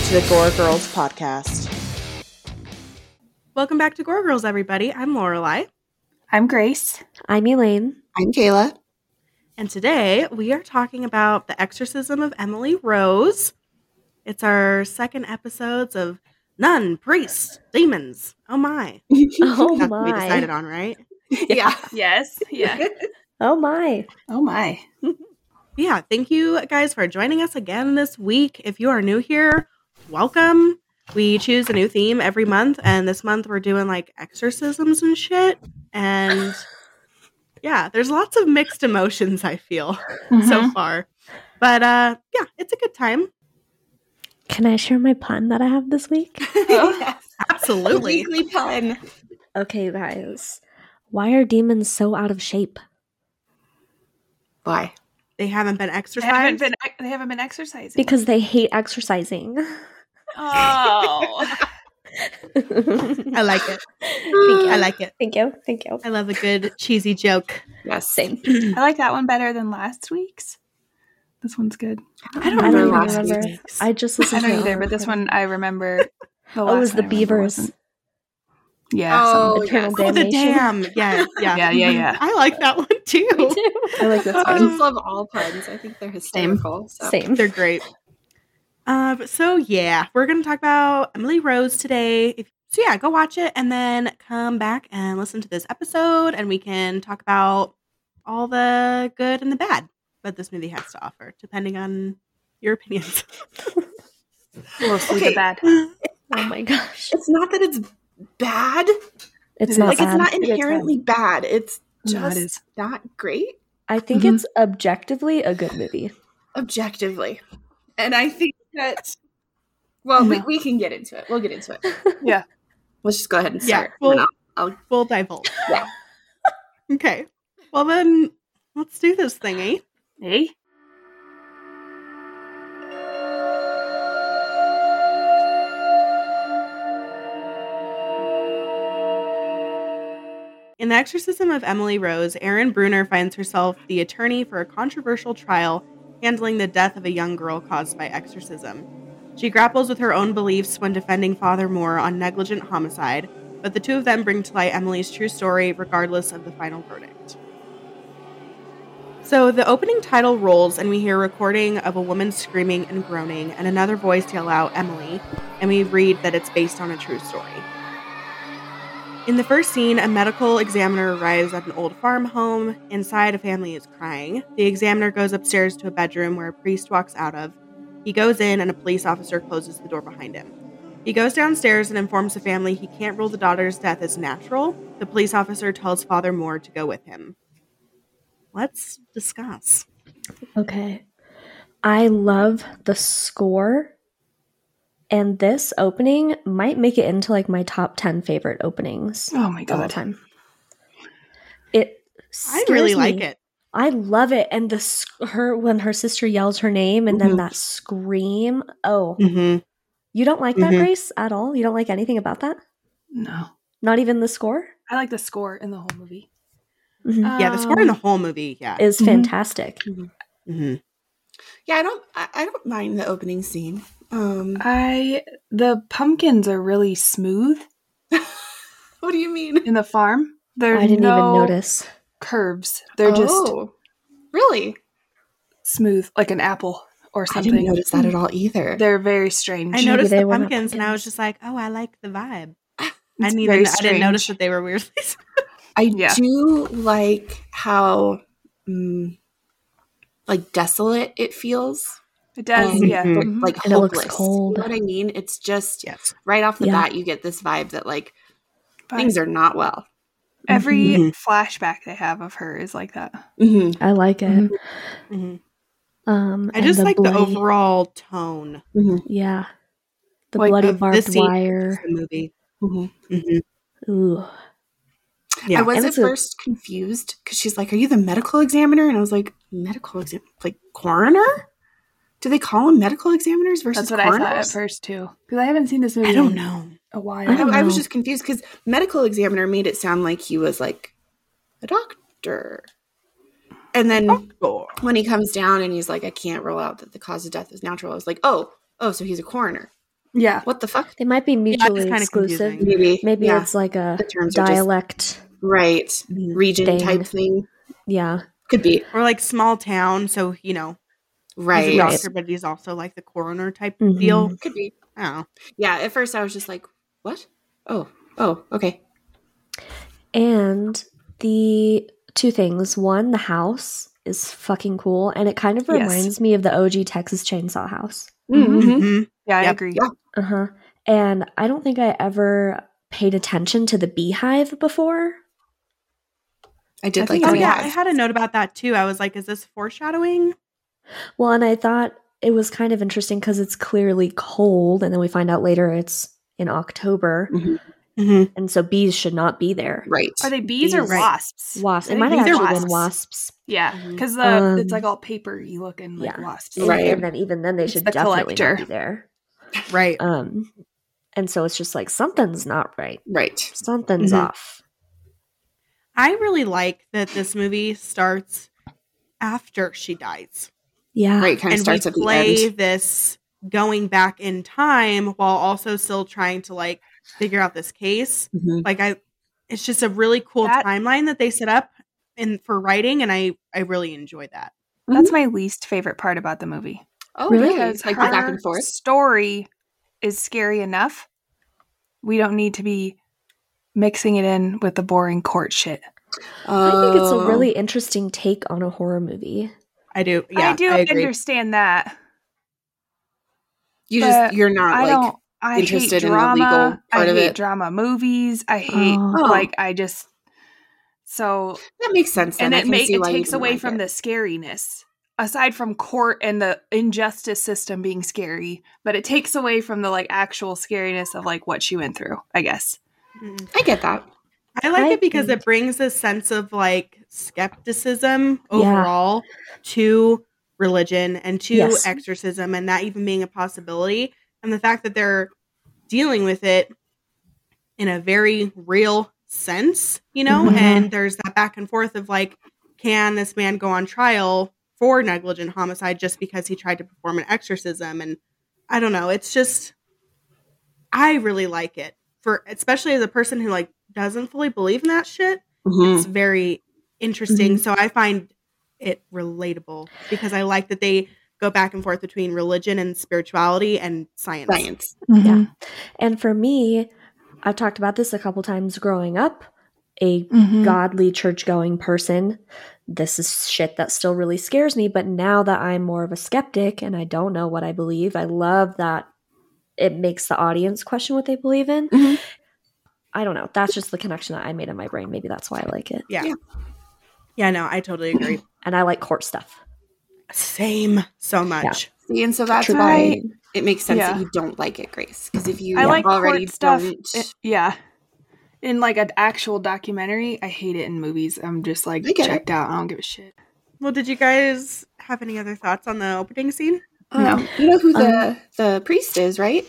to the Gore Girls podcast. Welcome back to Gore Girls, everybody. I'm Lorelai. I'm Grace. I'm Elaine. I'm Kayla. And today we are talking about The Exorcism of Emily Rose. It's our second episodes of Nun, Priests, Demons. Oh my. Oh That's what my. we decided on, right? Yeah. Yes. Yeah. Oh my. Oh my. Yeah, thank you guys for joining us again this week. If you are new here, welcome. We choose a new theme every month, and this month we're doing like exorcisms and shit. And yeah, there's lots of mixed emotions, I feel, so far. But yeah, it's a good time. Can I share my pun that I have this week? Yes. Absolutely. Weekly pun. Okay, guys. Why are demons so out of shape? Why? They haven't been They exercised. haven't been exercising. Because they hate exercising. Oh. I like it. I like it. Thank you. Thank you. I love a good cheesy joke. Yes. Same. I like that one better than last week's. This one's good. I don't I don't even last remember. week's. I just I listened don't to it either, on but this recording. one I remember. The Oh, it was last the one I remember beavers. wasn't. Yeah. Oh, something. Eternal Oh, the damnation. dam. Yeah. Yeah. I like that one too. Me too. I like this I one. just love all puns. I think they're hysterical. So. Same. They're great. So yeah, we're gonna talk about Emily Rose today. So yeah, go watch it and then come back and listen to this episode, and we can talk about all the good and the bad that this movie has to offer, depending on your opinions. Mostly Okay. the bad. Oh my gosh. It's not that it's bad. It's It not Like, bad. it's not It is inherently bad. It's No, it just is. not great I think Mhm. it's objectively a good movie. objectively. And I think that, well, No. we can get into it. We'll get into it. Yeah. Let's just go ahead and Yeah, start. well- And I'll We'll divulge. Yeah. Okay. Well then, let's do this thing, eh? Hey. In The Exorcism of Emily Rose, Erin Bruner finds herself the attorney for a controversial trial handling the death of a young girl caused by exorcism. She grapples with her own beliefs when defending Father Moore on negligent homicide, but the two of them bring to light Emily's true story regardless of the final verdict. So the opening title rolls and we hear a recording of a woman screaming and groaning and another voice yell out, "Emily," and we read that it's based on a true story. In the first scene, a medical examiner arrives at an old farm home. Inside, a family is crying. The examiner goes upstairs to a bedroom where a priest walks out of. He goes in and a police officer closes the door behind him. He goes downstairs and informs the family he can't rule the daughter's death as natural. The police officer tells Father Moore to go with him. Let's discuss. Okay. I love the score. And this opening might make it into like my top 10 favorite openings Oh my of all god. time. It I really scares like me. it. I love it. And when her sister yells her name and then Mhm. that scream. Oh, Mm-hmm. you don't like that, Mhm. Grace, at all? You don't like anything about that? No. Not even the score? I like the score in the whole movie. Mhm. Yeah, the score in the whole movie, yeah. Is Mhm. fantastic. Mm-hmm. Yeah, I don't mind the opening scene. The pumpkins are really smooth What do you mean? in the farm. There's I didn't no even notice. curves. They're just Oh, really? smooth, like an apple or I something. didn't notice that at all either. They're very strange. I noticed they the were not pumpkins and I was pumpkins. just like, oh, I like the vibe. I It's didn't very notice strange. that they were weirdly I Yeah. do like how like desolate it feels. It does, And, yeah. Mhm. Like And it looks hopeless. cold. You know what I mean? It's just Yes. right off the Yeah. bat you get this vibe that like But things are not well. every Mhm. flashback they have of her is like that. Mm-hmm. I like it. Mhm. Mm-hmm. I I just like the bloody, overall tone Yeah. The Like, bloody of barbed this scene wire. of the movie. Mm-hmm. Mm-hmm. Ooh. Yeah. I was And at it's a- first confused because she's like, "Are you the medical examiner?" And I was like, "Medical exam, like coroner? Do they call them medical examiners versus That's what I thought at coroners?" first too. Because I haven't seen this movie I don't in know. a while. I don't I was know. just confused because medical examiner made it sound like he was like a doctor. And then when he comes down and he's like, "I can't rule out that the cause of death is natural," I was like, oh, so he's a coroner. Yeah. What the fuck? They might be mutually kinda exclusive. confusing. Maybe Yeah. it's like a The terms are just- dialect. Right. Region thing. type thing. Yeah. Could be. Or like small town, so he's Right. a doctor, but he's also like the coroner type Mhm. deal. Could be. I don't know. Yeah, at first I was just like, what? Oh, okay. And the two things. One, the house is fucking cool, and it kind of Yes. reminds me of the OG Texas Chainsaw House. Mm-hmm. Mhm. Yeah, I Yep. agree. Yeah. Uh-huh. And I don't think I ever paid attention to the beehive before. I did I think like Oh it's that. yeah, I had a note about that too. I was like, is this foreshadowing? Well, and I thought it was kind of interesting because it's clearly cold, and then we find out later it's in October, Mm-hmm. and so bees should not be there. Right. Are they bees or Bees. Right. wasps? Wasps. I It think might have bees are actually been wasps. wasps. Yeah, Mhm. because Um, it's like all papery looking like yeah. wasps. Right. And then even then they It's should the definitely collector. not be there. Right. And so it's just like something's not right. Right. Something's Mhm. off. I really like that this movie starts after she dies. Yeah. Right. Kind of And starts we at the play end. this going back in time while also still trying to like figure out this case. Mhm. Like it's just a really cool That- timeline that they set up for writing, and I really enjoyed that. That's my least favorite part about the movie. Oh, Really? because like the back and forth. Story is scary enough. We don't need to be mixing it in with the boring court shit. I think it's a Oh. really interesting take on a horror movie. I do. Yeah, I do agree. understand that. You're not I like don't. I interested hate in the drama. legal part I of hate it. drama movies. I hate Oh. I just so that makes sense. Then and I it can see it why you takes didn't away like from it. the scariness. Aside from court and the injustice system being scary, but it takes away from the like actual scariness of like what she went through, I guess. Mhm. I get that. I like I it because think- it brings a sense of like skepticism overall to religion and to Yes. exorcism, and that even being a possibility, and the fact that they're dealing with it in a very real sense, Mhm. and there's that back and forth of like, can this man go on trial for negligent homicide just because he tried to perform an exorcism? And I don't know, it's just, I really like it, for especially as a person who like doesn't fully believe in that shit. It's very interesting. So I find it relatable because I like that they go back and forth between religion and spirituality and science. Science. Yeah. And for me, I've talked about this a couple times growing up, a Mhm. godly church going person. This is shit that still really scares me. But now that I'm more of a skeptic and I don't know what I believe, I love that it makes the audience question what they believe in. Mhm. I don't know. That's just the connection that I made in my brain. Maybe that's why I like it. Yeah. Yeah. Yeah, no, I totally agree. And I like court stuff. Same. So much. See, and so that's True why crime. it makes sense Yeah. that you don't like it, Grace. Because if you I like already court stuff. don't, Yeah. In like an actual documentary, I hate it in movies. I'm just like I get checked out. I don't give a shit. Well, did you guys have any other thoughts on the opening scene? No. you know who the priest is, right?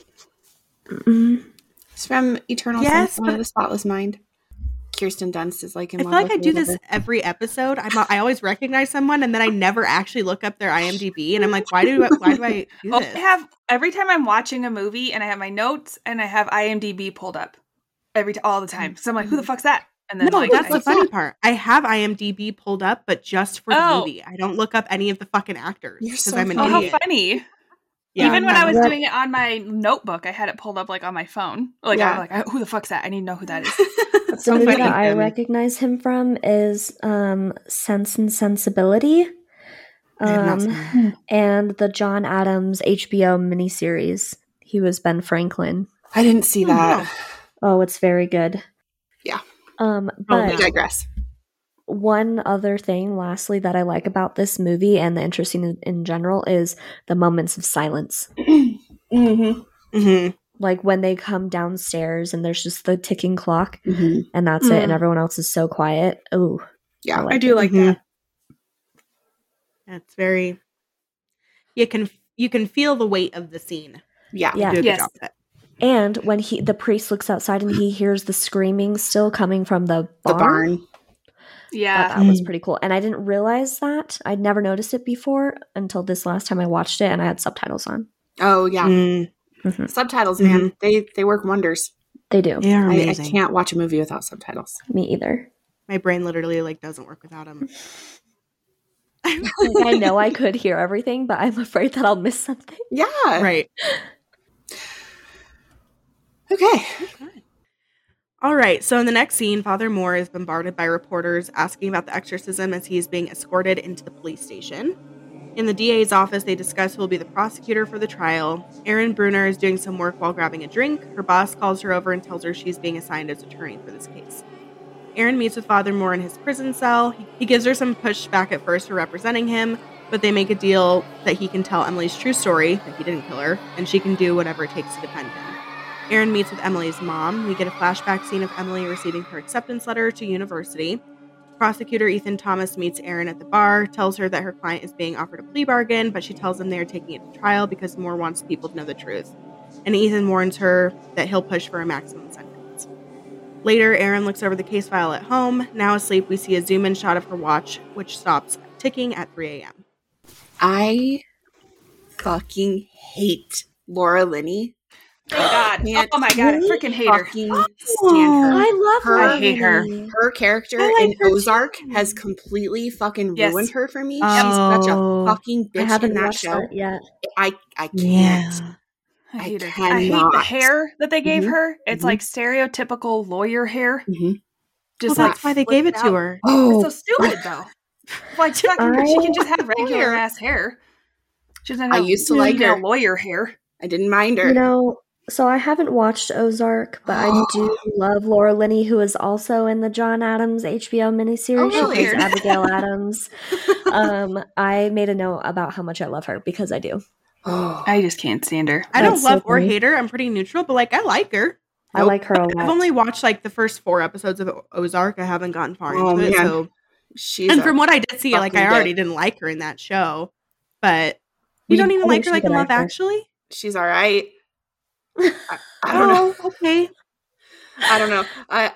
Mm, It's from Eternal Yes, Sunshine of but- the Spotless Mind. Kirsten Dunst is like in I love feel like with I her do or this whatever. every episode. I always recognize someone, and then I never actually look up their IMDb, and I'm like, why do I do Oh, this? I have every time I'm watching a movie and I have my notes and I have IMDb pulled up all the time. So I'm like, who the fuck's that? And then No, like, that's the I- funny part. I have IMDb pulled up, but just for the Oh. movie. I don't look up any of the fucking actors You're because so I'm an oh, how idiot. funny! Yeah. Even when I was What- doing it on my notebook, I had it pulled up like on my phone. Like Yeah. I'm like, who the fuck's that? I need to know who that is. That's the so movie funny. that I And- recognize him from is Sense and Sensibility. I have not seen that. And the John Adams HBO miniseries. He was Ben Franklin. I didn't see that. Oh, it's very good. Yeah. But I digress. one other thing, lastly, that I like about this movie and the interesting in general is the moments of silence. Mm-hmm. hmm Like when they come downstairs and there's just the ticking clock Mm-hmm. and that's it, and Mm. everyone else is so quiet. Oh, Yeah. like I do it. like Mhm. that. It's very. You can feel the weight of the scene. Yeah. Yeah. Do a good Yes. job with it. And when the priest looks outside and he hears the screaming still coming from the The barn. barn. Thought Yeah. that was pretty cool. And I didn't realize that. I'd never noticed it before until this last time I watched it and I had subtitles on. Oh, yeah. Mm. Mhm. Subtitles, man, they work wonders. They do. They are I amazing. can't watch a movie without subtitles. Me either. My brain literally like doesn't work without them. Like, I know I could hear everything, but I'm afraid that I'll miss something. Yeah. Right. Okay. All right. So in the next scene, Father Moore is bombarded by reporters asking about the exorcism as he is being escorted into the police station. In the DA's office, they discuss who will be the prosecutor for the trial. Erin Brunner is doing some work while grabbing a drink. Her boss calls her over and tells her she's being assigned as attorney for this case. Erin meets with Father Moore in his prison cell. He gives her some pushback at first for representing him, but they make a deal that he can tell Emily's true story, that he didn't kill her, and she can do whatever it takes to defend him. Erin meets with Emily's mom. We get a flashback scene of Emily receiving her acceptance letter to university. Prosecutor Ethan Thomas meets Erin at the bar, tells her that her client is being offered a plea bargain, but she tells him they are taking it to trial because Moore wants people to know the truth. And Ethan warns her that he'll push for a maximum sentence. Later, Erin looks over the case file at home. Now asleep, we see a zoom-in shot of her watch, which stops ticking at 3 a.m. I fucking hate Laura Linney. Thank God. Man, Oh my God, I freaking hate her. fucking stand her. I love her. Her- I hate her. Her character I like in her Ozark too. has completely fucking Yes. ruined her for me. Oh. She's such a fucking I bitch haven't in that watched show. that yet. I can't. I I hate her. I hate the cannot. hair that they gave Mhm. her. It's Mhm. like stereotypical lawyer hair. Mhm. Just Well, like that's why they gave it flipped to out. her. Oh, It's so stupid though. Like fucking, she can just have regular Lawyer. ass hair. She doesn't I have used to like female her. lawyer hair. I didn't mind her. You know, so I haven't watched Ozark, but I do love Laura Linney, who is also in the John Adams HBO miniseries. Oh, She really? plays Abigail Adams. I made a note about how much I love her because I do. Oh. I just can't stand her. I don't That's so love or funny. hate her. I'm pretty neutral, but like I like her. I like her a lot. I've only watched like the first 4 episodes of Ozark. I haven't gotten far Oh, into it. man. So, She's and a from what I did see, like fucking I already bitch. didn't like her in that show. But you don't even I like think her like she's in a Love good actor. Actually? she's all right. I don't know. Oh, okay. I don't know.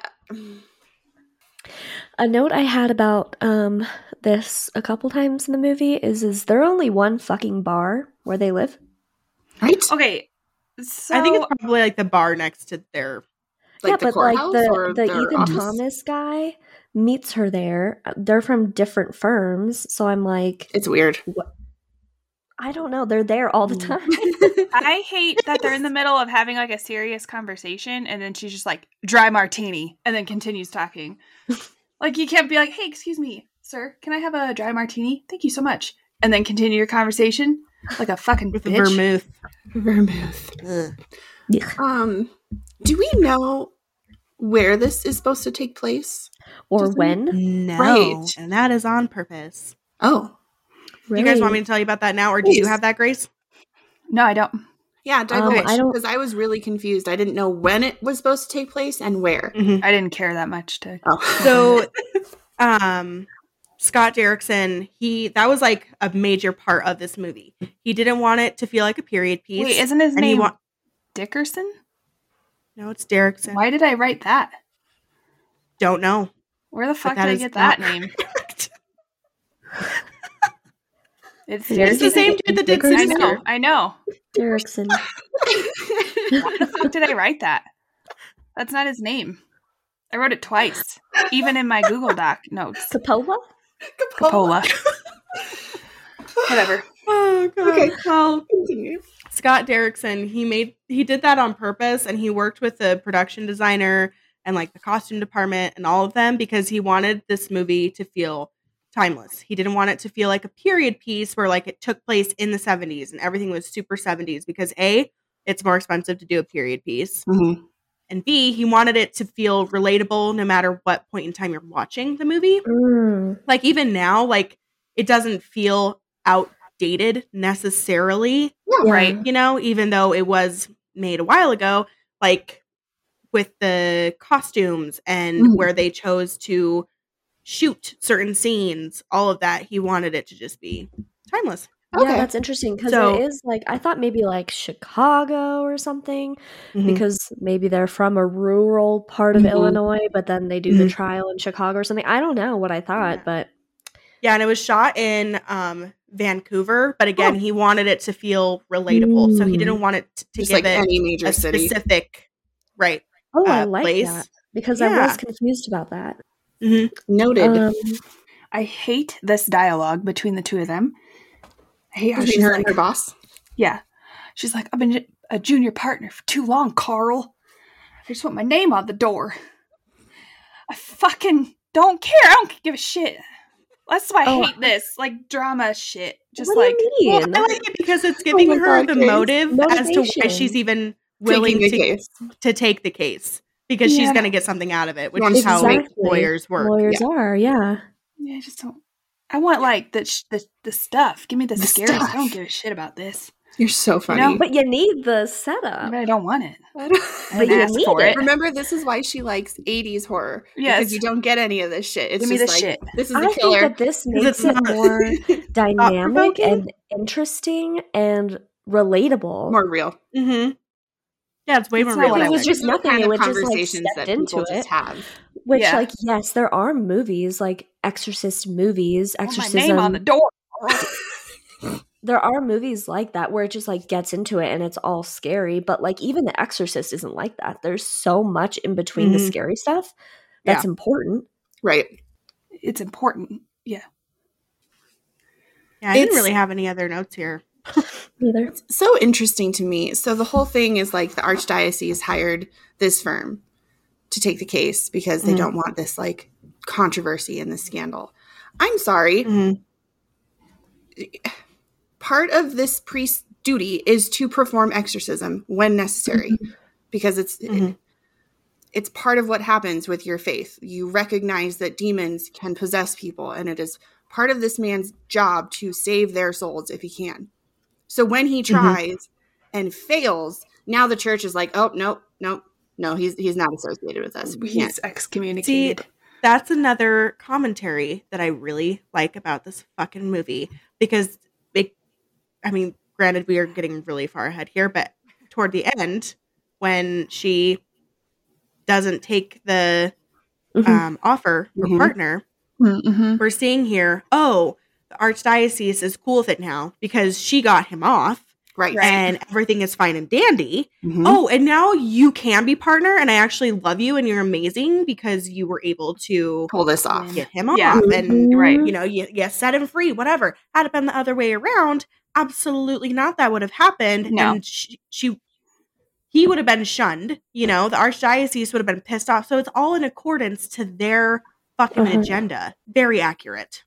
A note I had about this a couple times in the movie is there only one fucking bar where they live? Right? Okay, so I think it's probably like the bar next to their. Like yeah, the but like courthouse or the their Ethan office? Thomas guy meets her there. They're from different firms, so I'm like, It's weird. I don't know. They're there all the Mm. time. I hate that they're in the middle of having like a serious conversation and then she's just like dry martini and then continues talking. Like you can't be like, "Hey, excuse me, sir, can I have a dry martini? Thank you so much." And then continue your conversation like a fucking With bitch. vermouth. Vermouth. Ugh. Do we know where this is supposed to take place? Or Doesn't- when? No. Right. And that is on purpose. Oh, Do you guys want me to tell you about that now, or do you Please. have that, Grace? No, I don't. yeah, divulge. I don't- Because I was really confused. I didn't know when it was supposed to take place and where. Mm-hmm. I didn't care that much to. Oh, So, Scott Derrickson, that was like a major part of this movie. He didn't want it to feel like a period piece. Wait, isn't his and he name wa- Dickerson? No, it's Derrickson. Why did I write that? Don't know. Where the fuck that did I is get that not name? It's It's the same dude that did I Sister. know. I know. Derrickson. Why the fuck did I write that? That's not his name. I wrote it twice, even in my Google Doc notes. Coppola? Coppola. Whatever. Oh god. Okay. Well, continue. Scott Derrickson, he did that on purpose, and he worked with the production designer and like the costume department and all of them because he wanted this movie to feel timeless. He didn't want it to feel like a period piece where like it took place in the 70s and everything was super 70s because A, it's more expensive to do a period piece. Mhm. And B, he wanted it to feel relatable no matter what point in time you're watching the movie. Mm. Like even now, like it doesn't feel outdated necessarily, Yeah. Right. you know, even though it was made a while ago, like with the costumes and Mhm. where they chose to shoot certain scenes, all of that, he wanted it to just be timeless. Okay. Yeah, that's interesting because So- it is like I thought maybe like Chicago or something Mhm. because maybe they're from a rural part of Mhm. Illinois, but then they do the Mhm. trial in Chicago or something. I don't know what I thought, but Yeah, and it was shot in Vancouver, but again, he wanted it to feel relatable. So he didn't want it to Just give like it any major a city. specific, right, Oh, I like place. that because Yeah. I was confused about that. Noted. I hate this dialogue between the two of them. I hate how Between she's her like, and her boss. yeah. She's like, I've been a junior partner for too long, Carl. I just want my name on the door. I fucking don't care. I don't give a shit. That's why I hate this, like, drama shit. Just What do like, you Well, mean? I like it because it's giving my her God, the Grace. motive as to why Motivation. she's even willing Taking the case. to take the case because she's Yeah. going to get something out of it, which Wants is how Exactly. lawyers work. Lawyers are, yeah. yeah, I just don't. I want like the stuff. Give me the scary stuff. I stuff. don't give a shit about this. You're so funny. know? But you need the setup. But I don't want it. I don't- I But didn't you ask need for it. it. Remember, this is why she likes 80s horror. Yes. Because you don't get any of this shit. It's Give me just the like, shit. this is I the think killer. that this makes it's it not- more dynamic thought-provoking? and interesting and relatable. More real. Mm-hmm. Yeah, it's way That's more not what If I it was realistic. just These are the nothing, kind it of would just like conversations step that people into just it. have. Which, Yeah. like, yes, there are movies like Exorcist movies, I want my Exorcism. name on the door. There are movies like that where it just like gets into it and it's all scary. But like even The Exorcist isn't like that. There's so much in between the Mhm. scary stuff that's important. Right. It's important. Yeah. Yeah, I didn't It's- really have any other notes here. Either. So interesting to me. So the whole thing is like the archdiocese hired this firm to take the case because they Mhm. don't want this like controversy and this scandal. I'm sorry. Mhm. Part of this priest's duty is to perform exorcism when necessary because Mhm. it's part of what happens with your faith. You recognize that demons can possess people, and it is part of this man's job to save their souls if he can. So when he tries and fails, now the church is like, oh, no, he's not associated with us. We can't. He's excommunicated. That's another commentary that I really like about this fucking movie because granted, we are getting really far ahead here, but toward the end, when she doesn't take the offer for Mhm. partner, Mm-hmm. we're seeing here, the archdiocese is cool with it now because she got him off Right. and everything is fine and dandy. Mhm. Oh, and now you can be partner and I actually love you and you're amazing because you were able to Pull this off. get him Yeah. off and Right. you know, you set him free, whatever. Had it been the other way around, absolutely not. That would have happened. No. And he would have been shunned. You know, the archdiocese would have been pissed off. So it's all in accordance to their fucking agenda. Very accurate.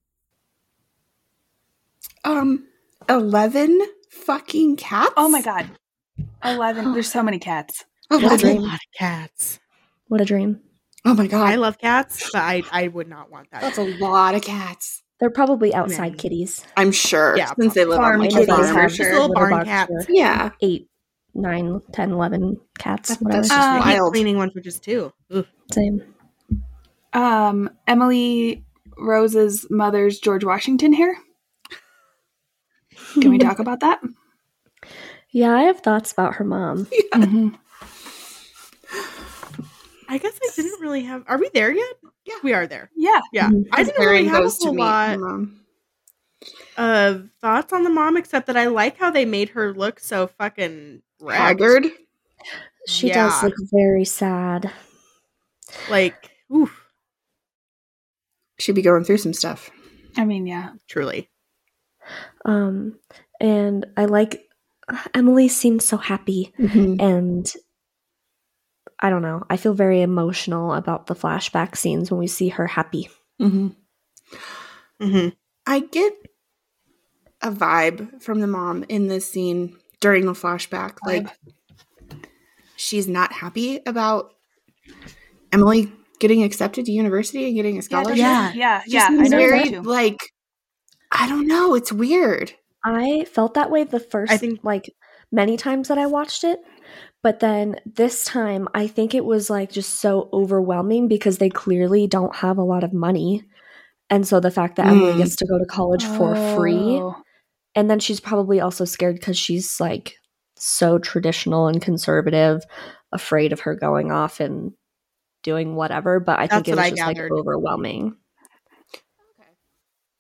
11 fucking cats? Oh my god. 11. There's so many cats. What a 11? dream. A lot of cats. What a dream. Oh my god. I love cats, but I would not want that. That's a lot of cats. They're probably outside Yeah. kitties. I'm sure. Yeah, Since they live on farm like a kitties farm. for Just sure. little barn box cats. for Yeah. 8, 9, 10, 11 cats. That's Whatever. just Um, wild. Cleaning ones, which is two. Ugh. Same. Emily Rose's mother's George Washington hair. Can we talk about that? Yeah, I have thoughts about her mom. Mm-hmm. I guess I didn't really have. Are we there yet? Yeah, we are there. Yeah. Yeah, Mhm. I didn't really Erin have a goes to whole meet lot her mom. of thoughts on the mom, except that I like how they made her look so fucking wrecked. Haggard. She does Yeah. look very sad. Like, oof, She'd be going through some stuff. I mean, yeah. truly. And I like Emily seems so happy, and I don't know. I feel very emotional about the flashback scenes when we see her happy. Mm-hmm. Mm-hmm. I get a vibe from the mom in this scene during the flashback. Like, she's not happy about Emily getting accepted to university and getting a scholarship. Yeah. Just I know very, that too. like, I don't know. It's weird. I felt that way the first, I think- like, many times that I watched it. But then this time, I think it was, like, just so overwhelming because they clearly don't have a lot of money. And so the fact that Emily gets to go to college for free. Oh. And then she's probably also scared because she's, like, so traditional and conservative, afraid of her going off and doing whatever. But I think That's it what was I just, like, gathered. overwhelming.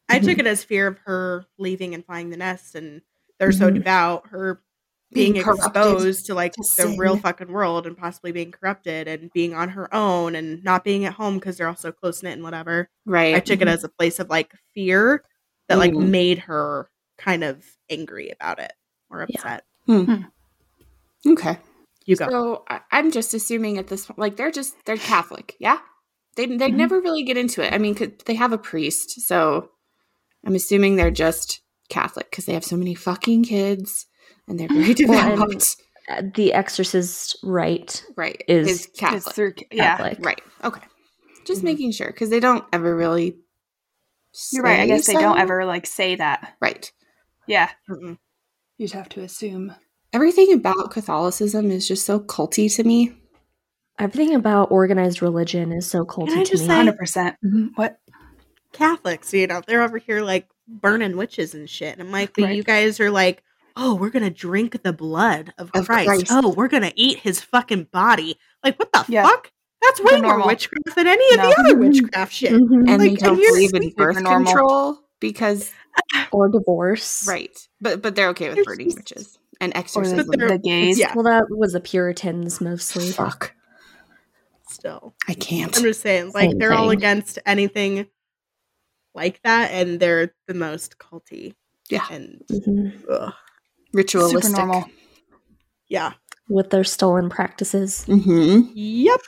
I took it as fear of her leaving and finding the nest, and they're so devout, her being exposed to like the real fucking world and possibly being corrupted and being on her own and not being at home because they're all so close knit and whatever. Right. I took it as a place of like fear that like made her kind of angry about it or upset. Okay. You go. So I'm just assuming at this point, like they're Catholic, yeah. They never really get into it. I mean, they have a priest, so I'm assuming they're just Catholic because they have so many fucking kids and they're very devout. Well, the exorcist rite is Catholic. It's through, Catholic. Right. Okay. Just making sure because they don't ever really. You're right. I guess they don't ever like say that. Right. Yeah. You'd have to assume. Everything about Catholicism is just so culty to me. Everything about organized religion is so culty to me. 100%. What? Catholics, you know, they're over here like burning witches and shit. And I'm like, but you guys are like, oh, we're going to drink the blood of Christ. Oh, we're going to eat his fucking body. Like, what the fuck? That's way more witchcraft than any of the other witchcraft shit. And like, they don't believe in birth control because... Or divorce. Right. But they're okay with burning witches. And exorcism. The gays. Well, that was the Puritans mostly. Fuck. Still. I can't. I'm just saying, like, they're all against anything like that, and they're the most culty. Yeah. And ritualistic. Super normal. Yeah. With their stolen practices. Yep.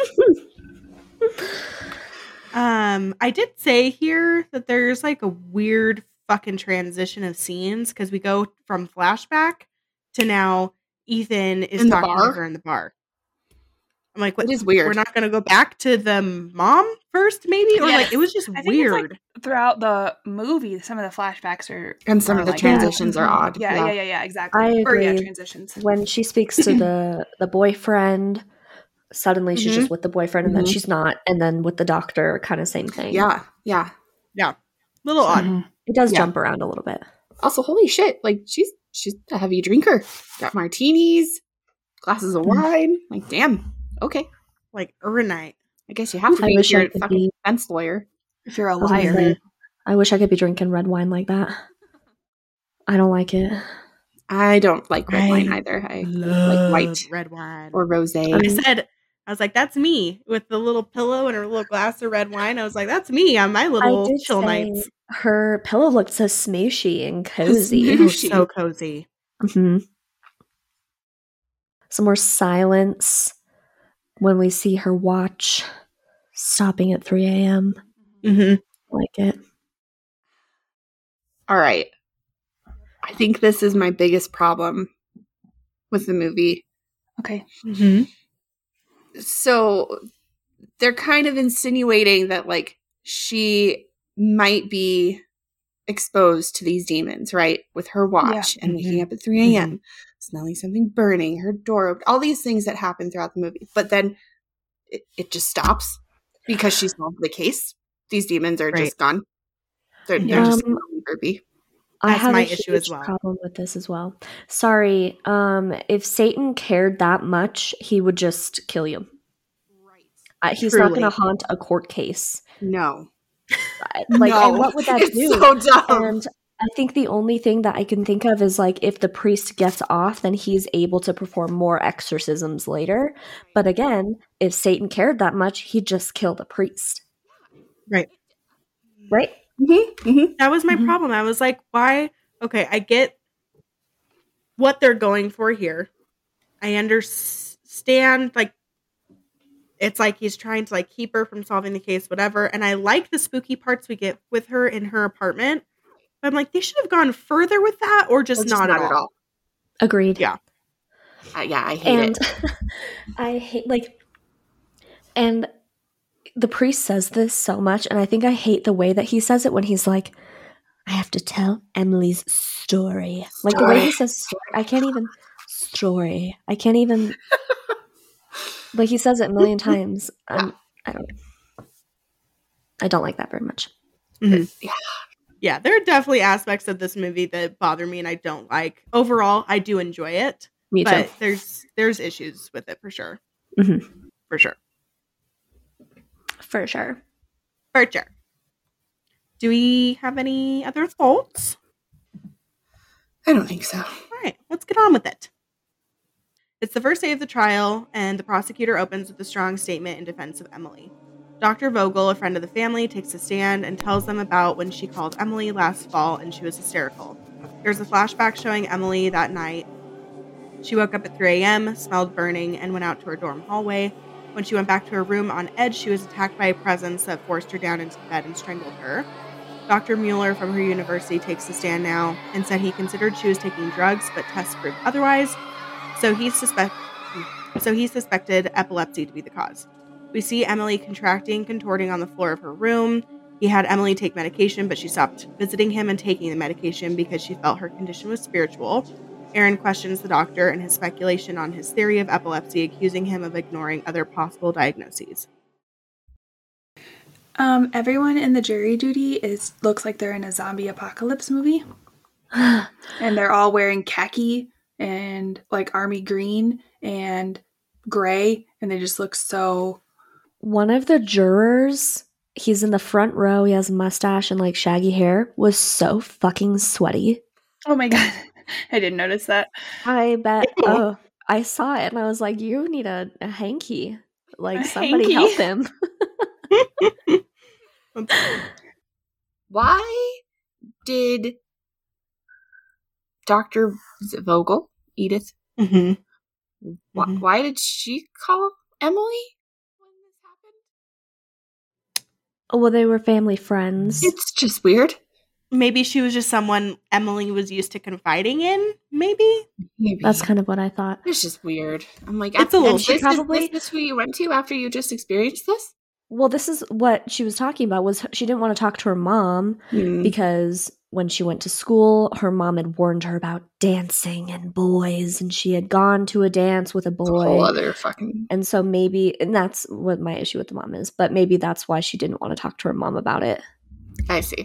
I did say here that there's like a weird fucking transition of scenes because we go from flashback to now Ethan is talking to her in the bar. I'm like, what is weird? We're not going to go back to the mom first, maybe? Or like, it was just weird. Like, throughout the movie, some of the flashbacks are... And some of the transitions are odd. Yeah, exactly. I agree. Transitions. When she speaks to the boyfriend, suddenly she's just with the boyfriend and then she's not. And then with the doctor, kind of same thing. Yeah. Little odd. It does jump around a little bit. Also, holy shit. Like, she's a heavy drinker. Got martinis, glasses of wine. Like, damn. Okay. Like, overnight. I guess you have to be your fucking defense lawyer. If you're a liar. I wish I could be drinking red wine like that. I don't like it. I don't like red wine either. I like white red wine or rosé. I was like, that's me with the little pillow and her little glass of red wine. I was like, that's me on my little chill nights. Her pillow looked so smooshy and cozy. So cozy. Some more silence when we see her watch stopping at 3 a.m. Like it. All right. I think this is my biggest problem with the movie. Okay. So they're kind of insinuating that like she might be exposed to these demons, right? With her watch and waking up at 3 a.m., smelling something burning, her door open, all these things that happen throughout the movie. But then it just stops because she solved the case. These demons are just gone. They're just burpy. I have my issue as well. Problem with this as well. Sorry, if Satan cared that much, he would just kill you. Right. He's not going to haunt a court case. No. Like, and what would that do? So dumb. And I think the only thing that I can think of is like if the priest gets off, then he's able to perform more exorcisms later. But again, if Satan cared that much, he'd just kill the priest. Right. That was my problem. I was like, why? Okay, I get what they're going for here. I understand, like, it's like he's trying to like keep her from solving the case, whatever. And I like the spooky parts we get with her in her apartment. But I'm like, they should have gone further with that or just not at all. Agreed. Yeah. I hate it. I hate, like, and the priest says this so much, and I think I hate the way that he says it when he's like, I have to tell Emily's story. Like, the way he says story, I can't even, like, he says it a million times. I don't like that very much. Yeah, there are definitely aspects of this movie that bother me and I don't like. Overall, I do enjoy it. Me too. But there's issues with it for sure. For sure. Do we have any other thoughts? I don't think so. All right, let's get on with it. It's the first day of the trial, and the prosecutor opens with a strong statement in defense of Emily. Dr. Vogel, a friend of the family, takes a stand and tells them about when she called Emily last fall and she was hysterical. There's a flashback showing Emily that night. She woke up at 3 a.m., smelled burning, and went out to her dorm hallway. When she went back to her room on edge, she was attacked by a presence that forced her down into bed and strangled her. Dr. Mueller from her university takes a stand now and said he considered she was taking drugs, but tests proved otherwise, so he suspected epilepsy to be the cause. We see Emily contorting on the floor of her room. He had Emily take medication, but she stopped visiting him and taking the medication because she felt her condition was spiritual. Aaron questions the doctor and his speculation on his theory of epilepsy, accusing him of ignoring other possible diagnoses. Everyone in the jury duty looks like they're in a zombie apocalypse movie. And they're all wearing khaki and like army green and gray, and they just look so... One of the jurors, he's in the front row, he has a mustache and like shaggy hair, was so fucking sweaty. Oh my god. I didn't notice that. I bet. Oh, I saw it and I was like, you need a hanky. Like, somebody help him. Why did Dr. Vogel, Edith, why did she call Emily when this happened? Well, they were family friends. It's just weird. Maybe she was just someone Emily was used to confiding in, maybe? That's kind of what I thought. It's just weird. I'm like, it's a little this probably. Is this who you went to after you just experienced this? Well, this is what she was talking about, was she didn't want to talk to her mom because when she went to school, her mom had warned her about dancing and boys, and she had gone to a dance with a boy. A whole other fucking... And so maybe, and that's what my issue with the mom is, but maybe that's why she didn't want to talk to her mom about it. I see.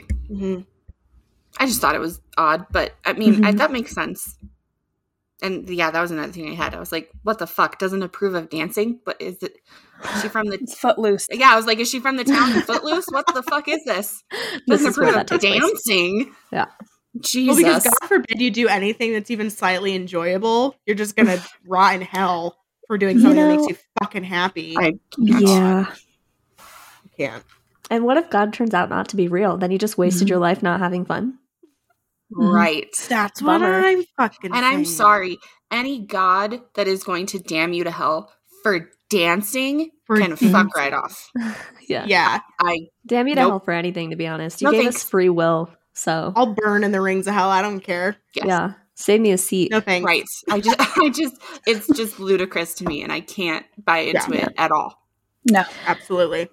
I just thought it was odd, but I mean, that makes sense. And yeah, that was another thing I had. I was like, what the fuck? Doesn't approve of dancing? But is she from the... It's Footloose. Yeah, I was like, is she from the town of Footloose? What the fuck is this? Doesn't approve of dancing. Yeah. Jesus. Well, because God forbid you do anything that's even slightly enjoyable. You're just going to rot in hell for doing something that makes you fucking happy. I can't. Yeah. You can't. And what if God turns out not to be real? Then you just wasted your life not having fun? Right. That's what I'm fucking And saying. I'm sorry. Any God that is going to damn you to hell for dancing can fuck right off. Yeah. Damn you to hell for anything, to be honest. You gave us free will, so I'll burn in the rings of hell. I don't care. Yes. Yeah. Save me a seat. No thanks. Right. I just it's just ludicrous to me, and I can't buy into it at all. No. Absolutely.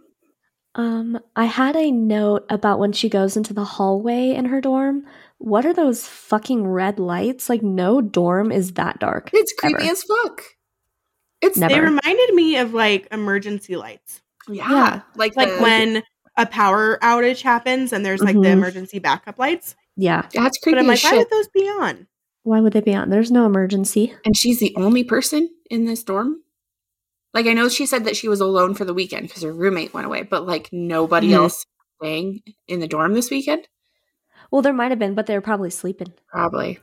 I had a note about when she goes into the hallway in her dorm. What are those fucking red lights? Like, no dorm is that dark. It's creepy as fuck. They reminded me of like emergency lights. Yeah. Like when a power outage happens and there's like the emergency backup lights. Yeah. That's creepy. But I'm like, as shit. why would those be on? Why would they be on? There's no emergency. And she's the only person in this dorm? Like, I know she said that she was alone for the weekend because her roommate went away, but like nobody else staying in the dorm this weekend? Well, there might have been, but they were probably sleeping. Probably.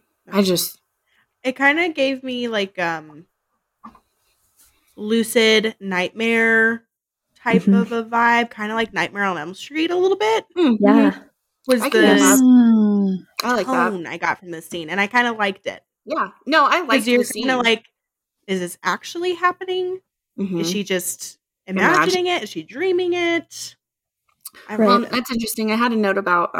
It kind of gave me like lucid nightmare type of a vibe, kind of like Nightmare on Elm Street a little bit. Yeah. Was I the like tone that. I got from this scene, and I kind of liked it. Yeah. No, I like the scene. Kind of like, is this actually happening? Is she just imagining it? Is she dreaming it? Well, that's interesting. I had a note about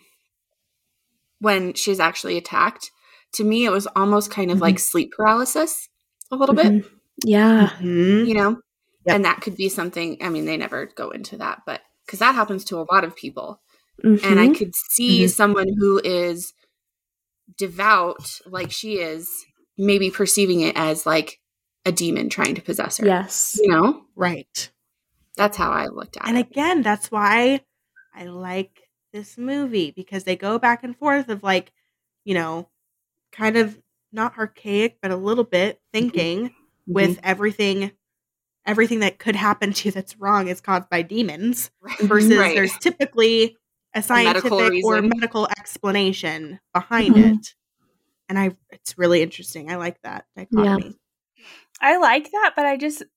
when she's actually attacked. To me, it was almost kind of like sleep paralysis a little bit. Yeah. You know? Yep. And that could be something, I mean, they never go into that, but because that happens to a lot of people. And I could see someone who is devout, like she is, maybe perceiving it as like a demon trying to possess her. Yes. You know? Right. That's how I looked at it. And again, that's why I like this movie, because they go back and forth of like, you know, kind of not archaic, but a little bit thinking with everything that could happen to you that's wrong is caused by demons versus there's typically a scientific or reason. medical explanation behind it. And it's really interesting. I like that dichotomy. Yeah. I like that, but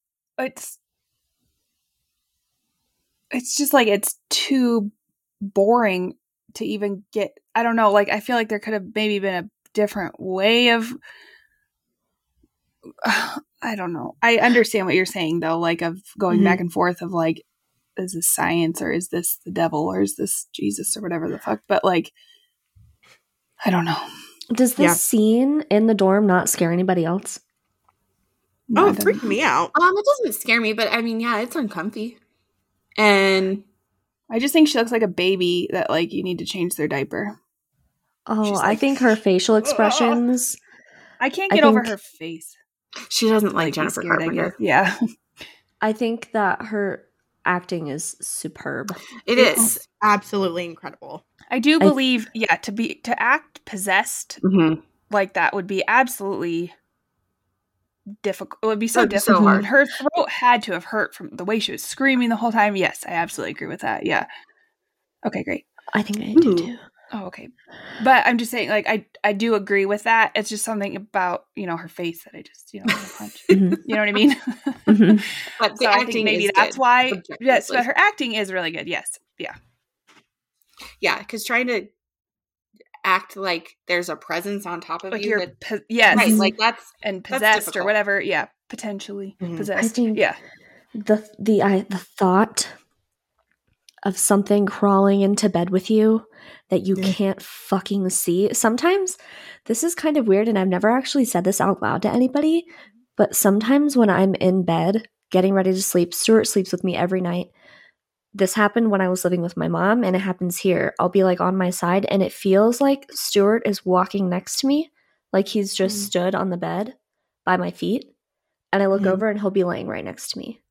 it's just like it's too boring to even get. I don't know. Like, I feel like there could have maybe been a different way of. I don't know. I understand what you're saying though, like of going back and forth of like, is this science or is this the devil or is this Jesus or whatever the fuck? But like, I don't know. Does this scene in the dorm not scare anybody else? No, it freaked me out. It doesn't scare me, but I mean, yeah, it's uncomfy. And I just think she looks like a baby that like you need to change their diaper. Oh, I think her facial expressions. I can't get over her face. She doesn't like Jennifer Carpenter. Yeah. I think that her acting is superb. It is absolutely incredible. I do believe, to act possessed like that would be absolutely difficult. It would be so difficult. So hard. Her throat had to have hurt from the way she was screaming the whole time. Yes, I absolutely agree with that. Yeah. Okay, great. I think I do too. Oh, okay. But I'm just saying, like, I do agree with that. It's just something about, her face that I just, punch. You know what I mean? But so I think maybe that's why. Yes, but her acting is really good. Yes. Yeah. Yeah, because trying to act like there's a presence on top of like you. Yes. Right, like that's possessed or whatever. Yeah, potentially possessed. I think yeah. The thought of something crawling into bed with you that you can't fucking see. Sometimes this is kind of weird, and I've never actually said this out loud to anybody, but sometimes when I'm in bed getting ready to sleep, Stuart sleeps with me every night. This happened when I was living with my mom, and it happens here. I'll be like on my side, and it feels like Stuart is walking next to me, like he's just stood on the bed by my feet, and I look over and he'll be laying right next to me.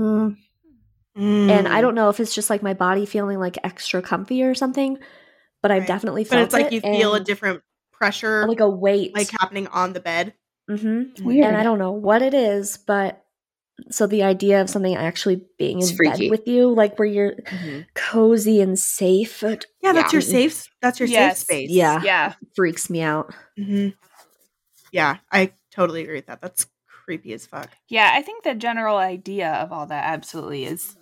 And I don't know if it's just like my body feeling like extra comfy or something, but I've definitely felt it. But it's like you feel a different pressure, like a weight, like happening on the bed. Weird. And I don't know what it is, but so the idea of something actually being in bed with you, like where you're cozy and safe. That's your safe. That's your safe space. Yeah, freaks me out. Yeah, I totally agree with that. That's creepy as fuck. Yeah, I think the general idea of all that absolutely is.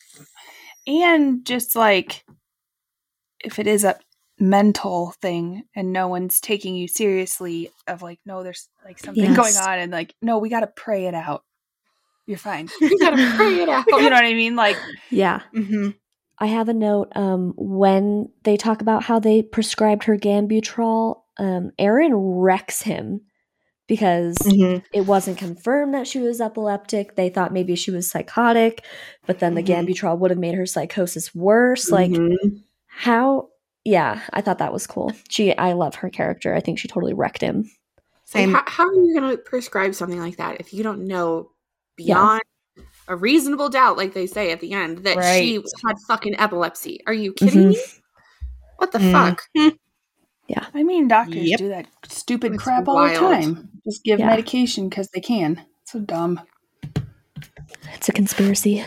And just like, if it is a mental thing and no one's taking you seriously, of like, no, there's like something going on, and like, no, we got to pray it out. You're fine. We got to pray it out. You know what I mean? Like, yeah. I have a note. When they talk about how they prescribed her Gambutrol, Aaron wrecks him because it wasn't confirmed that she was epileptic. They thought maybe she was psychotic, but then the Gambutrol would have made her psychosis worse. Like, how? Yeah, I thought that was cool. I love her character. I think she totally wrecked him. Same. Like, how are you going to prescribe something like that if you don't know beyond a reasonable doubt, like they say at the end, that she had fucking epilepsy? Are you kidding me? What the fuck? Yeah. I mean, doctors do that stupid crap all the time. Just give medication because they can. So dumb. It's a conspiracy.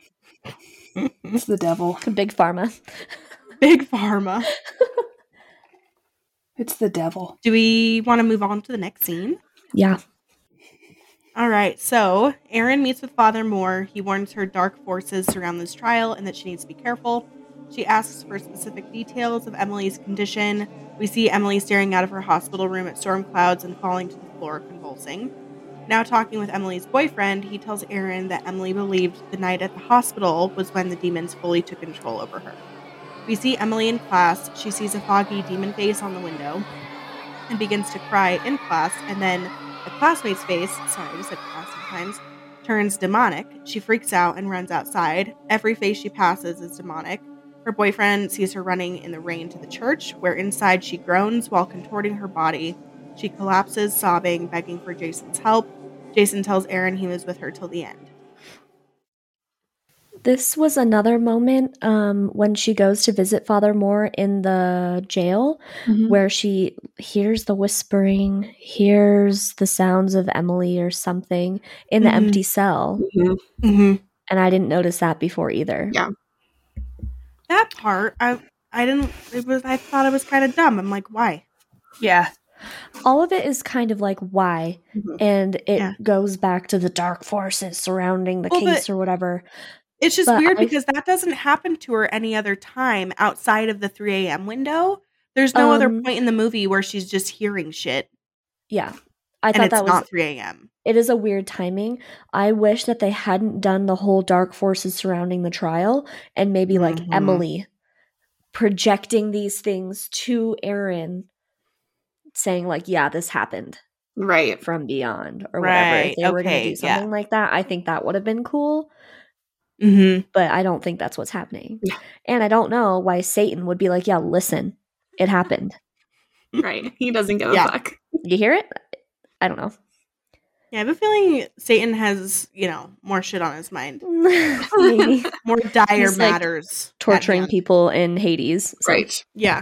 It's the devil. It's a big pharma. Big pharma. It's the devil. Do we want to move on to the next scene? Yeah. All right. So Erin meets with Father Moore. He warns her dark forces surround this trial and that she needs to be careful. She asks for specific details of Emily's condition. We see Emily staring out of her hospital room at storm clouds and falling to the floor, convulsing. Now talking with Emily's boyfriend, he tells Erin that Emily believed the night at the hospital was when the demons fully took control over her. We see Emily in class. She sees a foggy demon face on the window and begins to cry in class, and then a classmate's face, sorry, I just said class sometimes, turns demonic. She freaks out and runs outside. Every face she passes is demonic. Her boyfriend sees her running in the rain to the church, where inside she groans while contorting her body. She collapses, sobbing, begging for Jason's help. Jason tells Erin he was with her till the end. This was another moment when she goes to visit Father Moore in the jail, where she hears the whispering, hears the sounds of Emily or something in the empty cell. And I didn't notice that before either. Yeah. That part, I thought it was kind of dumb. I'm like, why? Yeah. All of it is kind of like why, and it Yeah. goes back to the dark forces surrounding the Well, case or whatever. It's just But weird I- because that doesn't happen to her any other time outside of the 3 a.m. window. There's no other point in the movie where she's just hearing shit. Yeah. I And thought it's that was not 3 a.m. It is a weird timing. I wish that they hadn't done the whole dark forces surrounding the trial and maybe like Mhm. Emily projecting these things to Aaron saying like, yeah, this happened Right. from beyond or whatever. If Right, they were going to okay, do something like that, I think that would have been cool. Mm-hmm. But I don't think that's what's happening. Yeah. And I don't know why Satan would be like, yeah, listen, it happened. Right. He doesn't give a Yeah. fuck. You hear it? I don't know. Yeah, I have a feeling Satan has, more shit on his mind. Maybe More dire He's, like, matters. at torturing hand. people in Hades. So. Right. Yeah.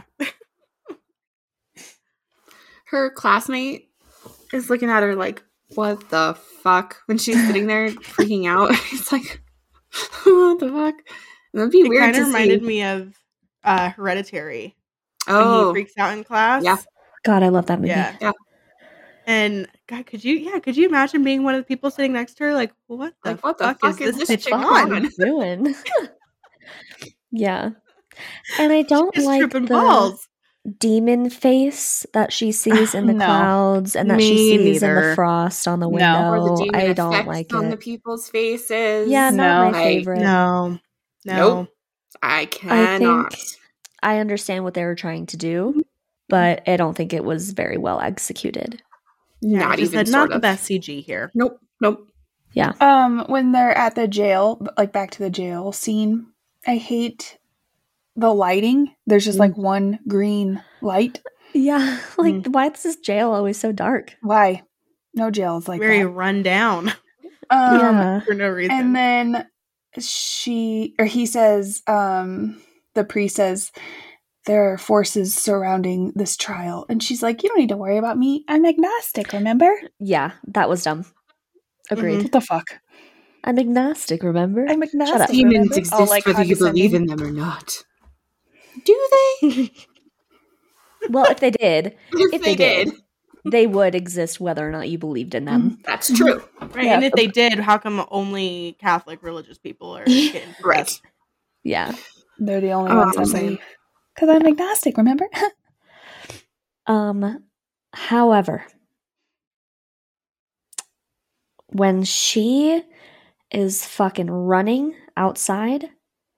Her classmate is looking at her like, what the fuck? When she's sitting there freaking out. It's like, what the fuck? That'd be It weird kind to of reminded see. me of Hereditary. When Oh, he freaks out in class. Yeah. God, I love that movie. Yeah. Yeah. And God, could you imagine being one of the people sitting next to her? Like, what the Like, what the fuck, fuck is is this this bitch chick on? on? Doing. Yeah. And I don't She's like tripping the balls. demon face that she sees in the No. clouds and that Me she sees in the neither. frost on the No. window. Or the demon I don't effects like on it. the people's faces. Yeah, not my No. favorite. No. Nope. I I cannot. think I understand what they were trying to do, but I don't think it was very well executed. Yeah, Not I just even said, sort not the of. best CG here. Nope. Nope. When they're at the jail, like back to the jail scene, I hate the lighting. There's just like one green light. Yeah, like why is this jail always so dark? Why? No jail is like Very that. run down Yeah. for no reason. And then he says, the priest says, there are forces surrounding this trial. And she's like, you don't need to worry about me. I'm agnostic, remember? Yeah, that was dumb. Agreed. What the fuck? I'm agnostic, remember? I'm Shut up. agnostic. Demons remember? exist Oh, like whether you believe in them or not. Do they? Well, if they did, If they did. they would exist whether or not you believed in them. That's true. Right, Yeah. and if they did, how come only Catholic religious people are getting Right. possessed? Yeah. They're the only ones that believe. Because I'm agnostic, remember? However, when she is fucking running outside,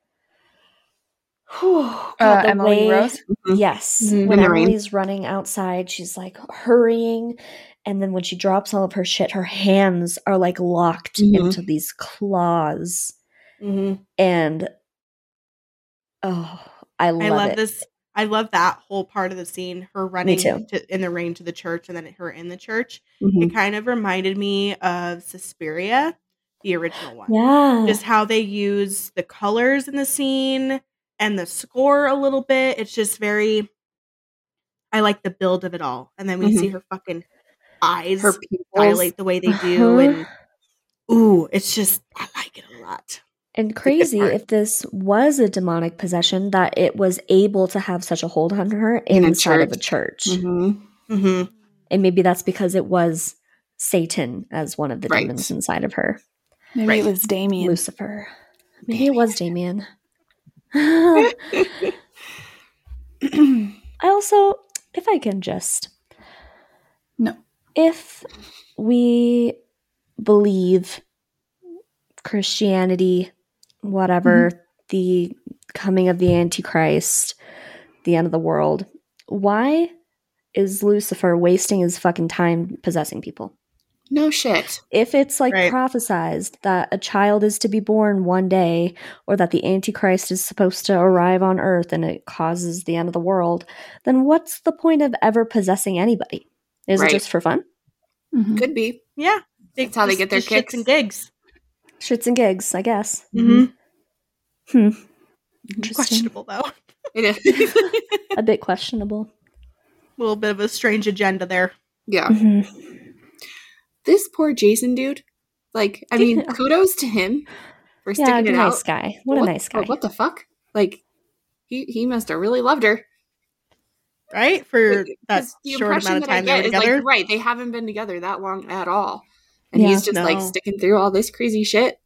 God, the Emily way- Rose? Yes. Mhm. When In the rain. Emily's running outside, she's like hurrying. And then when she drops all of her shit, her hands are like locked Mhm. into these claws. Mm-hmm. And I I love love it. this. I love that whole part of the scene. Her running too. in the rain to the church, and then her in the church. Mhm. It kind of reminded me of Suspiria, the original one. Yeah. Just how they use the colors in the scene and the score a little bit. It's just very. I like the build of it all, and then we see her fucking eyes Her pupils. dilate the way they do, and it's just I like it a lot. And a good crazy part. if this was a demonic possession that it was able to have such a hold on her In a inside of a church. Mhm. Mm-hmm. And maybe that's because it was Satan as one of the Right. demons inside of her. Maybe Right. it was Damien. Lucifer. Maybe it was Damien. I also, if I can just. No. If we believe Christianity, whatever, the coming of the Antichrist, the end of the world, why is Lucifer wasting his fucking time possessing people? No shit. If it's like Right. prophesized that a child is to be born one day, or that the Antichrist is supposed to arrive on Earth and it causes the end of the world, then what's the point of ever possessing anybody? Is Right. it just for fun? Mhm. Could be. Yeah, That's how they get their just kicks. shits and gigs. Shits and gigs, I guess. Mm-hmm. Interesting. Questionable though. It is. A bit questionable. A little bit of a strange agenda there. Yeah. Mhm. This poor Jason dude. Like, I mean, Yeah. kudos to him for Yeah, sticking it nice out. guy. What a nice guy. What the fuck? Like, he must have really loved her. Right? For that The short impression amount of that I time they were get is together. like, right, they haven't been together that long at all. And Yeah. he's just like sticking through all this crazy shit.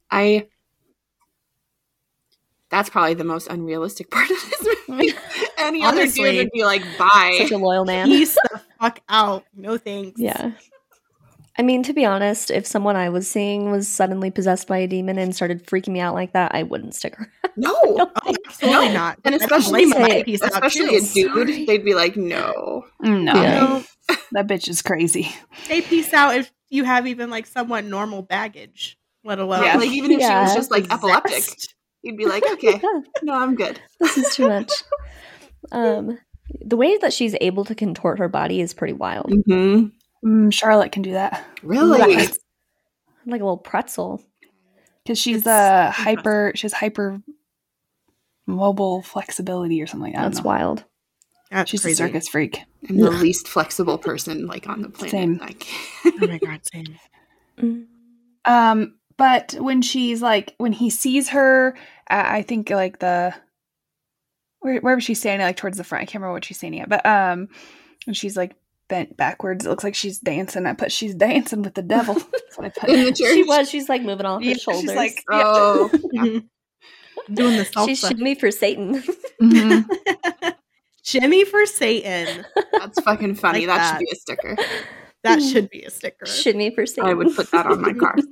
That's probably the most unrealistic part of this movie. Any other dude would be like, bye. Such a loyal man. Peace the fuck out. No thanks. Yeah. I mean, to be honest, if someone I was seeing was suddenly possessed by a demon and started freaking me out like that, I wouldn't stick around. No. Oh, absolutely not. And especially a dude, they'd be like, no. No. Yeah. That bitch is crazy. Say peace out if you have even like somewhat normal baggage, let alone. Yeah. Like, even if she was just like possessed. epileptic, you'd be like, okay, no, I'm good. This is too much. The way that she's able to contort her body is pretty wild. Mm-hmm. Charlotte can do that. Really? Yes. Like a little pretzel. Because she's It's she has hyper mobile flexibility or something. I don't That's know. wild. That's She's crazy. a circus freak. I'm the least flexible person like on the planet. Same. Like, Oh my god, same. But when he sees her, I think like where was she standing? Like towards the front. I can't remember what she's standing at. But and she's like bent backwards. It looks like she's dancing. I put she's dancing with the devil. That's what I put. in the church. She's like moving all her shoulders. She's like, Oh, Doing the salsa. She's shimmy for Satan. Mhm. Jimmy for Satan. that's fucking funny. Like that that. should be a sticker. That should be a sticker. Shimmy for Satan. I would put that on my car.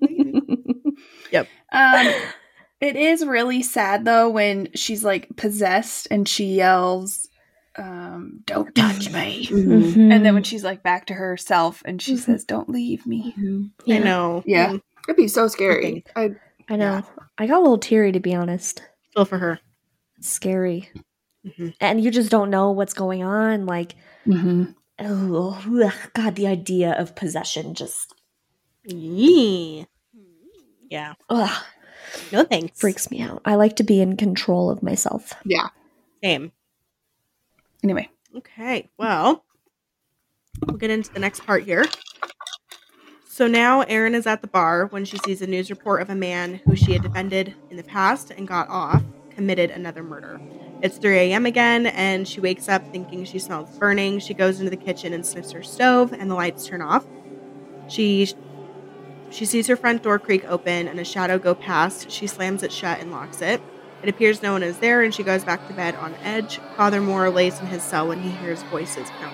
It is really sad though when she's like possessed and she yells, "Don't touch me!" Mhm. And then when she's like back to herself and she says, "Don't leave me." I know. Yeah. It'd be so scary. Okay. I know. I got a little teary, to be honest. Feel for her. It's scary. Mhm. And you just don't know what's going on. Like, Mm-hmm. oh, ugh, God, the idea of possession just Yeah. Yeah. ugh, No thanks. freaks me out. I like to be in control of myself. Yeah. Same. Anyway, Okay. Well, we'll get into the next part here. So now Erin is at the bar when she sees a news report of a man who she had defended in the past and got off, committed another murder. It's 3 a.m. again, and she wakes up thinking she smells burning. She goes into the kitchen and sniffs her stove, and the lights turn off. She sees her front door creak open and a shadow go past. She slams it shut and locks it. It appears no one is there, and she goes back to bed on edge. Father Moore lays in his cell when he hears voices counting.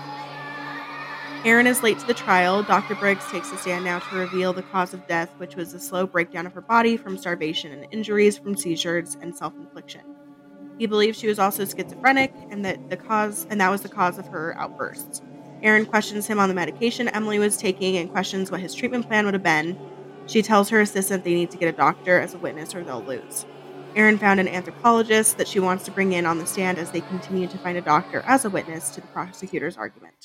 Erin is late to the trial. Dr. Briggs takes a stand now to reveal the cause of death, which was a slow breakdown of her body from starvation and injuries from seizures and self-infliction. He believes she was also schizophrenic, and that was the cause of her outbursts. Erin questions him on the medication Emily was taking and questions what his treatment plan would have been. She tells her assistant they need to get a doctor as a witness or they'll lose. Erin found an anthropologist that she wants to bring in on the stand as they continue to find a doctor as a witness to the prosecutor's argument.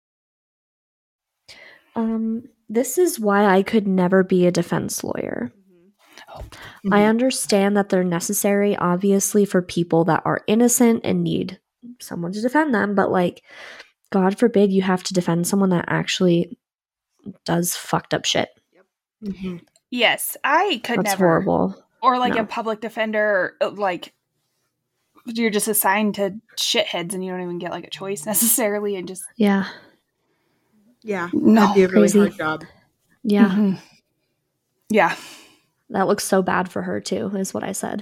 This is why I could never be a defense lawyer. I understand that they're necessary, obviously, for people that are innocent and need someone to defend them, but like, God forbid you have to defend someone that actually does fucked up shit. Mhm. yes, I could That's never. horrible. Or like No. a public defender, like you're just assigned to shitheads and you don't even get like a choice necessarily, and just Yeah. Yeah, no. that'd be a really Crazy. hard job. Yeah. Mhm. Yeah. That looks so bad for her, too, is what I said.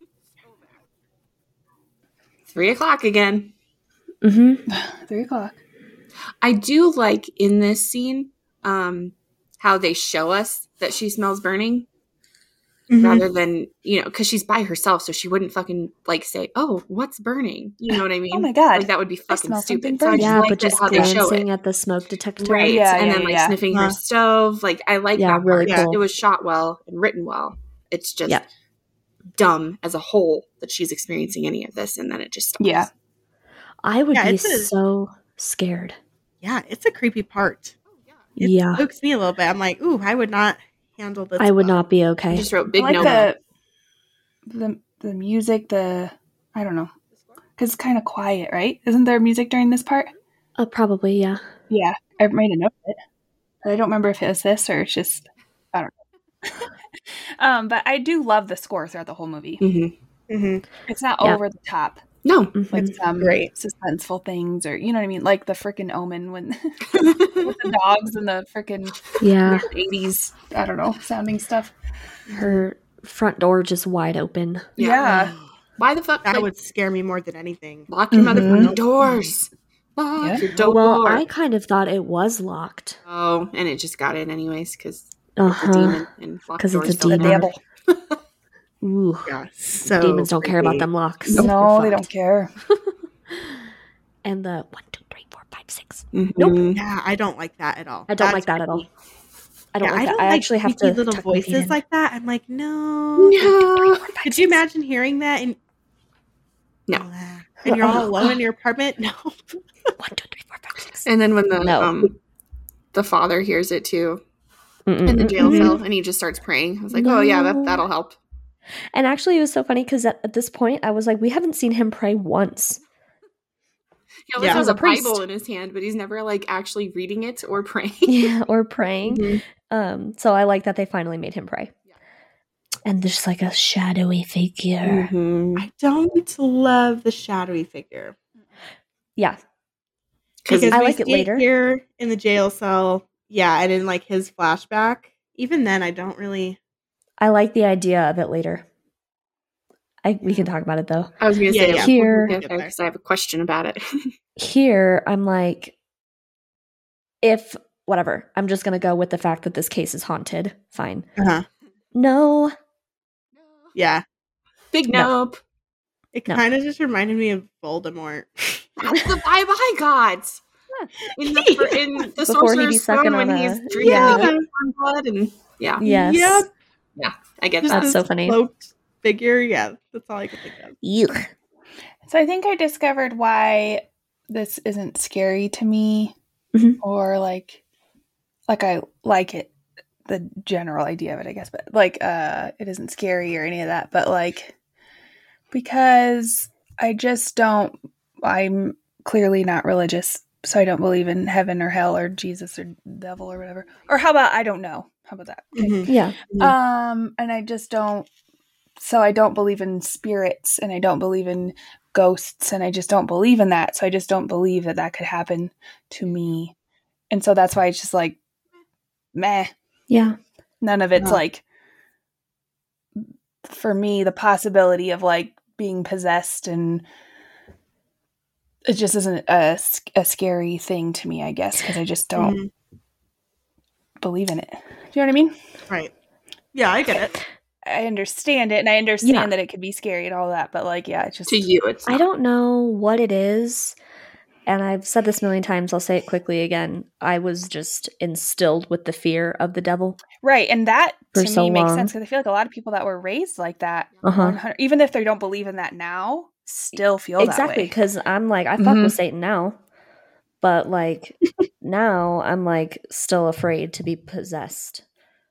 3 o'clock again. Mm-hmm. 3 o'clock. I do like in this scene how they show us that she smells burning rather than, because she's by herself, so she wouldn't fucking like say, "Oh, what's burning?" You know what I mean? Oh my God. Like that would be I fucking smell something stupid. So I burning. just Yeah, like but that just how they show glancing it. at the smoke detector. Right. Yeah, and then yeah, like yeah. sniffing her stove. Like I like Yeah, that really part. cool. It was shot well and written well. It's just Yep. dumb as a whole that she's experiencing any of this, and then it just stops. Yeah. I would Yeah, be it's a- so scared. Yeah, it's a creepy part. It Yeah. spooks me a little bit. I'm like, ooh, I would not handle this. I would well. not be I okay. just wrote I big like no. the music, I don't know, because it's kind of quiet, right? Isn't there music during this part? Probably, yeah. Yeah, I made a note of it, but I don't remember if it was this or it's just I don't know. But I do love the score throughout the whole movie. Mhm. Mhm. It's not Yeah. over the top. No. Like Mhm. some Great. suspenseful things, or you know what I mean, like the freaking Omen when with the dogs and the freaking Yeah. 80s, I don't know, sounding stuff. Her front door just wide open. Yeah. Why the fuck? That like, would scare me more than anything. lock your Mhm. motherfucking doors. Lock Yeah. your door. Well, I kind of thought it was locked. Oh, and it just got in anyways because it's a Uh-huh. demon and locked 'Cause it's doors a don't The demon. matter. devil. Ooh. Yeah. So Demons don't care about creepy. them locks. Nope. No, You're they fucked. don't care. And the 1, 2, 3, 4, 5, 6. Mhm. Yeah, I don't like that at all. I don't That's like that at all. creepy. I don't Yeah, like I that. don't I like actually have creepy to little tuck my feet voices in. like that. I'm like, no. No. Could you imagine hearing that and No. and you're all alone in your apartment? No. 1, 2, 3, 4, 5, 6. And then when No. the father hears it too Mm-mm. in the jail Mhm. cell and he just starts praying. I was like, oh yeah, No. that'll help. And actually, it was so funny because at this point, I was like, we haven't seen him pray once. He always Yeah. has He's a a priest. Bible in his hand, but he's never like actually reading it or praying. Yeah, or praying. Mhm. So I like that they finally made him pray. Yeah. And there's like a shadowy figure. Mhm. I don't love the shadowy figure. Yeah. Because I we like it see later. here in the jail cell. Yeah, and in like his flashback. Even then, I don't really. I like the idea of it later. We can talk about it though. I was gonna Yeah, say yeah. Here- we'll get there because I have a question about it. Here, I'm like, if whatever, I'm just gonna go with the fact that this case is haunted. Fine. Uh-huh. No. Yeah, Big No. nope. it No. kind of just reminded me of Voldemort. That's the vibe I got. In the Yeah. Before Before he be Sorcerer's sucking Stone when on he's a- drinking Yeah. the unicorn blood and yeah, Yes. Yep. I get Just that. That's this so funny. cloaked figure. Yeah, that's all I could think of. Yuck. So I think I discovered why this isn't scary to me, Mhm. or like I like it, the general idea of it, I guess, but like it isn't scary or any of that, but like because I just don't. I'm clearly not religious, so I don't believe in heaven or hell or Jesus or devil or whatever. Or how about I don't know? How about that? Okay. Mhm. Yeah. And I just don't. So I don't believe in spirits, and I don't believe in ghosts, and I just don't believe in that. So I just don't believe that that could happen to me, and so that's why it's just like, meh. Yeah. None of it's No. like, for me, the possibility of like being possessed, and it just isn't a scary thing to me, I guess, because I just don't Mhm. believe in it. Do you know what I mean? Right. Yeah, I get it. I understand it, and I understand Yeah. that it could be scary and all that, but like, yeah, it's just To you, it's I not. don't know what it is. And I've said this a million times. I'll say it quickly again. I was just instilled with the fear of the devil. right, and that For to so me makes long. sense because I feel like a lot of people that were raised like that, Uh-huh. 100 even if they don't believe in that now, still feel Exactly. that way. Because I'm like, I fuck Mhm. with Satan now. But like, now I'm like still afraid to be possessed.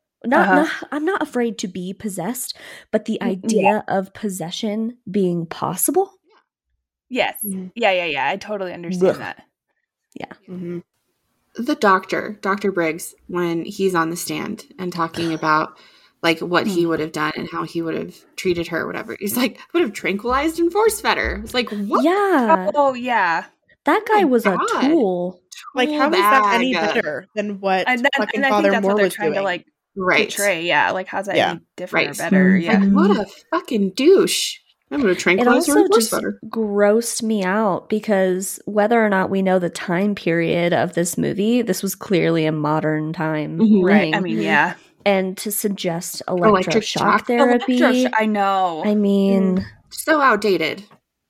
I'm not afraid to be possessed, but the idea of possession being possible. Yes, Mhm. yeah. I totally understand Ugh. that. Mhm. The Dr. Briggs, when he's on the stand and talking about like what he would have done and how he would have treated her or whatever, he's like, would have tranquilized and force fed her. It's like, what? Yeah. Oh yeah, That guy was God. a tool. Like, how is that any better than what and fucking I think Father that's Moore what they're was trying doing? to like Right. portray. Yeah, like how's that Yeah. any different Right. or better? Mhm. Yeah. Like, what a fucking douche. I'm going to It tranquilize her also and force just fed her. grossed me out because whether or not we know the time period of this movie, this was clearly a modern time Mhm. Right. thing. I mean, Mhm. yeah. And to suggest Electric shock electroshock therapy, I know. I mean, So outdated.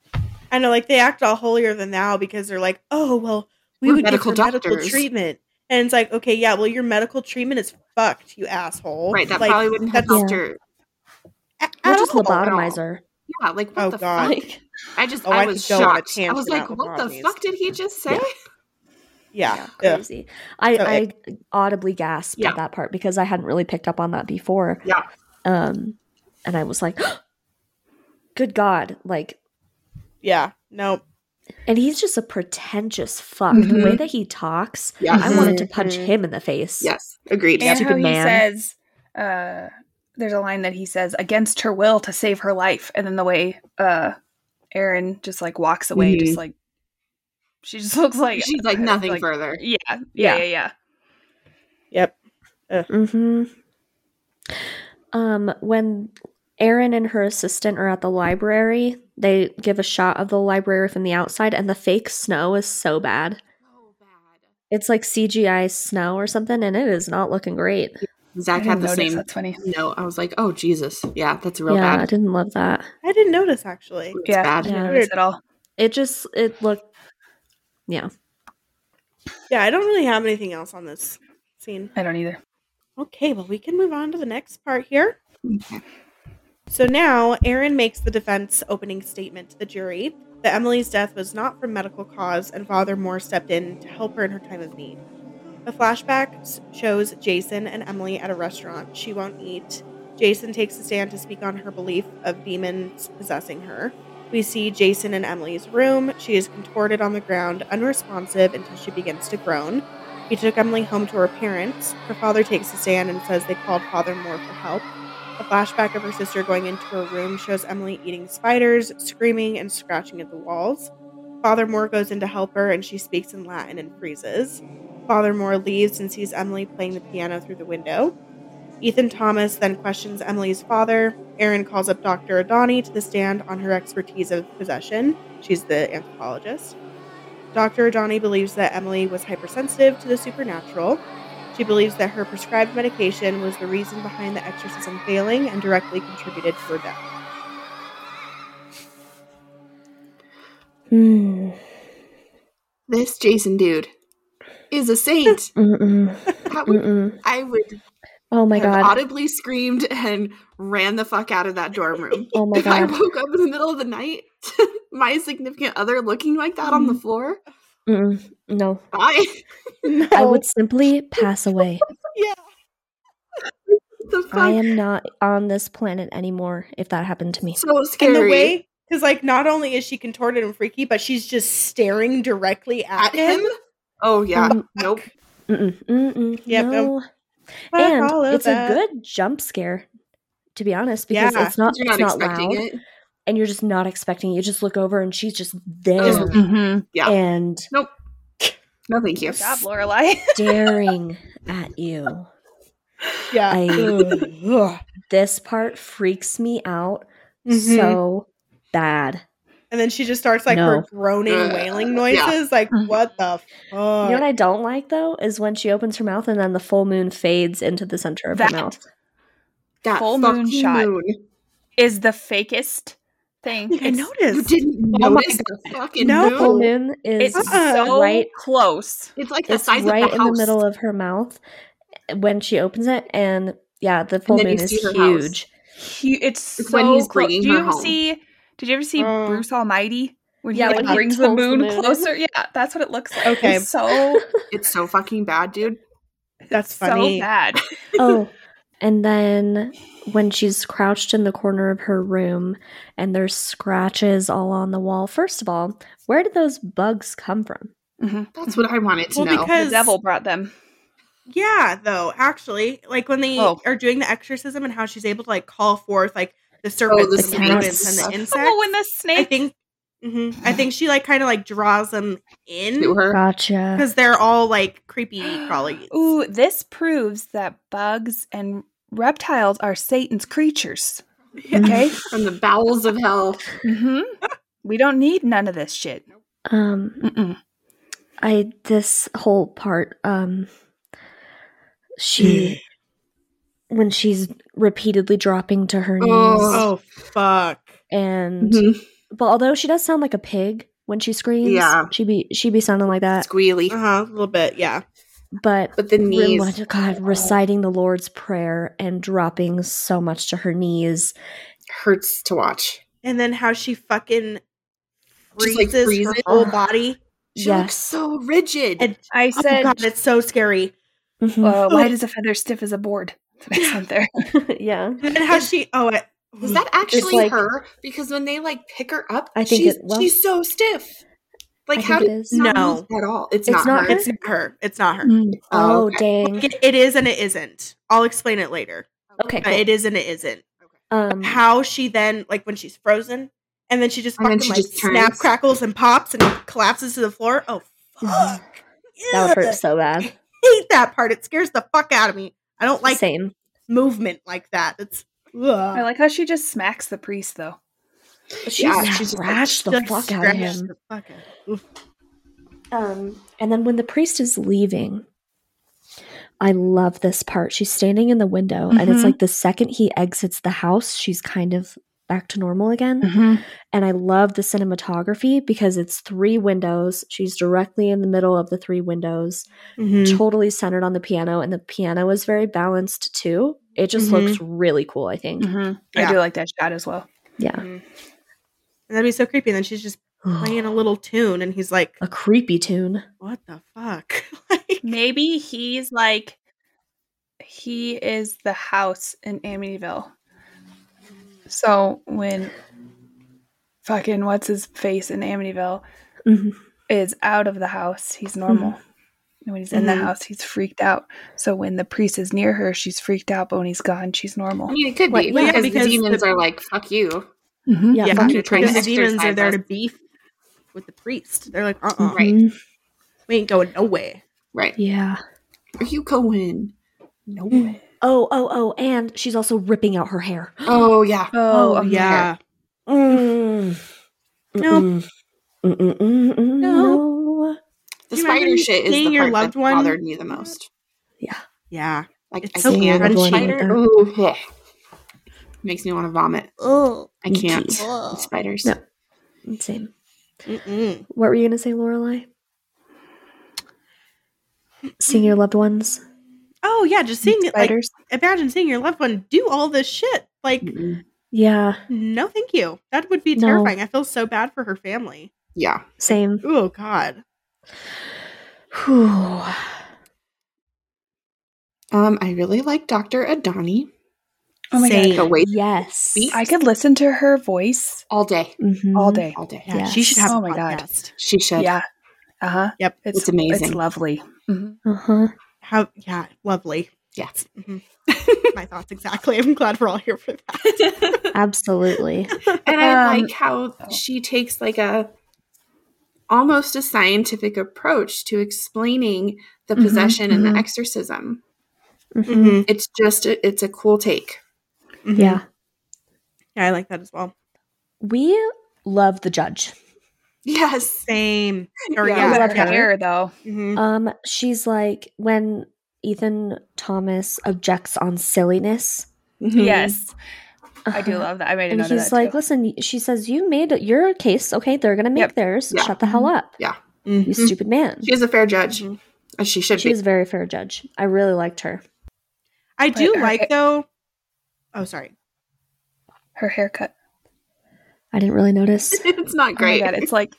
I know, like, they act all holier than thou because they're like, oh, well, we We're would medical give her medical doctors. treatment. And it's like, okay, yeah, well, your medical treatment is fucked, you asshole. Right. That Like, probably wouldn't have that's- helped her. at we'll just all. lobotomize her. Yeah. Like, what Oh, the God. fuck? I I was could go on a shocked. I tangent was like, about what the lobotomies. fuck did he just say? Yeah. Yeah, Ugh. crazy. So I audibly gasped Yeah. at that part because I hadn't really picked up on that before. Yeah. And I was like, good God. Like, Yeah. Nope. and he's just a pretentious fuck. The way Mhm. that he talks, Yeah. I wanted to punch Mhm. him in the face. Yes. Agreed. and Stupid how he man. says, there's a line that he says, against her will to save her life, and then the way Erin just like walks away, just like she just looks like she's like nothing further. Yeah. Yep. When Erin and her assistant are at the library, they give a shot of the library from the outside, and the fake snow is so bad. So bad. It's like CGI snow or something, and it is not looking great. Zach had the same. That's funny. No, I was like, oh Jesus, yeah, that's real Yeah, bad. I didn't love that. I didn't notice actually. It's bad. I didn't notice at all. It looked, yeah. Yeah, I don't really have anything else on this scene. I don't either. Okay, well, we can move on to the next part here. Okay. So now, Erin makes the defense opening statement to the jury that Emily's death was not from medical cause, and Father Moore stepped in to help her in her time of need. The flashback shows Jason and Emily at a restaurant. She won't eat. Jason takes a stand to speak on her belief of demons possessing her. We see Jason in Emily's room. She is contorted on the ground, unresponsive until she begins to groan. He took Emily home to her parents. Her father takes a stand and says they called Father Moore for help. A flashback of her sister going into her room shows Emily eating spiders, screaming, and scratching at the walls. Father Moore goes in to help her, and she speaks in Latin and freezes. Father Moore leaves and sees Emily playing the piano through the window. Ethan Thomas then questions Emily's father. Erin calls up Dr. Adani to the stand on her expertise of possession. She's the anthropologist. Dr. Adani believes that Emily was hypersensitive to the supernatural. She believes that her prescribed medication was the reason behind the exorcism failing and directly contributed to her death. This Jason dude is a saint. I would Oh my have god. audibly screamed and ran the fuck out of that dorm room. Oh my if I god. woke up in the middle of the night, my significant other looking like that on the floor, No. bye. No. I would simply pass away. Yeah. The fuck? I am not on this planet anymore if that happened to me. So And scary. the way, because like not only is she contorted and freaky, but she's just staring directly at him. Oh yeah. Um, Nope. Yep, No. Fuck all And of it's that. a good jump scare, to be honest, because Yeah. it's not You're not expecting loud, it. and you're just not expecting it. You just look over and she's just there Yeah. and Nope. No, thank you. Good job, Lorelai. staring at you. Yeah. I- This part freaks me out so bad. And then she just starts like her groaning, wailing noises. Like, what the fuck? You know what I don't like though is when she opens her mouth and then the full moon fades into the center of her mouth. That Full moon fucking shot. moon. Is the fakest thing. I It's- noticed. You didn't Oh my notice the fucking No. The full moon. moon is It's so right. close. It's like the It's size right of the in house. the middle of her mouth when she opens it, and yeah, the full then moon you is see her house. huge. It's It's so when he's close. bringing Did her you ever home. Did you ever see Oh. Bruce Almighty? When Yeah, he when like he brings the pulls the moon moon. closer? Yeah, that's what it looks like. Okay. It's so It's so fucking bad, dude. That's funny. so bad. Oh, and then when she's crouched in the corner of her room and there's scratches all on the wall. First of all, where did those bugs come from? That's what I wanted to Well, know. because The devil brought them. Yeah, though, actually, like when they are doing the exorcism and how she's able to like call forth like the serpents the and the rodents snakes. and the insects. Oh, when the snake. I think she like kind of like draws them in to her. Gotcha. because they're all like creepy crawlies. Ooh, this proves that bugs and reptiles are Satan's creatures. Okay? From the bowels of hell. We don't need none of this shit. This whole part, she when she's repeatedly dropping to her knees, Oh fuck! and but although she does sound like a pig when she screams, Yeah. she be sounding like that. Squealy. A little bit, yeah. But the knees. God, reciting the Lord's Prayer and dropping so much to her knees hurts to watch. And then how she fucking Just, like, freezes her freezes. whole body. She looks so rigid. And, I oh said, God, it's so scary. why does a feather stiff as a board? That's what I said there. Yeah. And how she? Was that actually like- her? Because when they like pick her up, I think she's so stiff. Like I how think did it is. not No. move at all? It's It's not not her. It's not her. It's not her. Oh, okay. dang. It is and it isn't. I'll explain it later. Okay, It is and it isn't. cool. How she then, like when she's frozen, And then she just And then fucking she like just snap, turns. crackles, and pops and collapses to the floor. Oh, fuck. That would hurt Ugh. so bad. I hate that part. It scares the fuck out of me. I don't like Same. movement like that. It's I like how she just smacks the priest, though. She Yeah, she's just like, scratched the fuck out of him. And then when the priest is leaving, I love this part. She's standing in the window, and it's Mhm. like the second he exits the house, she's kind of back to normal again. Mm-hmm. And I love the cinematography because it's 3 windows. She's directly in the middle of the 3 windows, totally centered on the piano, and the piano is very balanced too. It just looks really cool, I think. Mm-hmm. Yeah. I do like that shot as well. Yeah. And that'd be so creepy. And then she's just playing a little tune, and he's like, A creepy tune. what the fuck? Like, Maybe he's like, he is the house in Amityville. So when fucking what's his face in Amityville Mhm. is out of the house, he's normal. And when he's in the Mhm. house, he's freaked out. So when the priest is near her, she's freaked out. But when he's gone, she's normal. I mean, it could What- be yeah, because because the demons the- are like, fuck you. Mm-hmm. Yeah, yeah, fuck you, trying because to the demons are exorcise there us. to beef with the priest. They're like, Right. Mhm. we ain't going nowhere. Right. Yeah. Are you going? No Mm. way. Oh, and she's also ripping out her hair. Oh, yeah. Oh, yeah. Mm. Nope. No. The Do you remember spider shit is seeing the your part loved that one? bothered me the most. Yeah. Like, It's I so can't. crunchy. Spider. Ooh, ugh. Makes me want to vomit. Oh. I can't. Icky. With spiders. No. Same. Mm-mm. What were you going to say, Lorelai? Seeing your loved ones? Oh, yeah. Just seeing it. Like, spiders. imagine seeing your loved one do all this shit. Like, Mm-mm. Yeah. no, thank you. That would be No. terrifying. I feel so bad for her family. Yeah. Same. Oh, God. Whew. I really like Dr. Adani. Oh my Same. god, The way Yes. speaks I could listen to her voice all day. Mhm. all day. All day. Yeah, Yes. she should have Oh a my God. podcast. She should. Yeah. Uh huh. Yep. It's amazing. It's lovely. Mhm. Uh-huh. Yeah, lovely. Yes. Mhm. My thoughts exactly. I'm glad we're all here for that. Absolutely. And I Um, like how she takes like almost a scientific approach to explaining the Mhm, possession and mhm. the exorcism. Mhm. It's just it's a cool take. Mhm. Yeah. Yeah, I like that as well. We love the judge. Yes. Same. Or Yeah. yeah. But love her her. hair, though. Mhm. She's like, when Ethan Thomas objects on silliness. Mhm. Yes. I do uh-huh, love that. I made a and note of he's that like, too. listen, she says, you made your case. Okay, they're going to make Yep. theirs. Yeah. Shut the hell up. Yeah. You Mhm. stupid man. She is a fair judge, Mhm. as she should She be. was a very fair judge. I really liked her. I do But her like hair- though. Oh, sorry. Her haircut. I didn't really notice. It's not Oh my great. god, it's like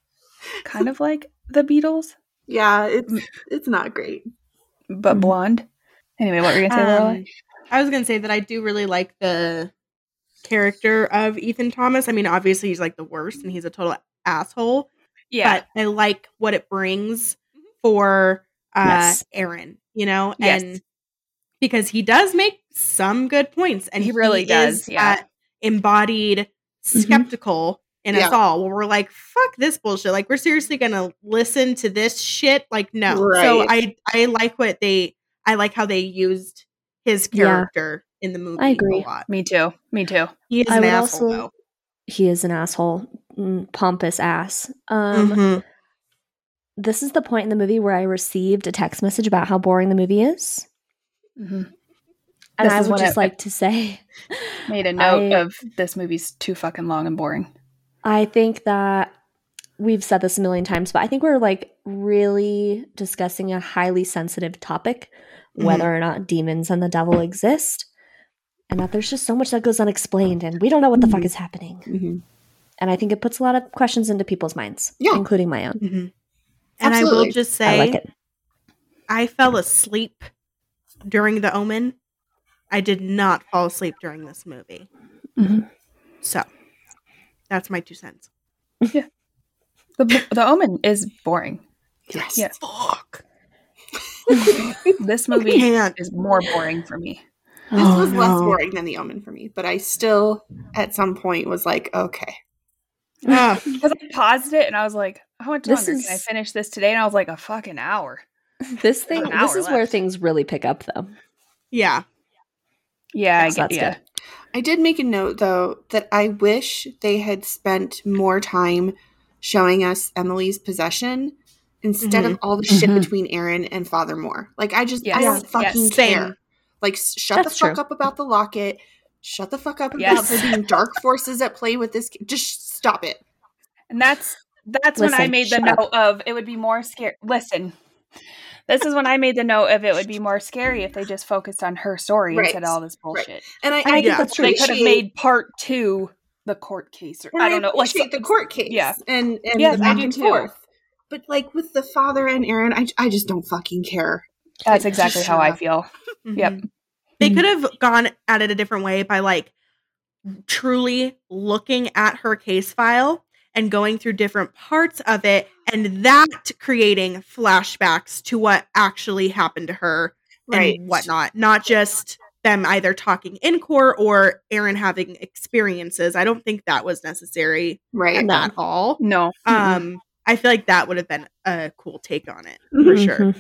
kind of like the Beatles, Yeah, it's not great. but Mhm. blonde. Anyway, what were you gonna say, Lorelai? I was gonna say that I do really like the character of Ethan Thomas. I mean, obviously he's like the worst and he's a total asshole. Yeah. But I like what it brings for Yes. Aaron, you know, Yes. and because he does make some good points, and He really does, is yeah. that embodied skeptical in us Yeah. all. Where we're like, "Fuck this bullshit!" Like, we're seriously gonna listen to this shit? Like, no. So Right. I like I like how they used his Yeah. character in the movie. I agree. A lot. Me too. Me too. He is I an would asshole, also- He is an asshole. Pompous ass. though. Mhm. This is the point in the movie where I received a text message about how boring the movie is. Mm-hmm. And This I is would when just I- like to say, Made a note I- of this movie's too fucking long and boring. I think that we've said this a million times, but I think we're like really discussing a highly sensitive topic, whether or not demons and the devil exist, and that there's just so much that goes unexplained and we don't know what the fuck is happening. Mhm. And I think it puts a lot of questions into people's minds, Yeah. including my own. Mhm. And I Absolutely. will just say, I like it. I fell asleep during The Omen. I did not fall asleep during this movie. Mhm. So that's my 2 cents. The Omen is boring. Yes. Yeah. Fuck. This I movie can't. is more boring for me. This Oh, was less no. boring than The Omen for me, but I still, at some point, was like, okay. Because I paused it and I was like, how much This longer can I is- finish this today? And I was like, a fucking hour. This An is hour where left. things really pick up, though. Yeah. Yeah, I So get that's yeah. good. I did make a note, though, that I wish they had spent more time showing us Emily's possession instead of all the shit Mhm. between Aaron and Father Moore. Like, I Yes. don't fucking Yes. Same. care. Like, shut That's the fuck true. up about the locket. Shut the fuck up about Yes. there being dark forces at play with this. Just stop it. And that's when I Listen, made the shut note up. of it would be more scary. Listen, this is when I made the note of it would be more scary if they just focused on her story Right. instead of all this bullshit. And I think do that's true. They could have appreciate- made part 2 the court case, or and I don't know, like appreciate the court case. Yeah. And Yes, the I back do and too. forth. But like with the father and Aaron, I just don't fucking care. That's Like, exactly just how shut I up. feel. Yep. They could have gone at it a different way by like truly looking at her case file and going through different parts of it and that creating flashbacks to what actually happened to her Right. and whatnot. Not just them either talking in court or Aaron having experiences. I don't think that was necessary Right. at all. No. I feel like that would have been a cool take on it for sure.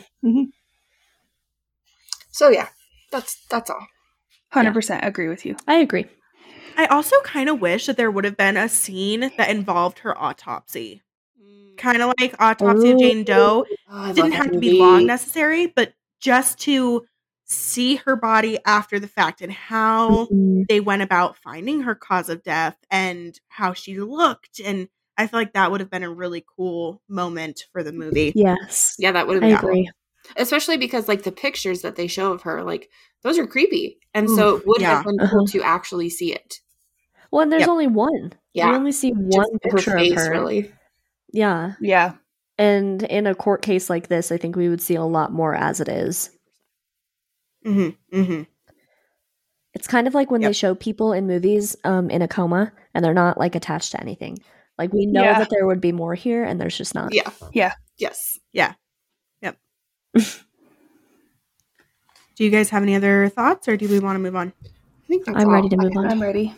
So yeah, that's all. 100% agree with you. I agree. I also kind of wish that there would have been a scene that involved her autopsy. Kind of like Autopsy of Jane Doe. Oh, I love Didn't that have to be movie. long necessary, but just to see her body after the fact and how Mhm. they went about finding her cause of death and how she looked. And I feel like that would have been a really cool moment for the movie. Yes. Yeah, that would have I been cool. agree. Especially because like the pictures that they show of her, like those are creepy. And so it would have been cool to actually see it. Well, and there's Yep. only one. Yeah. We only see Just one her picture face, of her. really. Yeah. Yeah. And in a court case like this, I think we would see a lot more as it is. It's kind of like when they show people in movies in a coma and they're not like attached to anything. Like we know Yeah. that there would be more here and there's just not. Yeah. Yeah. Yes. Yeah. Yep. Do you guys have any other thoughts or do we want to move on? I think that's I'm all. ready to move on. I'm ready.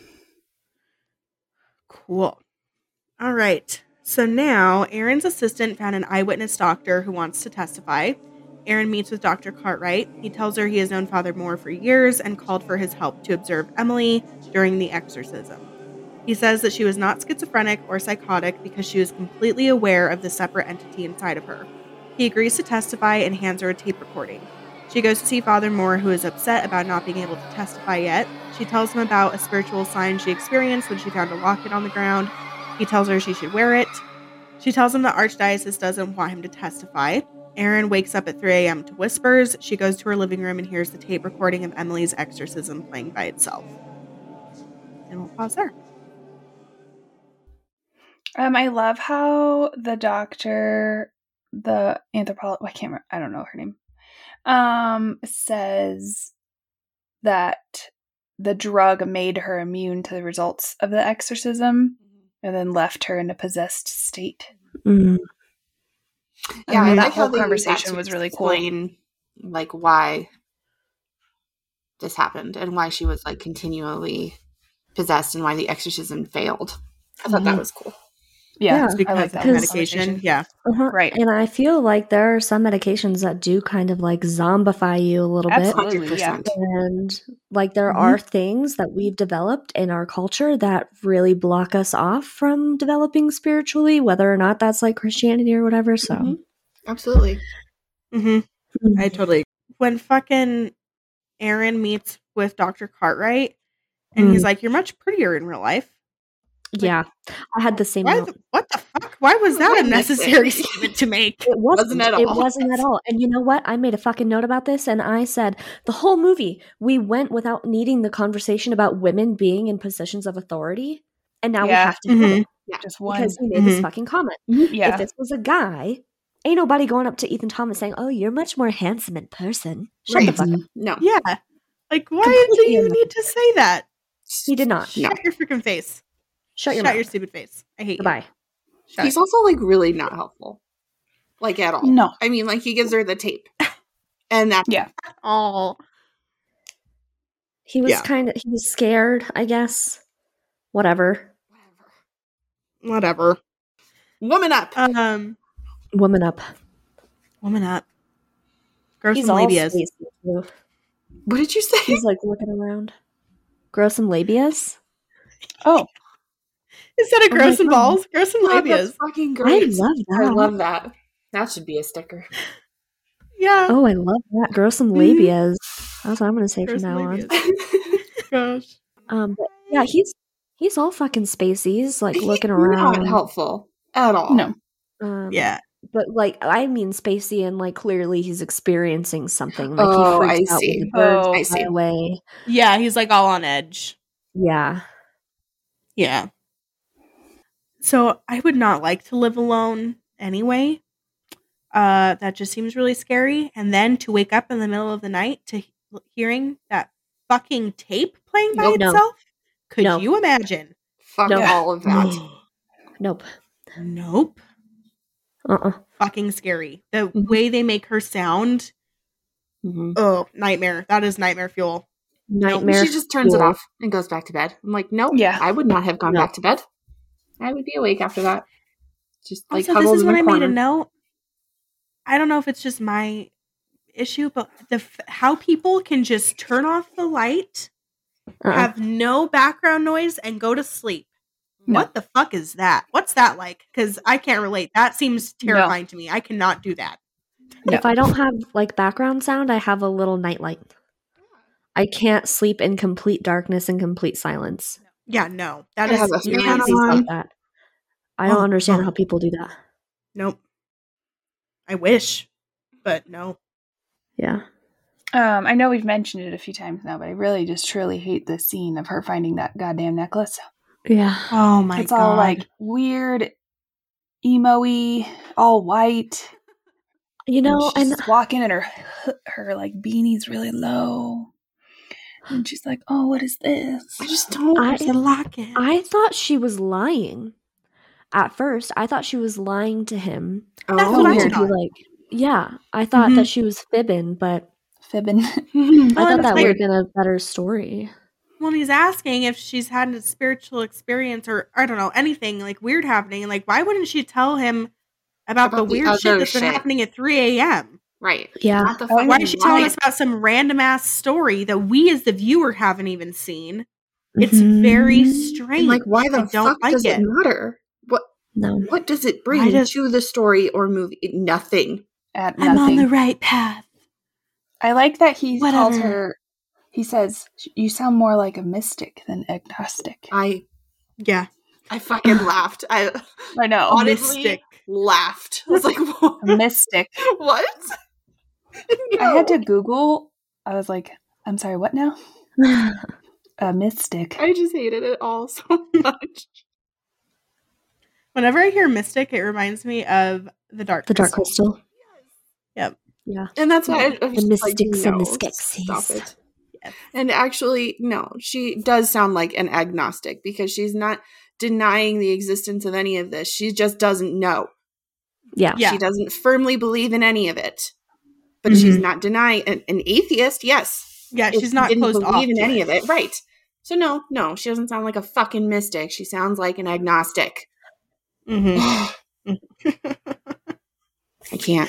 Cool. All right. So now Aaron's assistant found an eyewitness doctor who wants to testify. Aaron meets with Dr. Cartwright. He tells her he has known Father Moore for years and called for his help to observe Emily during the exorcism. He says that she was not schizophrenic or psychotic because she was completely aware of the separate entity inside of her. He agrees to testify and hands her a tape recording. She goes to see Father Moore, who is upset about not being able to testify yet. She tells him about a spiritual sign she experienced when she found a locket on the ground. He tells her she should wear it. She tells him the Archdiocese doesn't want him to testify. Aaron wakes up at 3 a.m. to whispers. She goes to her living room and hears the tape recording of Emily's exorcism playing by itself. And we'll pause there. I love how the doctor, the anthropologist, I can't remember, I don't know her name, says that the drug made her immune to the results of the exorcism and then left her in a possessed state. Mm. Yeah, And I that like how whole they use conversation that to was really cool. explain, like why this happened and why she was like continually possessed and why the exorcism failed. I thought that was cool. Yeah, It's because I like of that the whole medication. conversation. Yeah. Right. And I feel like there are some medications that do kind of like zombify you a little bit. Absolutely, yeah. 100%. And like there are things that we've developed in our culture that really block us off from developing spiritually, whether or not that's like Christianity or whatever. So Mhm. Absolutely. I totally. When fucking Aaron meets with Dr. Cartwright, and he's like, "You're much prettier in real life." yeah, I had the same Why? note. What the fuck? Why was that What a necessary statement to make? It wasn't, Wasn't at It all. wasn't at all. And you know what? I made a fucking note about this and I said the whole movie we went without needing the conversation about women being in positions of authority. And now we Yeah. have to do it Just one. because he made this fucking comment. Yeah. If this was a guy, ain't nobody going up to Ethan Thomas saying, "Oh, you're much more handsome in person." Shut the Right. fuck up. No. Yeah. Like, why Completely do you unnecessary. need to say that? He did not. No. Shut your freaking face. Shut your Shut mouth. your stupid face. I hate Goodbye. you. Shut He's it. also like really not helpful. Like at all. No. I mean, like he gives her the tape. And that's Yeah. Oh. He was Yeah. he was scared, I guess. Whatever. Whatever. Woman up. Woman up. Woman up. Grow He's some all labias. spacey, too. What did you say? He's like looking around. Grow some labias. Oh, Instead of Oh grow my some God. balls, grow some God, labias. that's fucking I great. love that. I love that. That should be a sticker. Yeah. Oh, I love that. Grow some labias. That's what I'm gonna say Grow from some now on. labias. Gosh. But yeah, he's all fucking spacey. He's like looking He's around. not helpful at all. no. Yeah. But like I mean spacey and like clearly he's experiencing something. Like Oh, he freaks I out see. when the birds Oh, I fly see. away. Yeah, he's like all on edge. Yeah. Yeah. So I would not like to live alone anyway. That just seems really scary. And then to wake up in the middle of the night to hearing that fucking tape playing by Nope. No. itself. Could No. you imagine? Fuck No. all of that. Nope. Nope. Fucking scary. The Mhm. way they make her sound. Mhm. Oh, nightmare. That is nightmare fuel. Nightmare. She just turns it fuel. off and goes back to bed. I'm like, nope. Yeah. I would not have gone No. back to bed. I would be awake after that. Just like Also, this huddled is in when the I corner. made a note. I don't know if it's just my issue, but how people can just turn off the light, have no background noise, and go to sleep. No. What the fuck is that? What's that like? Because I can't relate. That seems terrifying to me. I cannot do that. No. If I don't have like background sound, I have a little nightlight. I can't sleep in complete darkness and complete silence. Yeah, no. That I is have a You fan can't crazy. be on. like that. I don't Oh, understand no. how people do that. Nope. I wish, but no. Yeah. I know we've mentioned it a few times now, but I really just truly hate the scene of her finding that goddamn necklace. Yeah. Oh my It's god. all like weird, emo-y, all white. You know, she's and just walking and her like beanie's really low. And she's like, oh, what is this? I just don't. There's a locket. I thought she was lying. At first, I thought she was lying to him. That's Oh, what I weird. thought. Like, yeah, I thought Mhm. that she was fibbing, but Fibbing. I Well, thought and that it's would have weird. been a better story. Well, he's asking if she's had a spiritual experience or I don't know, anything like weird happening. And like, why wouldn't she tell him about the About the weird shit other that's been shit. happening at 3 a.m.? Right. Yeah. Not the Why Why fucking is she telling lie. us about some random ass story that we as the viewer haven't even seen? It's Mhm. very And strange. like, why the I don't fuck like does it it. matter? No. What does it Why bring does- to the story or movie? Nothing. At I'm on nothing. the right path. I like that he calls Whatever. her. He says, "You sound more like a mystic than agnostic." I Yeah. fucking laughed. I I know. audibly Mystic. laughed. I was like, what? A mystic. What? I had to No. Google. I was like, I'm sorry, what now? A mystic. I just hated it all so much. Whenever I hear mystic, it reminds me of the Dark The Dark Crystal. Crystal. Yep. Yeah. And that's why I was The just like, mystics and the no, Skeksis. stop it. Yes. And actually, no, she does sound like an agnostic because she's not denying the existence of any of this. She just doesn't know. Yeah. Yeah. She doesn't firmly believe in any of it. But she's not denying an atheist, yes. Yeah, If she's she not didn't closed off believe in to any it. of it. Right. So no, she doesn't sound like a fucking mystic. She sounds like an agnostic. Mhm. I can't.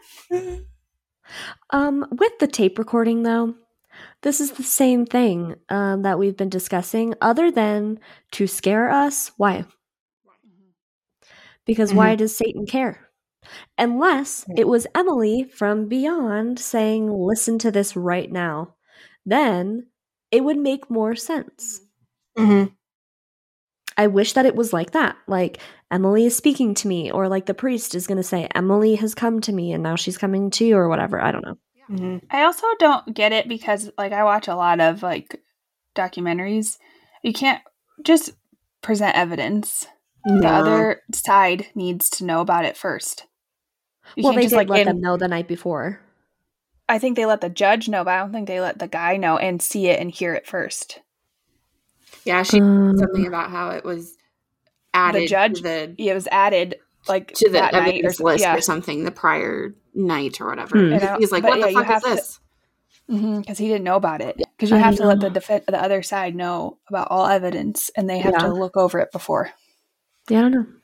With the tape recording though, this is the same thing that we've been discussing, other than to scare us. Why? Because why does Satan care? Unless it was Emily from Beyond saying, listen to this right now. Then it would make more sense. Mhm. I wish that it was like that. Like, Emily is speaking to me, or like the priest is going to say, Emily has come to me and now she's coming to you, or whatever. I don't know. Mhm. I also don't get it because, like, I watch a lot of, like, documentaries. You can't just present evidence. The No. other side needs to know about it first. You Well, can't they just, did like, let in- them know the night before. I think they let the judge know, but I don't think they let the guy know and see it and hear it first. Yeah, she said something about how it was added The judge, to the it was added, like, to the that night or evidence something. list Yeah. or something the prior night or whatever. Hmm. And he's like, But what the yeah, you fuck is have to- this? Because he didn't know about it. Because you I have to let know. the other side know about all evidence, and they have Yeah. to look over it before. Yeah, I don't know.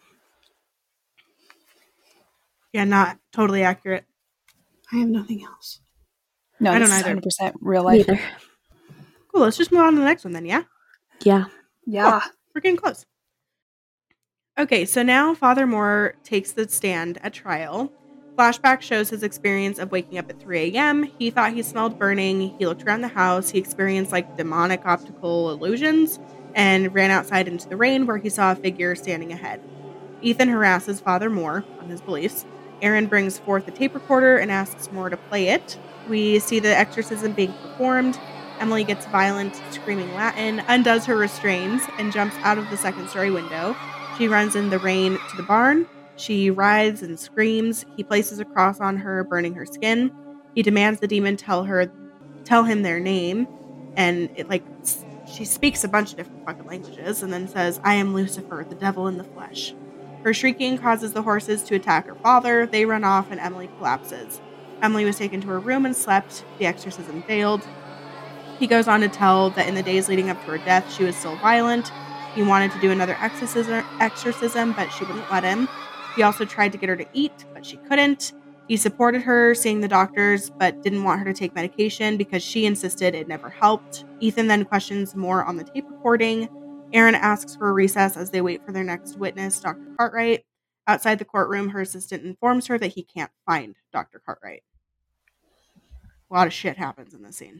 Yeah, not totally accurate. I have nothing else. No, I this don't is either. 100% real life. Neither. Cool. Let's just move on to the next one then. Yeah. Yeah. Yeah. We're getting close. Okay, so now Father Moore takes the stand at trial. Flashback shows his experience of waking up at 3 a.m. He thought he smelled burning. He looked around the house. He experienced like demonic optical illusions and ran outside into the rain where he saw a figure standing ahead. Ethan harasses Father Moore on his beliefs. Aaron brings forth a tape recorder and asks Moore to play it. We see the exorcism being performed. Emily gets violent, screaming Latin, undoes her restraints, and jumps out of the second-story window. She runs in the rain to the barn. She writhes and screams. He places a cross on her, burning her skin. He demands the demon tell him their name, and she speaks a bunch of different fucking languages, and then says, "I am Lucifer, the devil in the flesh." Her shrieking causes the horses to attack her father. They run off, and Emily collapses. Emily was taken to her room and slept. The exorcism failed. He goes on to tell that in the days leading up to her death, she was still violent. He wanted to do another exorcism, but she wouldn't let him. He also tried to get her to eat, but she couldn't. He supported her seeing the doctors, but didn't want her to take medication because she insisted it never helped. Ethan then questions more on the tape recording. Aaron asks for a recess as they wait for their next witness, Dr. Cartwright. Outside the courtroom, her assistant informs her that he can't find Dr. Cartwright. A lot of shit happens in this scene.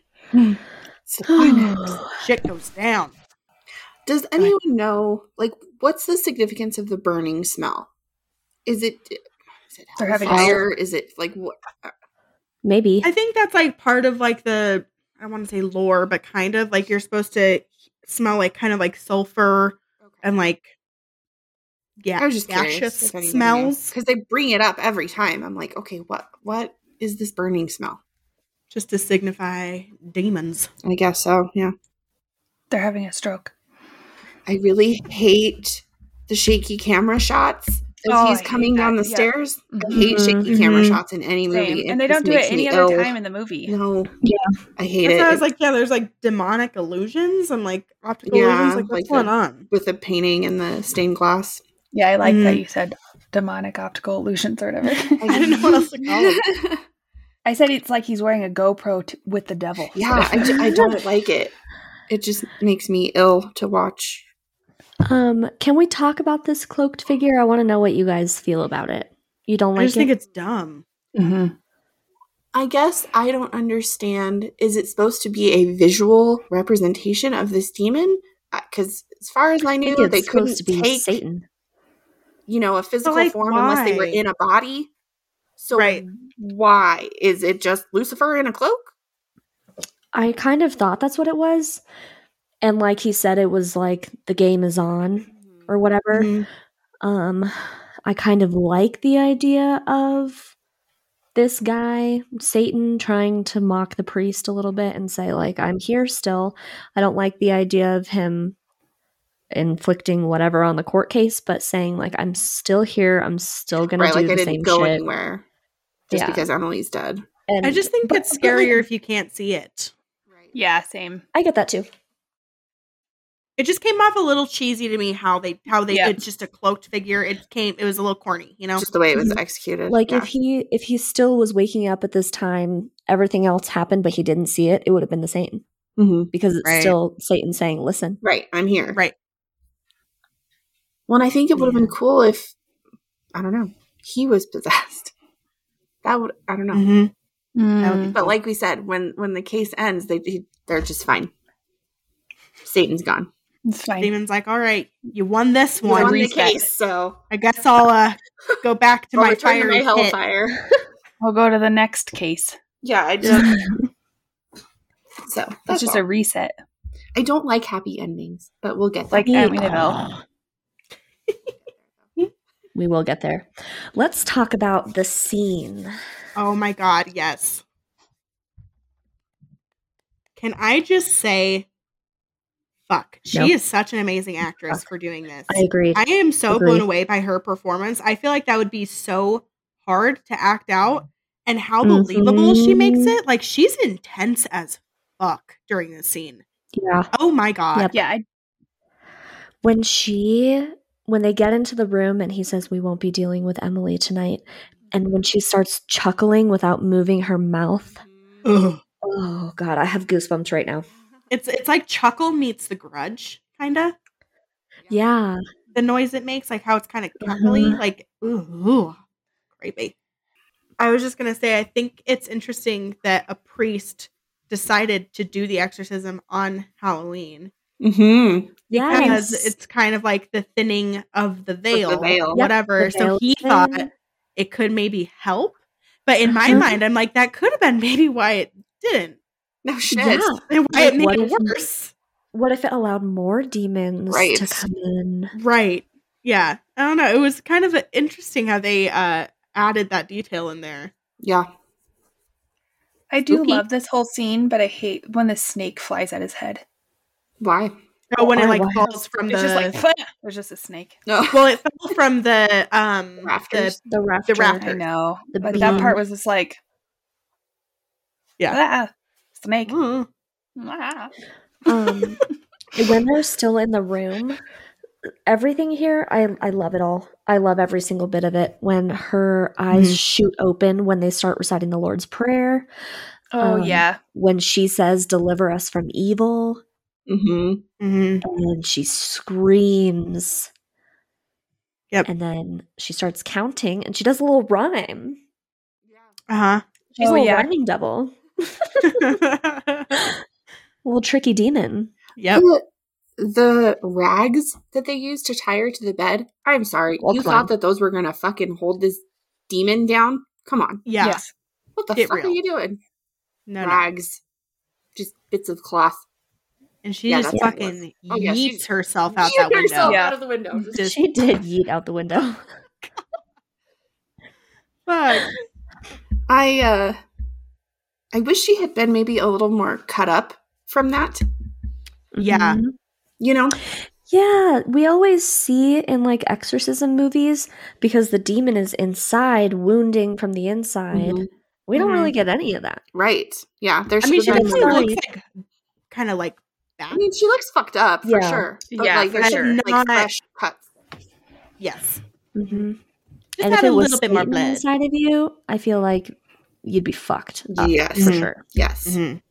Shit goes down. Does anyone know, like, what's the significance of the burning smell? Is it They're having fire? Is it like what? Maybe. I think that's like part of like the, I want to say lore, but kind of like you're supposed to smell like kind of like sulfur and like, I was just gaseous curious smells. because they bring it up every time. I'm like, okay, what is this burning smell? Just to signify demons. I guess so. Yeah. They're having a stroke. I really hate the shaky camera shots as he's coming down the stairs. I hate shaky camera shots in any movie. And they don't do it any other time in the movie. No. Yeah. I hate That's it. why I was like, there's like demonic illusions and like optical illusions. Like, what's going on? With the painting and the stained glass. Yeah, I like that you said demonic optical illusions or whatever. I didn't know what else to call it. I said it's like he's wearing a GoPro with the devil. Yeah, I don't like it. It just makes me ill to watch. Can we talk about this cloaked figure? I want to know what you guys feel about it. You don't like it? I just think it's dumb. Mm-hmm. I guess I don't understand. Is it supposed to be a visual representation of this demon? Because as far as I knew, they couldn't take Satan. A physical form unless they were in a body. So why? Is it just Lucifer in a cloak? I kind of thought that's what it was. And like he said, it was like the game is on or whatever. Mm-hmm. I kind of like the idea of this guy, Satan, trying to mock the priest a little bit and say, like, I'm here still. I don't like the idea of him inflicting whatever on the court case, but saying, like, I'm still here. I'm still going to do the same shit. I didn't go anywhere just because Emily's dead. And, I just think it's scarier if you can't see it. Right. Yeah, same. I get that too. It just came off a little cheesy to me how they it's just a cloaked figure. It was a little corny, just the way it was executed. Like if he still was waking up at this time, everything else happened, but he didn't see it, it would have been the same. Mm-hmm. Because it's still Satan saying, "Listen, right, I'm here." Right. Well, and I think it would have been cool if, I don't know, he was possessed. That would, I don't know. Mm-hmm. That would be, but like we said, when the case ends, they're just fine. Satan's gone. It's fine. Demon's like, all right, you won this one. You won the case, so I guess I'll go back to my fire. My hellfire. We'll go to the next case. Yeah, I just. So that's just a reset. I don't like happy endings, but we'll get there. Like Amityville. We will get there. Let's talk about the scene. Oh my god, yes. Can I just say, fuck. She is such an amazing actress for doing this. I agree. I am so blown away by her performance. I feel like that would be so hard to act out, and how believable she makes it. Like, she's intense as fuck during this scene. Yeah. Oh my god. Yep. Yeah. When she when they get into the room and he says, "We won't be dealing with Emily tonight," and when she starts chuckling without moving her mouth, oh god, I have goosebumps right now. It's like Chuckle meets The Grudge, kind of. Yeah. The noise it makes, like how it's kind of cackly, Uh-huh. like ooh, creepy. I was just gonna say, I think it's interesting that a priest decided to do the exorcism on Halloween Mm-hmm. because Yes. it's kind of like the thinning of the veil, veil. whatever. Yep, the So veil he thin. thought it could maybe help, but in my Uh-huh. mind, I'm like, that could have been maybe why it didn't, No shit. Yeah. and why Like, it made what it if- worse. What if it allowed more demons Right. to come in? Right. Yeah. I don't know. It was kind of interesting how they added that detail in there. Yeah. I do Spooky. love this whole scene, but I hate when the snake flies at his head. Why? Oh, when it like why? falls from It's just like, the there's just a snake. No. well, it fell from the Rafters. The rafter. rafter. I know. The But that beam. part was just like, Yeah. snake. Mm. Ah. When they're still in the room, everything here, I love it all. I love every single bit of it. When her eyes shoot open when they start reciting the Lord's Prayer. Oh, yeah. When she says, "Deliver us from evil," Mm-hmm. Mhm. and then she screams. Yep. And then she starts counting, and she does a little rhyme. Uh She's Oh, a little yeah. rhyming devil. huh. A little tricky demon. Yep. The rags that they used to tie her to the bed. I'm sorry. Oh, you come thought on. that those were going to fucking hold this demon down? Come on. Yeah. Yes. What the Get fuck real. are you doing? No. Rags. Just bits of cloth. And she Yeah, just that's what it fucking was. Oh, yeah, she yeets herself out Yeet that window. herself Yeah. out of the window. Just She did yeet out the window. fuck. I wish she had been maybe a little more cut up from that. Yeah. Mhm. You know? Yeah, we always see in like exorcism movies, because the demon is inside, wounding from the inside. Mhm. We don't Mhm. really get any of that. Right. Yeah. There I mean, should she have been that's definitely more. fine. looks like kind of like I that. mean, she looks fucked up for Yeah. sure. But Yeah, like, for there's sure. like Not- fresh cuts. Yes. Mm-hmm. Just And if had it a was little bit more Satan blood. inside of you, I feel like you'd be fucked up Yes. for Mhm. sure. Yes. Mhm.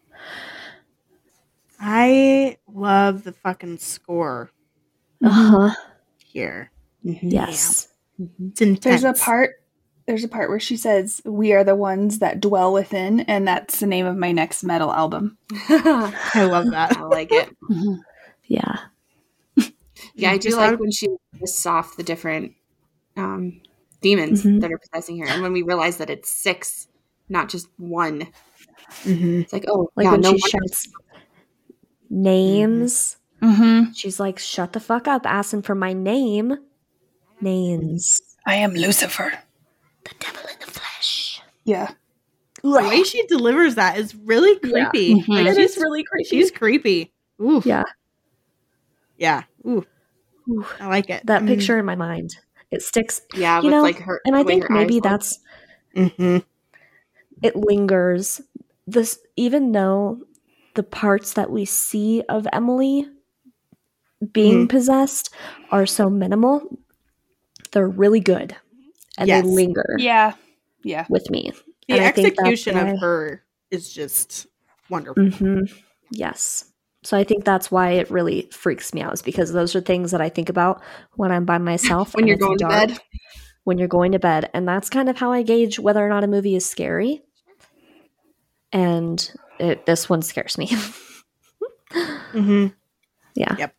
I love the fucking score Uh-huh. here. Mhm. Yes. Mhm. It's intense. There's a part where she says, "We are the ones that dwell within," and that's the name of my next metal album. I love that. I like it. Yeah. Yeah, I do Just like how- when she lists off the different demons Mhm. that are possessing her, and when we realize that it's 6, not just 1. Mhm. It's like, oh, Like yeah, when no she wonder. shouts names, Mm-hmm. she's like, "Shut the fuck up, asking for my name." Names. I am Lucifer. The devil in the flesh. Yeah. The way she delivers that is really Yeah. creepy. Mhm. Like, It she's is really creepy. She's creepy. Ooh. Yeah. Yeah. Ooh. Ooh. I like it. That picture in my mind. It sticks. Yeah, You with know, like her, and I the way think her eyes maybe look. that's Mm-hmm. it lingers. This, even though the parts that we see of Emily being possessed are so minimal, they're really good, and Yes. they linger Yeah. Yeah. with me. The And I think that's execution why- of her is just wonderful. Mhm. Yes. So I think that's why it really freaks me out, is because those are things that I think about when I'm by myself. When and you're it's going to dark, bed. When you're going to bed. And that's kind of how I gauge whether or not a movie is scary. And this one scares me. Mm-hmm. Yeah. Yep.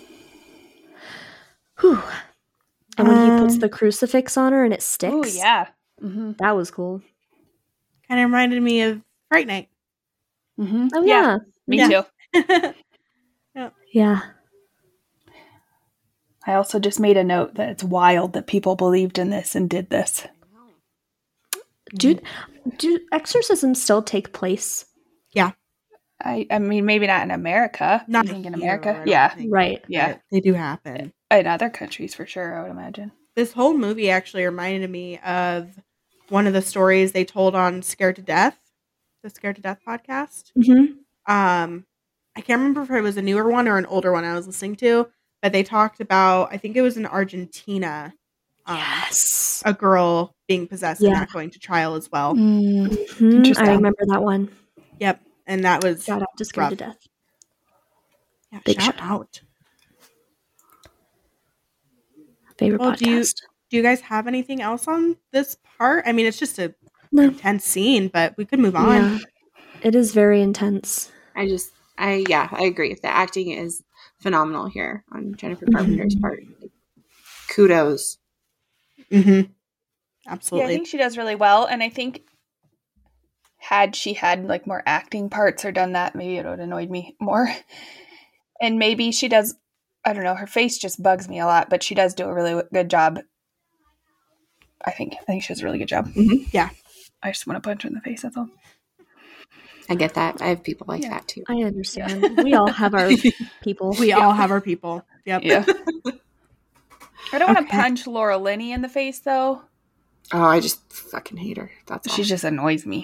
Whew. And when he puts the crucifix on her and it sticks. Oh, yeah. Mm-hmm. That was cool. Kind of reminded me of Fright Night. Mm-hmm. Oh, yeah. Me Yeah. too. Yeah. I also just made a note that it's wild that people believed in this and did this. Do exorcisms still take place? I mean, maybe not in America. Not You think in here, America? I don't Yeah. think, Right. Yeah. but they do happen. In other countries, for sure, I would imagine. This whole movie actually reminded me of one of the stories they told on Scared to Death, the Scared to Death podcast. Mm-hmm. I can't remember if it was a newer one or an older one I was listening to, but they talked about, I think it was in Argentina, Yes. a girl being possessed and not going to trial as well. I remember that one. Yep. And that was shout out to Scared to Death. Yeah, Big shout out. Favorite podcast. Do you guys have anything else on this part? I mean, it's just a intense scene, but we could move on. Yeah, it is very intense. I agree. The acting is phenomenal here on Jennifer Carpenter's part. Kudos. Mm-hmm. Absolutely. Yeah, I think she does really well, and I think had she had like more acting parts or done that, maybe it would have annoyed me more. And maybe she does. I don't know. Her face just bugs me a lot, but she does do a really good job. I think she does a really good job. Mm-hmm. Yeah. I just want to punch her in the face. That's all. I get that. I have people like that too. I understand. We all have our people. We all have our people. Yep. Yeah. I don't want to punch Laura Linney in the face, though. Oh, I just fucking hate her. That's all. She just annoys me.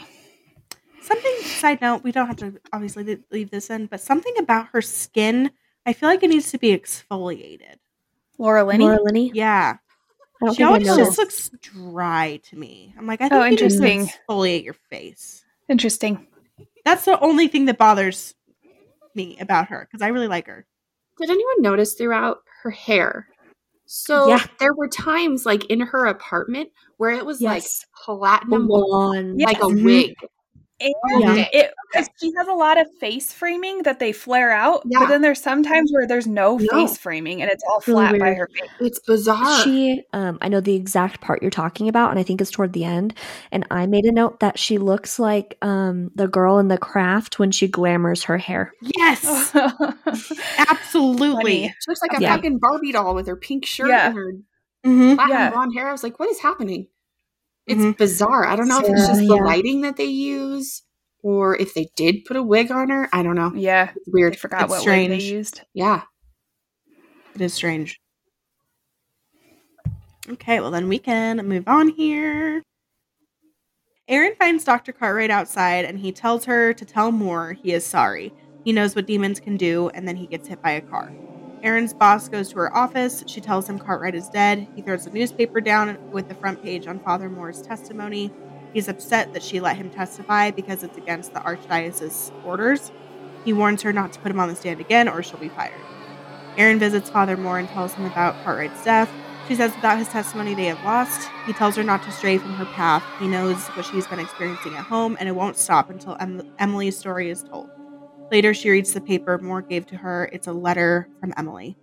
Side note, we don't have to obviously leave this in, but something about her skin, I feel like it needs to be exfoliated. Laura Linney? Yeah. She always just looks dry to me. I'm like, I think you just need to exfoliate your face. Interesting. That's the only thing that bothers me about her, because I really like her. Did anyone notice throughout her hair? So there were times like in her apartment where it was like platinum blonde, like a wig. And because she has a lot of face framing that they flare out, but then there's sometimes where there's no face framing and it's all flat by her face. It's bizarre. She, I know the exact part you're talking about, and I think it's toward the end. And I made a note that she looks like the girl in The Craft when she glamours her hair. Yes, absolutely. She looks like a fucking Barbie doll with her pink shirt and her platinum blonde hair. I was like, what is happening? It's bizarre. I don't know if it's just the lighting that they use or if they did put a wig on her. I don't know. Yeah. It's weird. I forgot what wig they used. Yeah. It is strange. Okay, well then we can move on here. Aaron finds Dr. Cartwright outside and he tells her to tell Moore he is sorry. He knows what demons can do, and then he gets hit by a car. Aaron's boss goes to her office. She tells him Cartwright is dead. He throws a newspaper down with the front page on Father Moore's testimony. He's upset that she let him testify because it's against the Archdiocese orders. He warns her not to put him on the stand again or she'll be fired. Aaron visits Father Moore and tells him about Cartwright's death. She says without his testimony they have lost. He tells her not to stray from her path. He knows what she's been experiencing at home, and it won't stop until Emily's story is told. Later, she reads the paper Moore gave to her. It's a letter from Emily.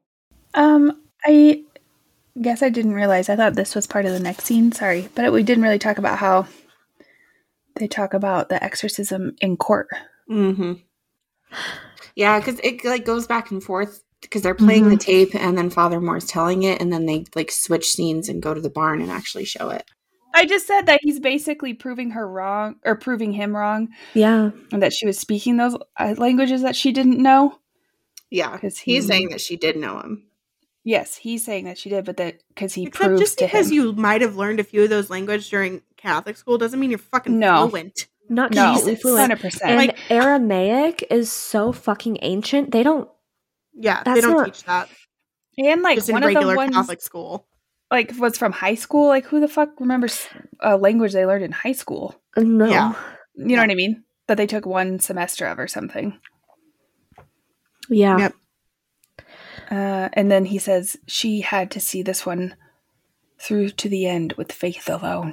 I guess I didn't realize. I thought this was part of the next scene. Sorry. But we didn't really talk about how they talk about the exorcism in court. Mm-hmm. Yeah, because it like goes back and forth because they're playing the tape and then Father Moore's telling it and then they like switch scenes and go to the barn and actually show it. I just said that he's basically proving her wrong or proving him wrong. Yeah. And that she was speaking those languages that she didn't know. Yeah. Because he's saying that she did know him. Yes, he's saying that she did, but that because he Except proves just to him. because you might have learned a few of those languages during Catholic school doesn't mean you're fucking fluent. Not completely fluent. 100%. And like, Aramaic is so fucking ancient. They don't. Yeah, they don't teach that. And like just one in of the regular ones, Catholic school. Like was from high school. Like who the fuck remembers a language they learned in high school? No. Yeah. You know what I mean? That they took one semester of or something. Yeah. Yep. And then he says she had to see this one through to the end with faith alone.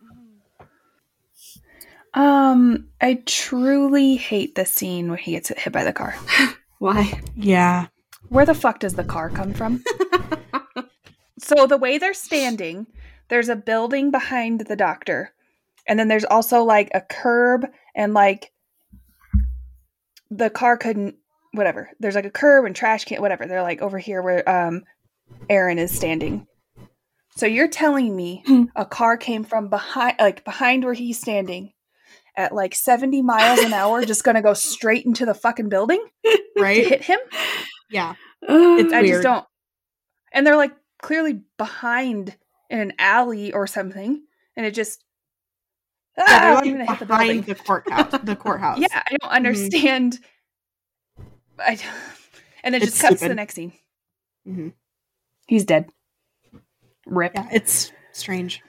I truly hate the scene where he gets hit by the car. Why? Yeah. Where the fuck does the car come from? So the way they're standing, there's a building behind the doctor. And then there's also like a curb and like the car couldn't, whatever. There's like a curb and trash can, whatever. They're like over here where Aaron is standing. So you're telling me a car came from behind where he's standing at like 70 miles an hour, just going to go straight into the fucking building? Right? To hit him? Yeah. It's I just don't. And they're like clearly behind in an alley or something. And it just... they're like behind the courthouse. Yeah, I don't understand. And then it just cuts to the next scene. Mm-hmm. He's dead. Rip. Yeah, it's strange.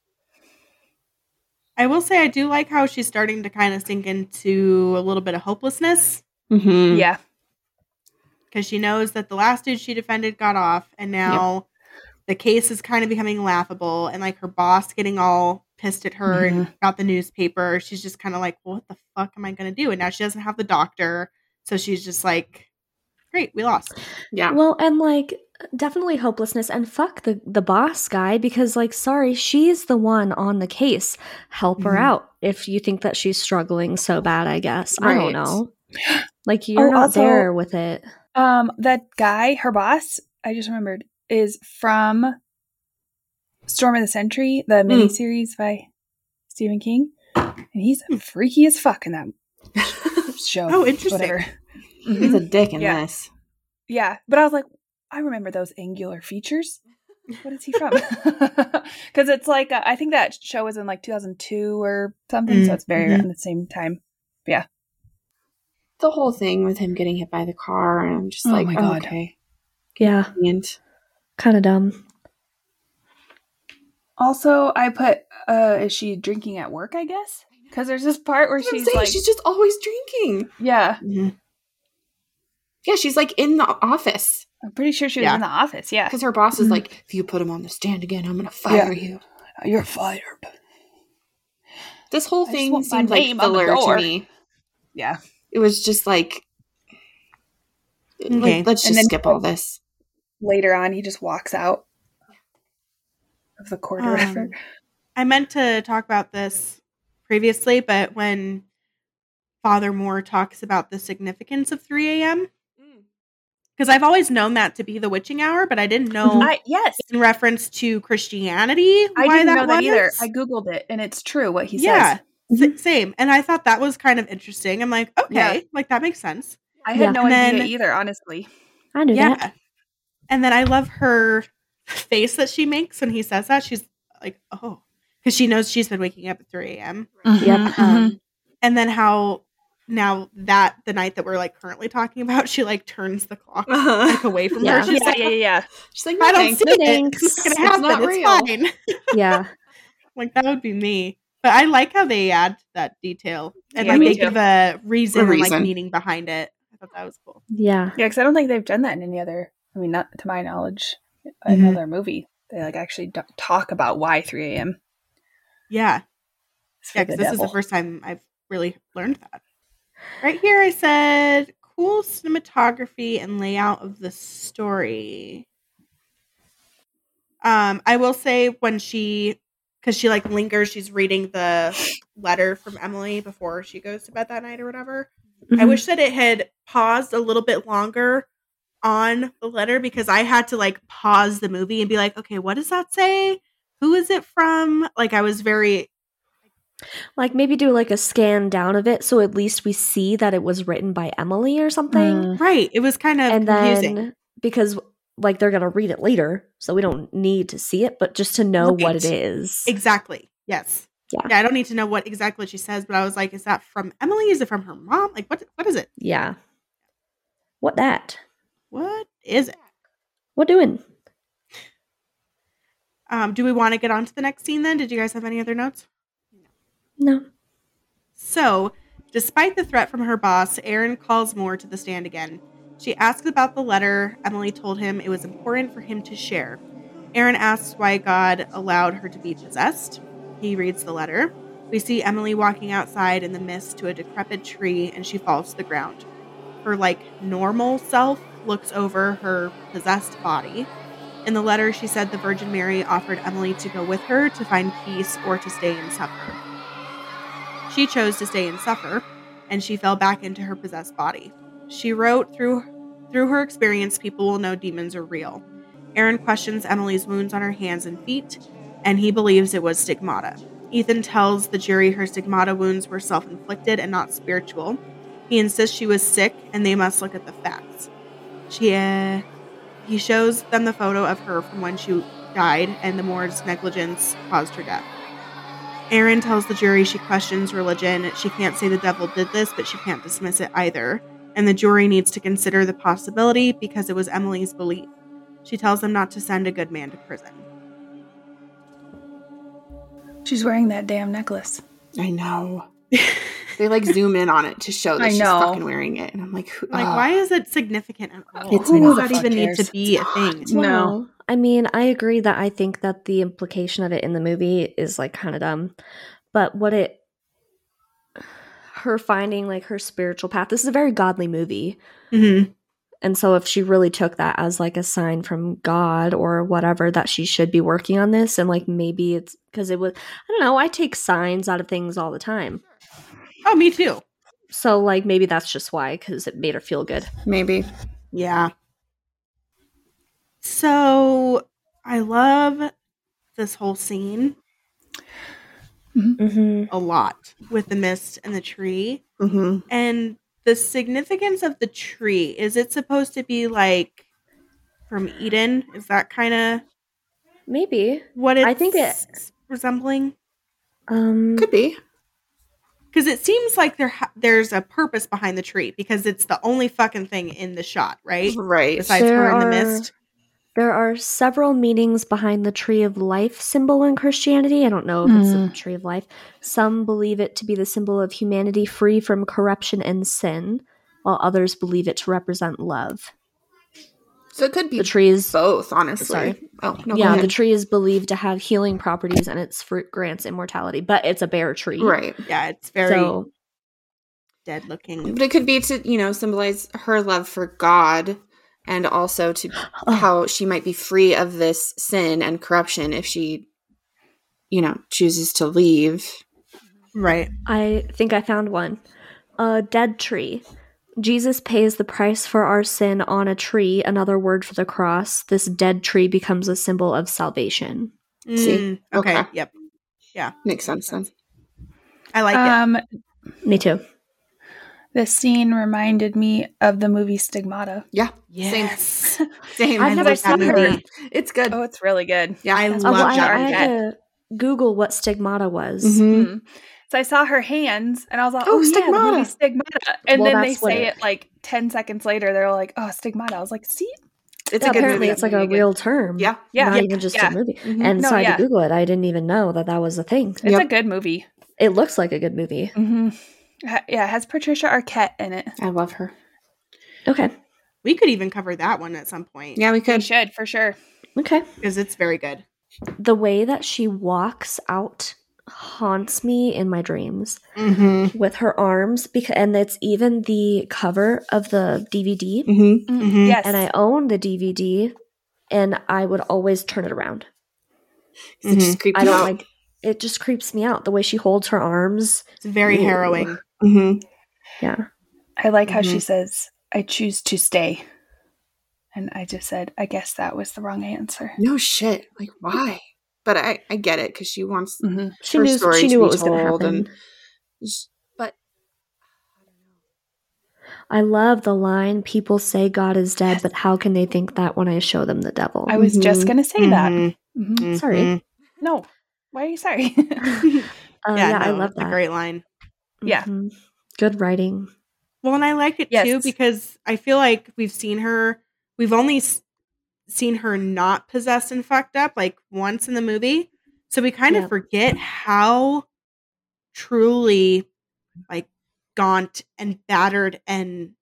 I will say I do like how she's starting to kind of sink into a little bit of hopelessness. Mm-hmm. Yeah. Because she knows that the last dude she defended got off, and now the case is kind of becoming laughable, and like her boss getting all pissed at her and got the newspaper. She's just kind of like, well, what the fuck am I going to do? And now she doesn't have the doctor. So she's just like, great, we lost. Yeah. Well, and like definitely hopelessness, and fuck the boss guy, because like, sorry, she's the one on the case. Help her out if you think that she's struggling so bad, I guess. I don't Right. know. Like, you're not also, there with it. That guy, her boss, I just remembered, is from Storm of the Century, the miniseries by Stephen King. And he's freaky as fuck in that show. Oh, interesting. Whatever. He's a dick in Yeah. this. Yeah, but I was like, I remember those angular features. What is he from? Because it's like, I think that show was in like 2002 or something, so it's very around the same time. But yeah. The whole thing with him getting hit by the car, and I'm just Oh like, my God. okay. Yeah, And kind of dumb. Also, I put, is she drinking at work, I guess? Because there's this part where she's like, she's just always drinking. yeah, Yeah, she's like in the office. I'm pretty sure she was in the office, yeah. Because her boss is like, if you put him on the stand again, I'm going to fire you. You're fired. This whole just thing want my seemed like name on the filler to door. me. Yeah. It was just like, Okay. let's And just then skip all this. Later on, he just walks out of the court or whatever. I meant to talk about this previously, but when Father Moore talks about the significance of 3 a.m., because I've always known that to be the witching hour, but I didn't know Yes. in reference to Christianity I why didn't know that was. either. I Googled it, and it's true what he Yeah, says. same. And I thought that was kind of interesting. I'm like, okay, like that makes sense. I had no And idea then- either, honestly. I knew that. And then I love her face that she makes when he says that. She's like, oh, because she knows she's been waking up at 3 a.m. Yep. And then how now that the night that we're like currently talking about, she like turns the clock like away from Yeah. her. She's like, Yeah. She's like, I no, don't thanks. see No it. thanks. It's not It's gonna happen. not It's real. fine. Yeah. Like that would be me. But I like how they add that detail and Yeah, like me they too. give a reason, and like reason. meaning behind it. I thought that was cool. Yeah. Yeah, because I don't think they've done that in any other, I mean, not to my knowledge, another movie. They like actually talk about why 3 a.m. Yeah. It's for Yeah, the because this is the devil. first time I've really learned that. Right here, I said cool cinematography and layout of the story. I will say when because she like lingers, she's reading the letter from Emily before she goes to bed that night or whatever. I Mhm. wish that it had paused a little bit longer on the letter, because I had to like pause the movie and be like, okay, what does that say? Who is it from? Like I was very Like maybe do like a scan down of it, so at least we see that it was written by Emily or something. right. It was kind of And confusing. then because like they're gonna read it later, so we don't need to see it, but just to know what it Right. is. Exactly. Yes. Yeah. I don't need to know what exactly she says, but I was like, is that from Emily? Is it from her mom? Like, what is it? Yeah. What that? What is it? What doing? Do we want to get on to the next scene then? Did you guys have any other notes? No. So, despite the threat from her boss, Aaron calls Moore to the stand again. She asks about the letter Emily told him it was important for him to share. Aaron asks why God allowed her to be possessed. He reads the letter. We see Emily walking outside in the mist to a decrepit tree, and she falls to the ground. Her, normal self looks over her possessed body. In the letter, she said the Virgin Mary offered Emily to go with her to find peace or to stay and suffer. She chose to stay and suffer, and she fell back into her possessed body. She wrote, through her experience, people will know demons are real. Aaron questions Emily's wounds on her hands and feet, and he believes it was stigmata. Ethan tells the jury her stigmata wounds were self-inflicted and not spiritual. He insists she was sick, and they must look at the facts. He shows them the photo of her from when she died, and the Moore's negligence caused her death. Aaron tells the jury she questions religion. She can't say the devil did this, but she can't dismiss it either. And the jury needs to consider the possibility because it was Emily's belief. She tells them not to send a good man to prison. She's wearing that damn necklace. I know. They like zoom in on it to show that I she's know. fucking wearing it. And I'm like, Why is it significant at all? It's Who not. does that even need to Cares? be a thing? No. Well, I mean, I agree that I think that the implication of it in the movie is like kind of dumb. But her finding like her spiritual path, this is a very godly movie. Mm-hmm. And so if she really took that as like a sign from God or whatever that she should be working on this, and like maybe it's because it was, I don't know, I take signs out of things all the time. Oh, me too. So like maybe that's just why, because it made her feel good. maybe. Yeah. So I love this whole scene Mm-hmm. a lot with the mist and the tree. Mm-hmm. And the significance of the tree, is it supposed to be like from Eden? Is that kind of Maybe. what it's I think it- resembling? Could be. Because it seems like there's a purpose behind the tree, because it's the only fucking thing in the shot, right? Right. Besides her in the mist. There are several meanings behind the tree of life symbol in Christianity. I don't know if it's a tree of life. Some believe it to be the symbol of humanity free from corruption and sin, while others believe it to represent love. So it could be The tree is both, honestly. Sorry. Oh, no, go yeah, ahead. the tree is believed to have healing properties and its fruit grants immortality, but it's a bare tree. Right. Yeah, it's very So dead looking. But it could be to, symbolize her love for God and also to how she might be free of this sin and corruption if she, chooses to leave. Right. I think I found one. A dead tree. Jesus pays the price for our sin on a tree, another word for the cross. This dead tree becomes a symbol of salvation. See? Okay. Okay. Yep. Yeah. Makes sense then. I like it. Me too. This scene reminded me of the movie Stigmata. Yeah. Yes. Same. I've never love that seen movie. her. It's good. Oh, it's really good. Yeah. I That's love what I Jar had to Google what stigmata was. Mm-hmm. So I saw her hands, and I was like, Oh, "Oh, yeah, Stigmata. the movie Stigmata." And Well, then they that's what say it- it like 10 seconds later. They're like, "Oh, Stigmata." I was like, "See, It's Yeah, a good apparently movie. it's like a real term. Yeah. Yeah. Not Yeah. even just Yeah. a movie. Mhm. And No, so I had yeah. to Google it. I didn't even know that was a thing. it's Yep. a good movie." It looks like a good movie. Mm-hmm. Yeah, it has Patricia Arquette in it. I love her. Okay. We could even cover that one at some point. Yeah, we We could. should for sure. Okay. Because it's very good. The way that she walks out haunts me in my dreams Mm-hmm. with her arms, and it's even the cover of the DVD. Mm-hmm. Mhm. Yes, And I own the DVD, and I would always turn it around. It just creeped I you don't out. like it. Just creeps me out the way she holds her arms. It's very Ooh. harrowing. Mm-hmm. Yeah. I like how she Mhm. says, "I choose to stay," and I just said, "I guess that was the wrong answer." No shit. Like, why? But I get it because she wants Mm-hmm. She her knew story she to knew be what was going to told, happen. but I love the line, people say God is dead, but how can they think that when I show them the devil? I was just Mhm. gonna say that. Mhm. Mhm. Sorry. Mhm. No, why are you sorry? Yeah, I no, love it's that. a great line. Yeah. Mhm. Good writing. Well, and I like it Yes. too because I feel like we've only seen her not possessed and fucked up like once in the movie. So we kind Yeah. of forget how truly like gaunt and battered and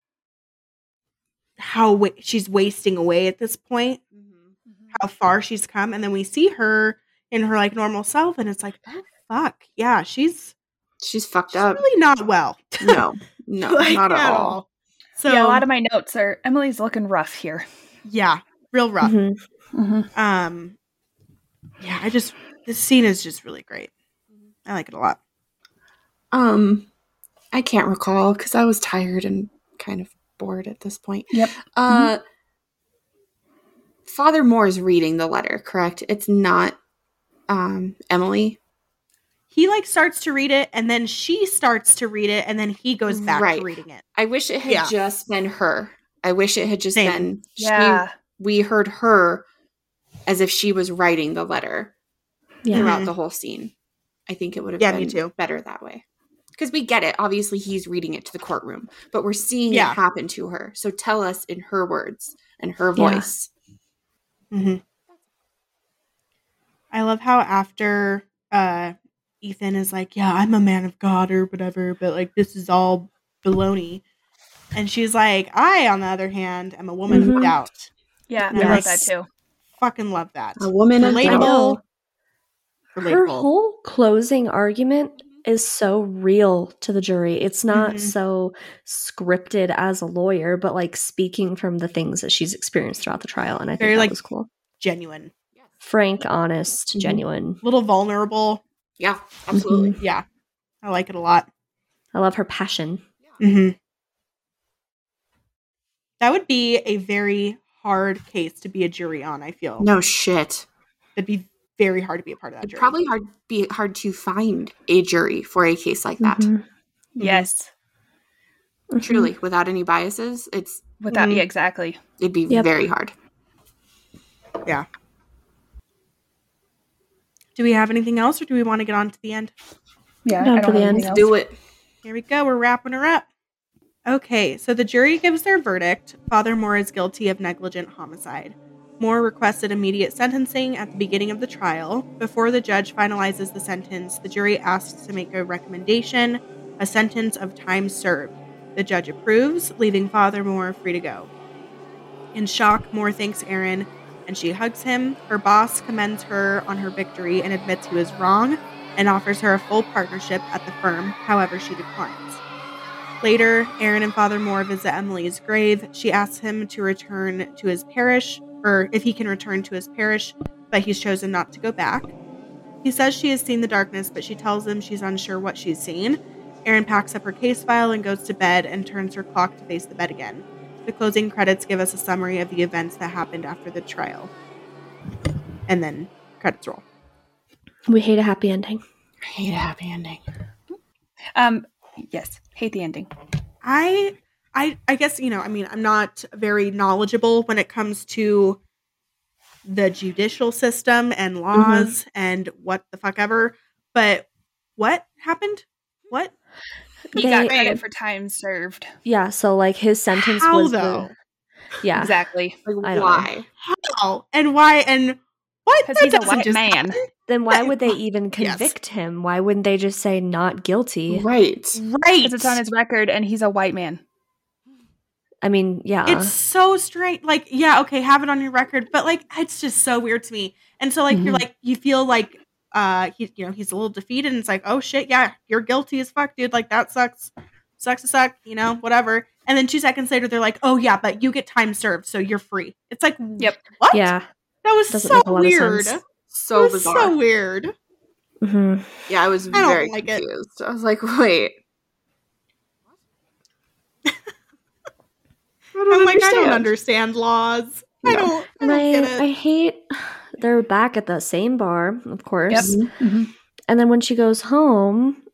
how she's wasting away at this point, how far she's come. And then we see her in her like normal self and it's like, oh fuck. Yeah, she's fucked up. really not well. No, Like, not at all. So Yeah, a lot of my notes are Emily's looking rough here. yeah, real rough. Mhm. Mm-hmm. Yeah, this scene is just really great. I like it a lot. I can't recall because I was tired and kind of bored at this point. Yep. Father Moore is reading the letter, correct? It's not Emily. He like starts to read it and then she starts to read it and then he goes back Right. to reading it. I wish it had Yeah. just been her. I wish it had just Same. been Yeah. we heard her as if she was writing the letter Yeah. throughout the whole scene. I think it would have Yeah, me been too. better that way. Because we get it. Obviously, he's reading it to the courtroom, but we're seeing Yeah. it happen to her. So tell us in her words and her Yeah. voice. Mm-hmm. I love how after Ethan is like, yeah, I'm a man of God or whatever, but like this is all baloney. And she's like, I, on the other hand, am a woman Mhm. of doubt. Yeah, And I I'm love like, that too. fucking love that. A woman of Relatable. Her Relatable. whole closing argument is so real to the jury. It's not Mhm. so scripted as a lawyer, but like speaking from the things that she's experienced throughout the trial. And I think Very, that like, was cool. Genuine. Frank, honest, Mhm. genuine. A little vulnerable. Yeah, absolutely. Mhm. Yeah. I like it a lot. I love her passion. Mm-hmm. That would be a very hard case to be a jury on, I feel. No shit. It'd be very hard to be a part of that It'd jury. probably be hard to find a jury for a case like that. Mhm. Yes. Mhm. Truly, without any biases, Without Mhm. yeah, exactly. it'd be Yep. very hard. Yeah. Do we have anything else, or do we want to get on to the end? Yeah. Down I for don't the have end. anything else. Do it. Here we go. We're wrapping her up. Okay, so the jury gives their verdict. Father Moore is guilty of negligent homicide. Moore requested immediate sentencing at the beginning of the trial. Before the judge finalizes the sentence, the jury asks to make a recommendation, a sentence of time served. The judge approves, leaving Father Moore free to go. In shock, Moore thanks Aaron, and she hugs him. Her boss commends her on her victory and admits he was wrong, and offers her a full partnership at the firm. However, she declines. Later, Aaron and Father Moore visit Emily's grave. She asks him to return to his parish, or if he can return to his parish, but he's chosen not to go back. He says she has seen the darkness, but she tells him she's unsure what she's seen. Aaron packs up her case file and goes to bed and turns her clock to face the bed again. The closing credits give us a summary of the events that happened after the trial. And then credits roll. We hate a happy ending. I hate a happy ending. Yes. Hate the ending. I guess, I'm not very knowledgeable when it comes to the judicial system and laws and what the fuck ever, but what happened? What? He got credit for time served. Yeah, so like his sentence How, was though? Yeah. Exactly. Like, I don't why? How? And why? And what? Because That he's a doesn't white just man. happen. Then why would they even Yes. convict him? Why wouldn't they just say not guilty? Right. Right. Because it's on his record and he's a white man. I mean, yeah. It's so strange. Like, yeah, okay, have it on your record, but like, it's just so weird to me. And so, like, you're like, you feel like, he's a little defeated, and it's like, oh shit, yeah, you're guilty as fuck, dude. Like, that sucks to suck, whatever. And then 2 seconds later, they're like, oh yeah, but you get time served, so you're free. It's like, Yep. what? Yeah. That was Doesn't so make a lot of weird. sense. So It was bizarre. so weird. hmm Yeah, I was I don't very like it. confused. I was like, wait. I don't understand laws. I No. don't And get it. I hate they're back at the same bar, of course. Yep. Mm-hmm. And then when she goes home,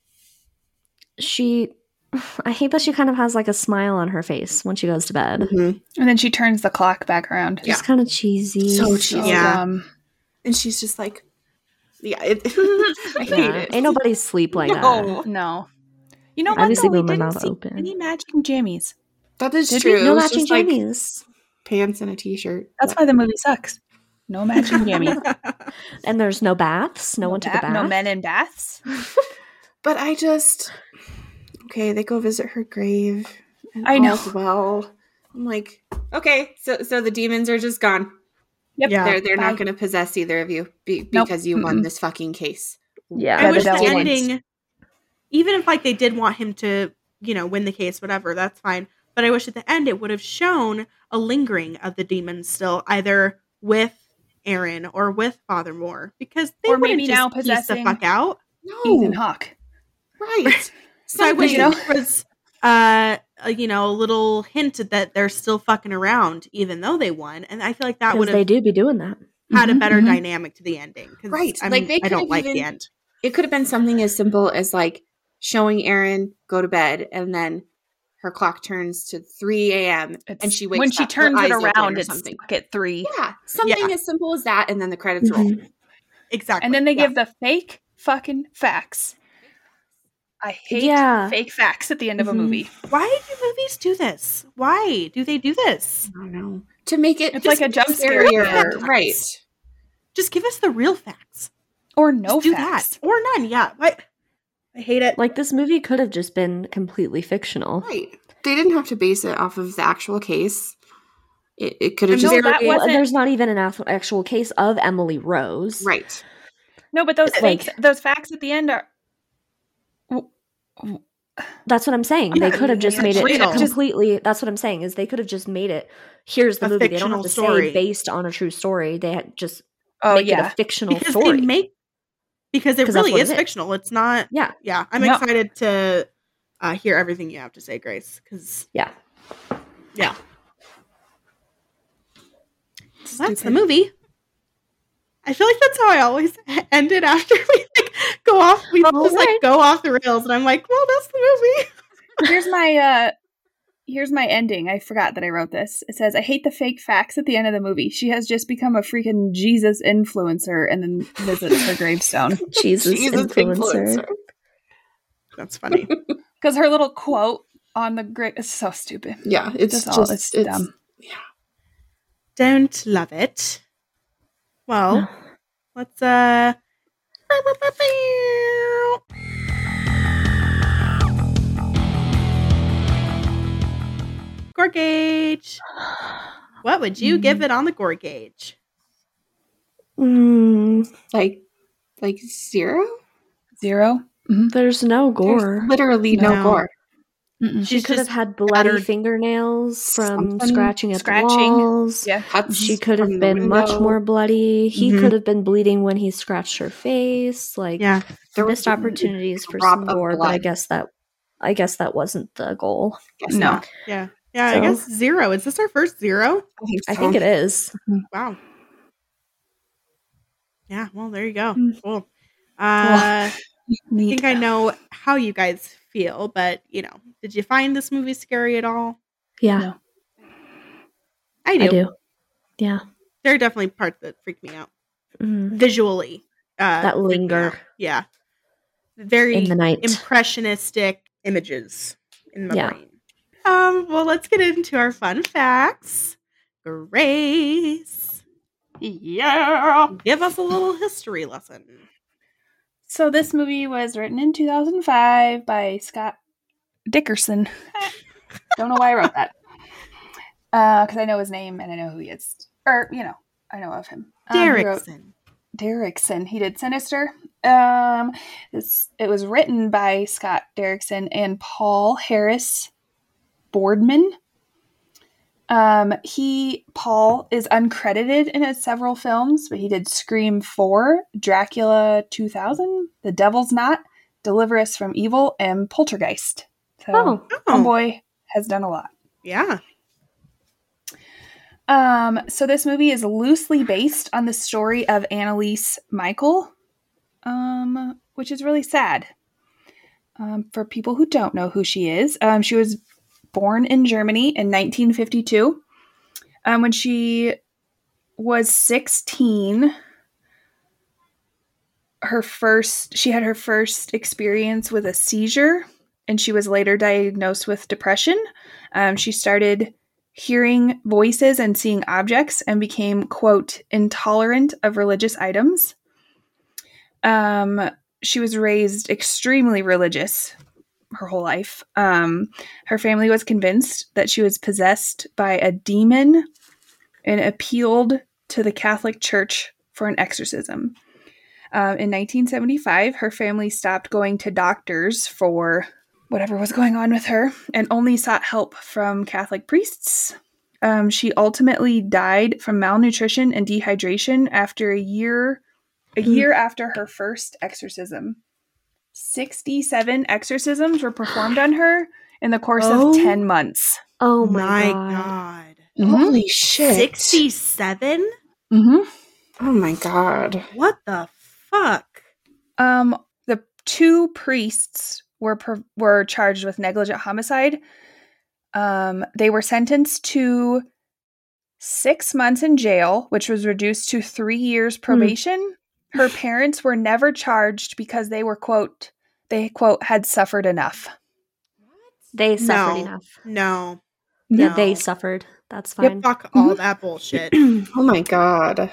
I hate that she kind of has like a smile on her face when she goes to bed. Mhm. And then she turns the clock back around. Just kind of cheesy. So cheesy. Yeah. And she's just like, yeah, I hate Yeah. it. Ain't nobody sleep like that. No. No. You know I'd what, be though? sleeping We with my didn't mouth see open. any matching jammies. That is Did we? true. No It was matching just, like, jammies. pants and a t-shirt. That's why the movie sucks. No matching jammies. And there's no baths. No one took a bath. No men in baths. But I just, okay, they go visit her grave. And I know. all's well. I'm like, okay, so the demons are just gone. Yep. Yeah. They're Bye. not going to possess either of you Nope. because you won Mm-mm. this fucking case. Yeah. I Yeah, wish the the devil wins. ending, even if like they did want him to, win the case, whatever, that's fine. But I wish at the end it would have shown a lingering of the demons still, either with Aaron or with Father Moore, because they Or wouldn't maybe just now piece the possessing fuck out. Ethan No, Hawke. right. So I wish You know? there was, a little hint that they're still fucking around, even though they won. And I feel like that Because would they have do be doing that. had a Mhm, better mhm. dynamic to the ending. 'Cause Right. I Like, they don't could've like the even- end. It could have been something as simple as like showing Erin go to bed and then her clock turns to 3 a.m. and she wakes when she up, her turns it eyes open around, or it's something. stuck at 3. Yeah, something Yeah. as simple as that, and then the credits roll. Mhm. Exactly. And then they Yeah. give the fake fucking facts. I hate Yeah. fake facts at the end of a Mhm. movie. Why do movies do this? Why do they do this? I don't know. to make it It's like a jump scare. scarier. Right. Just give us the real facts. Or no Just do facts. that. Or none. Yeah. I hate it. Like, this movie could have just been completely fictional. Right. They didn't have to base it off of the actual case. It could have No, just... that Well, wasn't- there's not even an actual case of Emily Rose. Right. No, but those Like- those facts at the end are. That's what I'm saying. They could have just made it real. completely. That's what I'm saying is they could have just made it. Here's the A movie. They don't have fictional to story. say based on a true story. They had just Oh make it yeah. a fictional because story. because it 'Cause that's really what is it is. fictional. It's not. Yeah. Yeah. I'm No. excited to hear everything you have to say, Grace. Because Yeah. yeah, that's the movie. I feel like that's how I always end it after we go off. We just right. go off the rails, and I'm like, well, that's the movie. Here's my ending. I forgot that I wrote this. It says, "I hate the fake facts at the end of the movie. She has just become a freaking Jesus influencer," and then visits her gravestone Jesus influencer. That's funny. because her little quote on the grave is so stupid. Yeah, it's It's dumb. Don't love it. Well, let's gore gauge. What would you give it on the gore gauge? Like 0? 0. There's no gore. There's literally no No. gore. Mm-mm. She She's could have just had bloody battered. fingernails from Something. scratching at Scratching. the walls. Yeah. Cuts She could have from the been much window. more bloody. He Mhm. could have been bleeding when he scratched her face. Like, Yeah. There missed was opportunities for drop some of gore, but I blood. guess that wasn't the goal. Guess No. not. Yeah. Yeah. So- I guess 0. Is this our first 0? I think it is. Wow. Yeah. Well, there you go. Mm. Cool. I Neat. think I know how you guys feel, but did you find this movie scary at all? Yeah, No. I do. I do. Yeah. There are definitely parts that freak me out Mhm. visually. That freak me linger. out. Yeah. Very In the night. impressionistic images in my Yeah. brain. Well, let's get into our fun facts. Grace, Yeah. give us a little history lesson. So this movie was written in 2005 by Scott Dickerson. Don't know why I wrote that. Because I know his name and I know who he is. Or, I know of him. He wrote Derrickson. Derrickson. He did Sinister. It was written by Scott Derrickson and Paul Harris Boardman. Paul is uncredited in his several films, but he did Scream 4, Dracula 2000, The Devil's Knot, Deliver Us from Evil, and Poltergeist. So, Oh. homeboy has done a lot. Yeah. So this movie is loosely based on the story of Annalise Michael, which is really sad. For people who don't know who she is, she was born in Germany in 1952. When she was 16, she had her first experience with a seizure, and she was later diagnosed with depression. She started hearing voices and seeing objects and became, quote, intolerant of religious items. She was raised extremely religious her whole life. Her family was convinced that she was possessed by a demon and appealed to the Catholic Church for an exorcism. In 1975, her family stopped going to doctors for whatever was going on with her and only sought help from Catholic priests. She ultimately died from malnutrition and dehydration after a year after her first exorcism. 67 exorcisms were performed on her in the course of 10 months. Oh my god. God. Holy shit. 67? Mm-hmm. Oh my god. What the fuck? The two priests were charged with negligent homicide. They were sentenced to 6 months in jail, which was reduced to 3 years probation. Her parents were never charged because they were, quote, had suffered enough. They suffered No. enough. No. Yeah, No. they suffered. That's fine. Yep, fuck all that bullshit. Oh my god.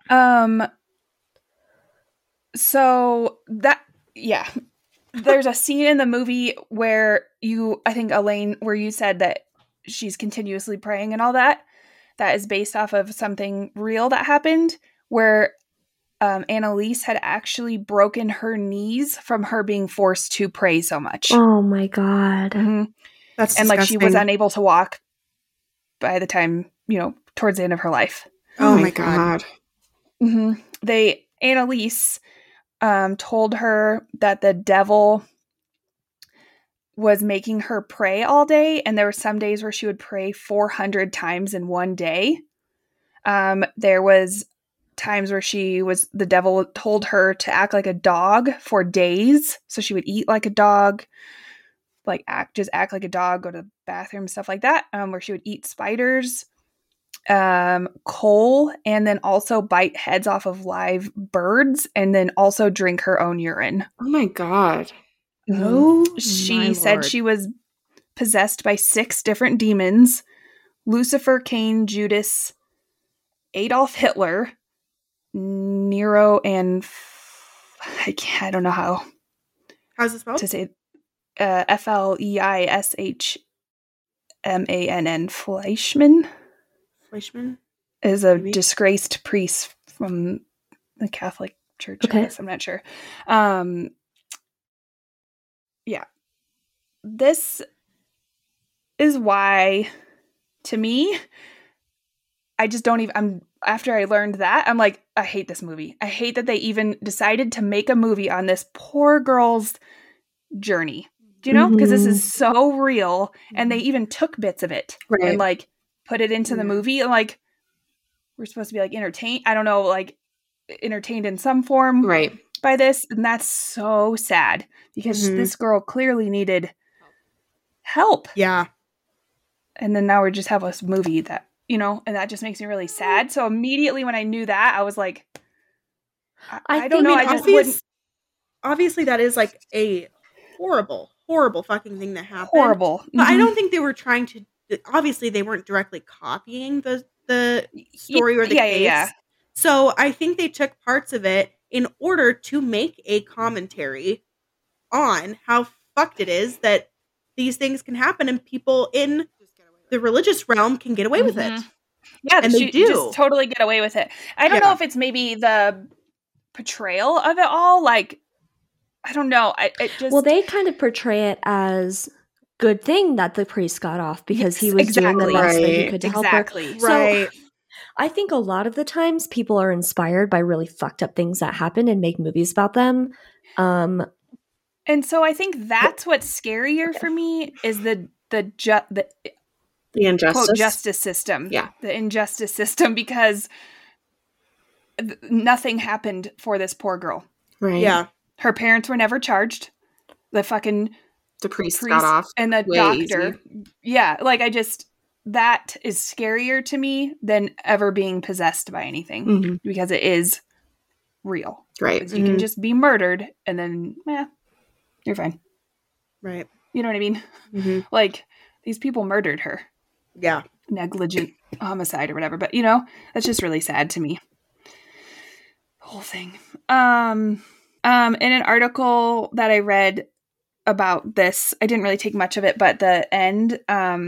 So that, yeah. There's a scene in the movie where I think Elaine, where you said that she's continuously praying and all that. That is based off of something real that happened where Annalise had actually broken her knees from her being forced to pray so much. Oh my god. Mm-hmm. That's and disgusting. like she was unable to walk by the time, towards the end of her life. Oh my god. Mm-hmm. Annalise told her that the devil was making her pray all day, and there were some days where she would pray 400 times in one day. There was times where the devil told her to act like a dog for days, so she would eat like a dog, act like a dog, go to the bathroom, stuff like that, where she would eat spiders, coal, and then also bite heads off of live birds, and then also drink her own urine. Oh my god. Oh, she said she was possessed by 6 different demons: Lucifer, Cain, Judas, Adolf Hitler, Nero, and I don't know how how's it spelled? to say Fleishman. Fleischman is a disgraced priest from the Catholic Church. Okay. I guess, I'm not sure. Yeah. This is why, to me, I just don't even, after I learned that, I'm like, I hate this movie. I hate that they even decided to make a movie on this poor girl's journey. Do you know? Because this is so real, and they even took bits of it and put it into the movie. And we're supposed to be entertained. I don't know, entertained in some form by this. And that's so sad because this girl clearly needed help. Yeah. And then now we just have this movie that, and that just makes me really sad. So immediately when I knew that, I was like, I don't know. I just wouldn't. Obviously, that is a horrible fucking thing that happened. Horrible. But I don't think they were trying to. Obviously, they weren't directly copying the story or the case. Yeah. So I think they took parts of it in order to make a commentary on how fucked it is that these things can happen and people in the religious realm can get away with it. Yeah, and they do just totally get away with it. I don't know if it's maybe the portrayal of it all. I don't know. Well, they kind of portray it as good thing that the priest got off because he was doing the best that he could to help her. Right. So, I think a lot of the times people are inspired by really fucked up things that happen and make movies about them. And so I think that's what's scarier for me is the injustice, quote, justice system. Yeah. The injustice system, because nothing happened for this poor girl. Right. Yeah. Her parents were never charged. The priest got off. And the doctor. Easy. Yeah. That is scarier to me than ever being possessed by anything because it is real. Right. You can just be murdered and then, you're fine. Right. You know what I mean? These people murdered her. Yeah. Negligent homicide or whatever. But, that's just really sad to me. The whole thing. In an article that I read about this, I didn't really take much of it, but the end,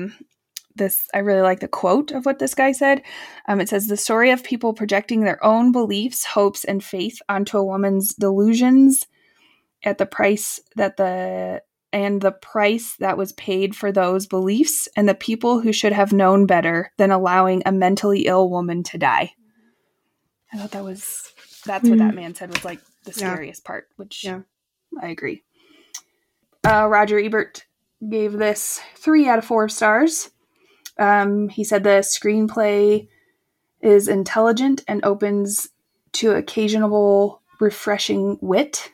I really like the quote of what this guy said. It says, the story of people projecting their own beliefs, hopes, and faith onto a woman's delusions at the price the price that was paid for those beliefs, and the people who should have known better than allowing a mentally ill woman to die. I thought that's what that man said was the scariest part, which I agree. Roger Ebert gave this 3 out of 4 stars. He said the screenplay is intelligent and opens to occasional refreshing wit.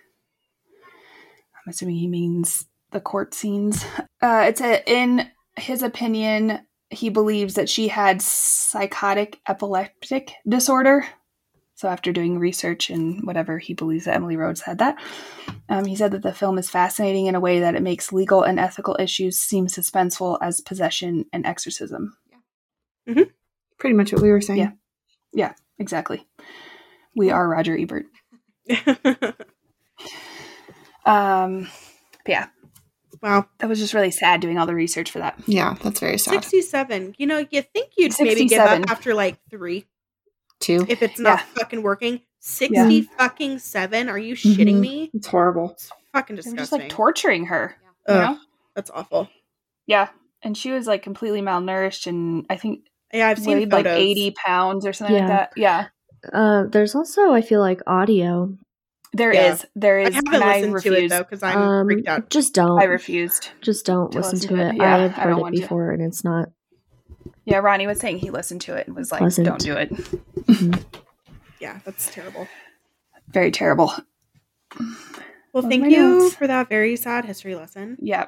I'm assuming he means the court scenes. In his opinion, he believes that she had psychotic epileptic disorder. So after doing research and whatever, he believes that Emily Rhodes had that. He said that the film is fascinating in a way that it makes legal and ethical issues seem suspenseful as possession and exorcism. Pretty much what we were saying. Yeah. Yeah, exactly. We are Roger Ebert. Yeah. Wow. That was just really sad doing all the research for that. Yeah, that's very sad. 67. You think you'd maybe give 67. up after like 3 2. if it's not fucking working. 60 fucking 7? Are you shitting me? It's horrible. It's fucking They were disgusting. just like torturing her. You Ugh, know? that's awful. Yeah. And she was like completely malnourished and I think Yeah, I've seen weighed photos. like 80 pounds or something like Yeah. that. Yeah. There's also, I feel like, audio. There Yeah. is. There is. I haven't and I listened to it refused. though because I'm freaked out. Just don't. I refused. Just don't to listen listen to to it. it. Yeah, I've I heard don't it want to. before, and it's not. Yeah, Ronnie was saying he listened to it and was like, Pleasant. don't do it. Yeah, that's terrible. Very terrible. Well, Those thank are my you notes. for that very sad history lesson. Yeah.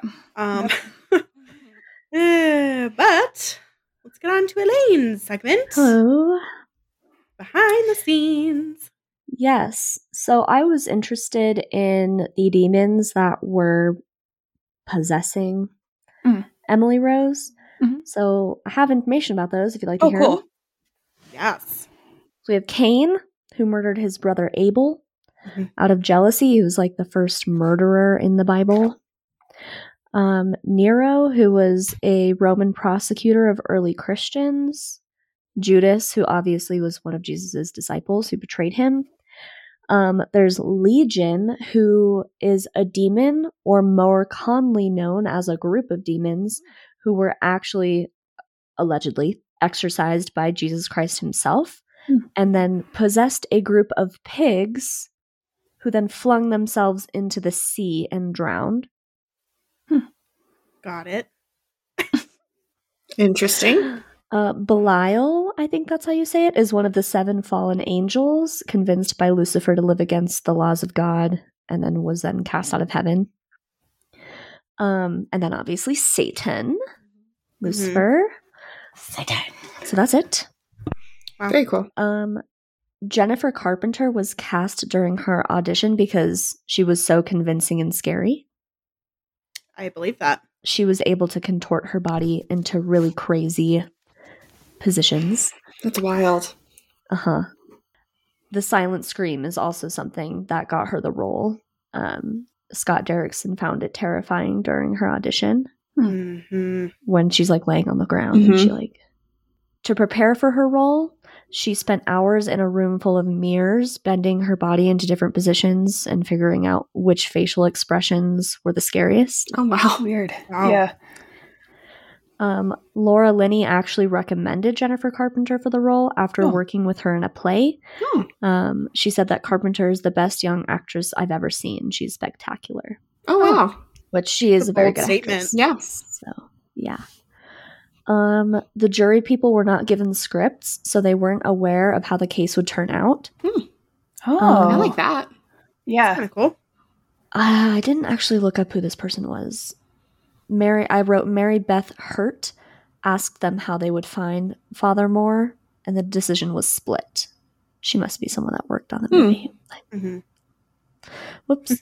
But let's get on to Elaine's segment. Hello. Behind the scenes. Yes. So I was interested in the demons that were possessing Emily Rose. Mhm. So I have information about those if you'd like to Oh, hear cool. them. Yes. So we have Cain, who murdered his brother Abel Mhm. out of jealousy. He was like the first murderer in the Bible. Nero, who was a Roman prosecutor of early Christians. Judas, who obviously was one of Jesus' disciples who betrayed him. There's Legion, who is a demon, or more commonly known as a group of demons, who were actually, allegedly, exorcised by Jesus Christ himself, and then possessed a group of pigs, who then flung themselves into the sea and drowned. Got it. Interesting. Belial, I think that's how you say it, is one of the 7 fallen angels, convinced by Lucifer to live against the laws of God, and then was then cast out of heaven. And then obviously Satan, Lucifer. Satan. So that's it. Wow. Very cool. Jennifer Carpenter was cast during her audition because she was so convincing and scary. I believe that. She was able to contort her body into really crazy positions. That's wild. Uh-huh. The silent scream is also something that got her the role. Scott Derrickson found it terrifying during her audition Mm-hmm. when she's like laying on the ground and she like... To prepare for her role, she spent hours in a room full of mirrors, bending her body into different positions and figuring out which facial expressions were the scariest. Oh, wow. Weird. Wow. Yeah. Laura Linney actually recommended Jennifer Carpenter for the role after working with her in a play. She said that Carpenter is the best young actress I've ever seen. She's spectacular. Oh, wow. Which she is That's a a very bold good statement. actress. Yes. So, yeah. The jury people were not given scripts, so they weren't aware of how the case would turn out. Oh. I like that. Yeah. Kind of cool. I didn't actually look up who this person was. I wrote Mary Beth Hurt asked them how they would find Father Moore, and the decision was split. She must be someone that worked on the movie. Mm-hmm. Whoops.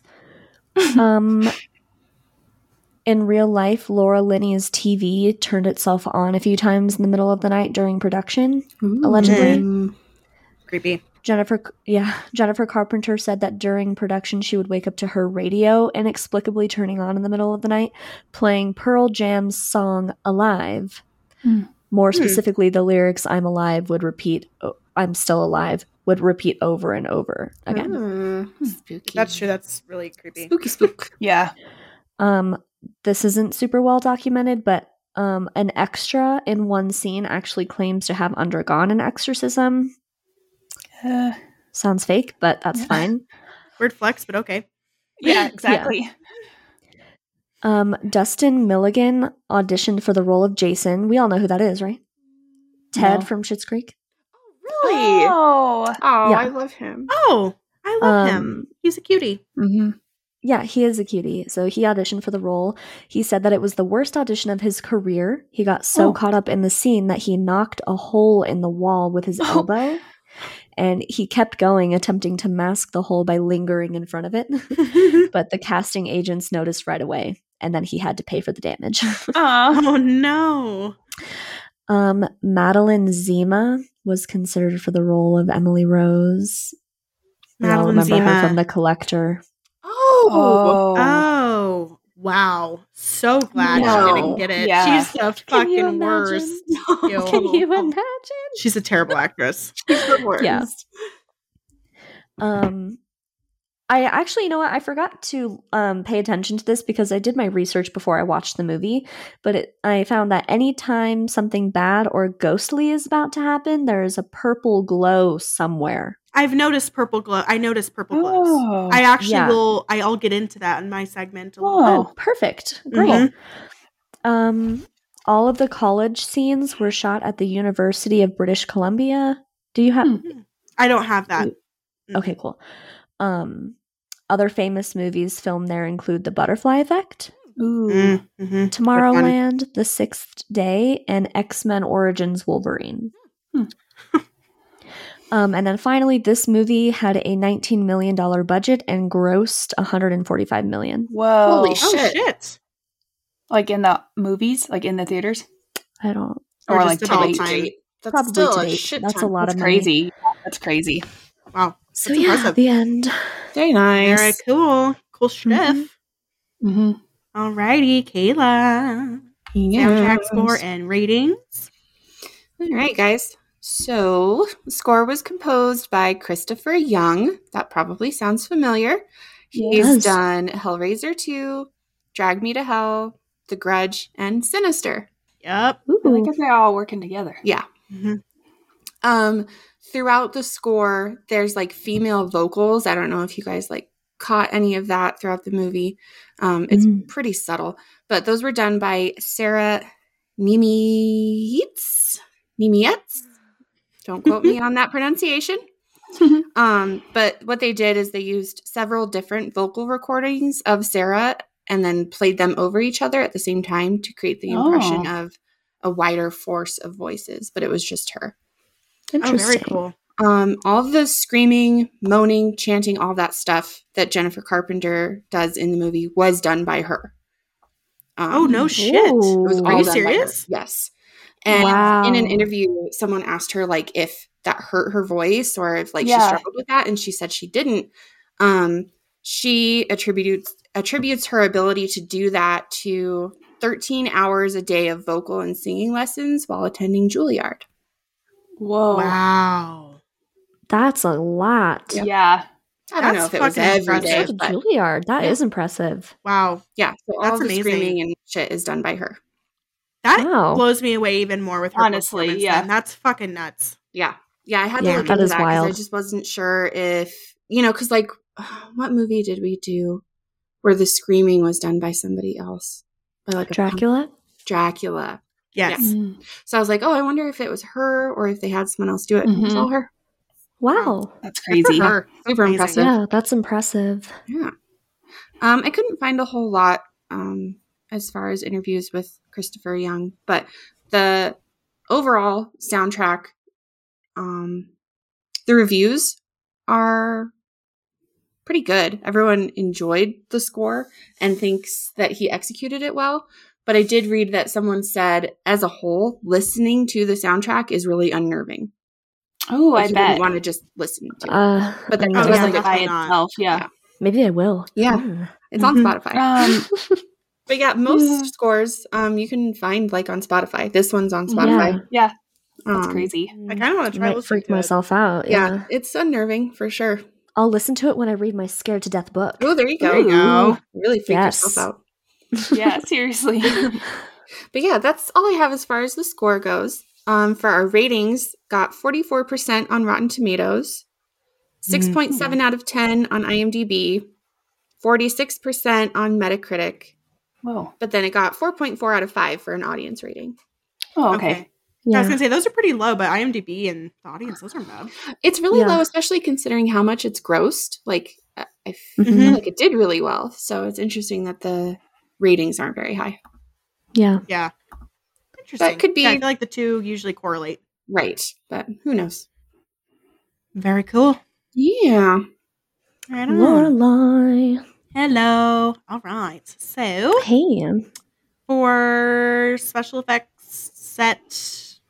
In real life, Laura Linney's TV turned itself on a few times in the middle of the night during production, allegedly. Creepy. Jennifer Carpenter said that during production she would wake up to her radio inexplicably turning on in the middle of the night, playing Pearl Jam's song Alive. More specifically, the lyrics "I'm alive" would repeat, "I'm still alive" would repeat over and over again. Spooky. That's true. That's really creepy. Spooky spook. Yeah. This isn't super well documented, but an extra in one scene actually claims to have undergone an exorcism. Sounds fake, but that's fine. Weird flex, but okay. Yeah, exactly. Dustin Milligan auditioned for the role of Jason. We all know who that is, right? Ted No. from Schitt's Creek. Really? Oh. Oh, Yeah. I love him. Oh, I love him. He's a cutie. Mm-hmm. Yeah, he is a cutie. So he auditioned for the role. He said that it was the worst audition of his career. He got so caught up in the scene that he knocked a hole in the wall with his elbow. And he kept going, attempting to mask the hole by lingering in front of it. But the casting agents noticed right away. And then he had to pay for the damage. Aw. Oh no. Madeline Zima was considered for the role of Emily Rose. We all Madeline remember her Zima. from The Collector. Oh, wow. So glad she didn't No. get it. Yeah. She's the Can you fucking worst. imagine? Ew. Can you imagine? She's a terrible actress. She's the worst. Yeah. I actually, you know what? I forgot to pay attention to this because I did my research before I watched the movie. But I found that anytime something bad or ghostly is about to happen, there is a purple glow somewhere. I've noticed purple glow. I noticed purple glows. Oh. I actually Yeah. will. I'll get into that in my segment. A little Oh. bit. Perfect. Great. All of the college scenes were shot at the University of British Columbia. Do you have? I don't have that. Okay, cool. Other famous movies filmed there include The Butterfly Effect, Ooh. Mm-hmm. Tomorrowland, The Sixth Day, and X-Men Origins Wolverine. And then finally, this movie had a $19 million budget and grossed $145 million. Whoa. Holy Oh Shit. shit! Like in the movies? Like in the theaters? I don't. Or Or just like to to all date? time. That's Probably still to a date. shit That's a ton. lot That's of money. crazy. That's crazy. Wow. So That's yeah, impressive. the end. Very nice. Very cool. Cool stuff. Mm-hmm. Alrighty, Kayla. Soundtrack score and ratings. All right, guys. So the score was composed by Christopher Young. That probably sounds familiar. He's Yes. done Hellraiser 2, Drag Me to Hell, The Grudge, and Sinister. Yep. I Ooh. guess they're all working together. Yeah. Mm-hmm. Throughout the score, there's like female vocals. I don't know if you guys like caught any of that throughout the movie. It's pretty subtle, but those were done by Sarah Niemietz. Don't quote me on that pronunciation. But what they did is they used several different vocal recordings of Sarah and then played them over each other at the same time to create the impression of a wider force of voices, but it was just her. Oh, very Interesting. cool. All the screaming, moaning, chanting, all that stuff that Jennifer Carpenter does in the movie was done by her. Oh, no shit. Ooh. It was Are all you done by her. serious? Yes. And Wow. in an interview, someone asked her like if that hurt her voice or if like she Yeah. struggled with that, and she said she didn't. She attributes her ability to do that to 13 hours a day of vocal and singing lessons while attending Juilliard. Whoa. Wow. That's a lot. Yep. Yeah. I don't know That's if it was fucking every day, impressive. So to but Juilliard. That Yeah. is impressive. Wow. yeah. So all That's the amazing. screaming and shit is done by her. That Wow. blows me away even more with her Honestly, performance yeah. then. That's fucking nuts. Yeah. Yeah, I had Yeah, to look that into is that because I wild. just wasn't sure if, because like, what movie did we do where the screaming was done by somebody else? By like a Dracula? Dracula. Yes. Mm. So I was like, oh, I wonder if it was her or if they had someone else do it. It was Mhm. all her. Wow. That's Good for crazy. her. Super Amazing. impressive. Yeah, that's impressive. Yeah. I couldn't find a whole lot as far as interviews with Christopher Young, but the overall soundtrack, the reviews are pretty good. Everyone enjoyed the score and thinks that he executed it well. But I did read that someone said, as a whole, listening to the soundtrack is really unnerving. Oh, Like, I you bet. wouldn't want to just listen to it. But that I was know. like a by definitely not. itself. Yeah. Yeah. Maybe I will. Yeah. It's on Mhm. Spotify. But yeah, most Yeah. scores you can find like on Spotify. This one's on Spotify. Yeah. That's Um, crazy. I kind of want to try Might listening freak to it. myself out. Yeah, Yeah. it's unnerving for sure. I'll listen to it when I read my Scared to Death book. Oh, there you go. There you go. Really freak Yes. yourself out. Yeah, seriously. But yeah, that's all I have as far as the score goes. For our ratings, got 44% on Rotten Tomatoes, 6.7 out of 10 on IMDb, 46% on Metacritic, Whoa. but then it got 4.4 out of 5 for an audience rating. Oh, okay. I was Yeah. going to say, those are pretty low, but IMDb and the audience, those are bad. It's really Yeah. low, especially considering how much it's grossed. Like, I feel Mhm. like it did really well. So it's interesting that the ratings aren't very high. Yeah. Yeah. Interesting. That could be- Yeah, I feel like the two usually correlate. Right. But who knows? Very cool. Yeah. Right on. Lorelai. Hello. All right. So, Hey. for special effects, set,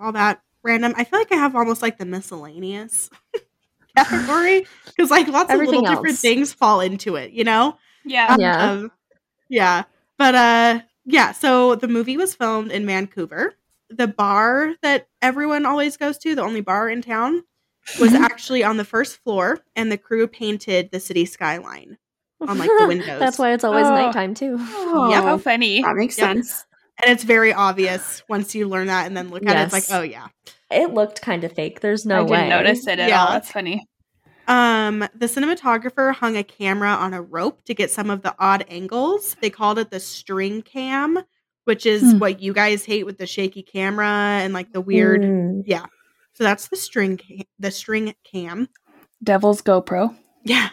all that random. I feel like I have almost like the miscellaneous category because like lots of Everything little different else. things fall into it, you know? Yeah. Yeah. Yeah. But yeah, so the movie was filmed in Vancouver. The bar that everyone always goes to, the only bar in town, was actually on the first floor, and the crew painted the city skyline on like the windows. That's why it's always Oh. nighttime too. Oh, Yep. How funny. that makes Yep. sense. And it's very obvious once you learn that and then look at it. It's like, Yes. oh yeah. It looked kind of fake. There's no I way. didn't notice it at Yeah. all. That's funny. The cinematographer hung a camera on a rope to get some of the odd angles. They called it the string cam, which is what you guys hate with the shaky camera and like the weird. Mm. Yeah. So that's the string cam. Devil's GoPro. Yeah.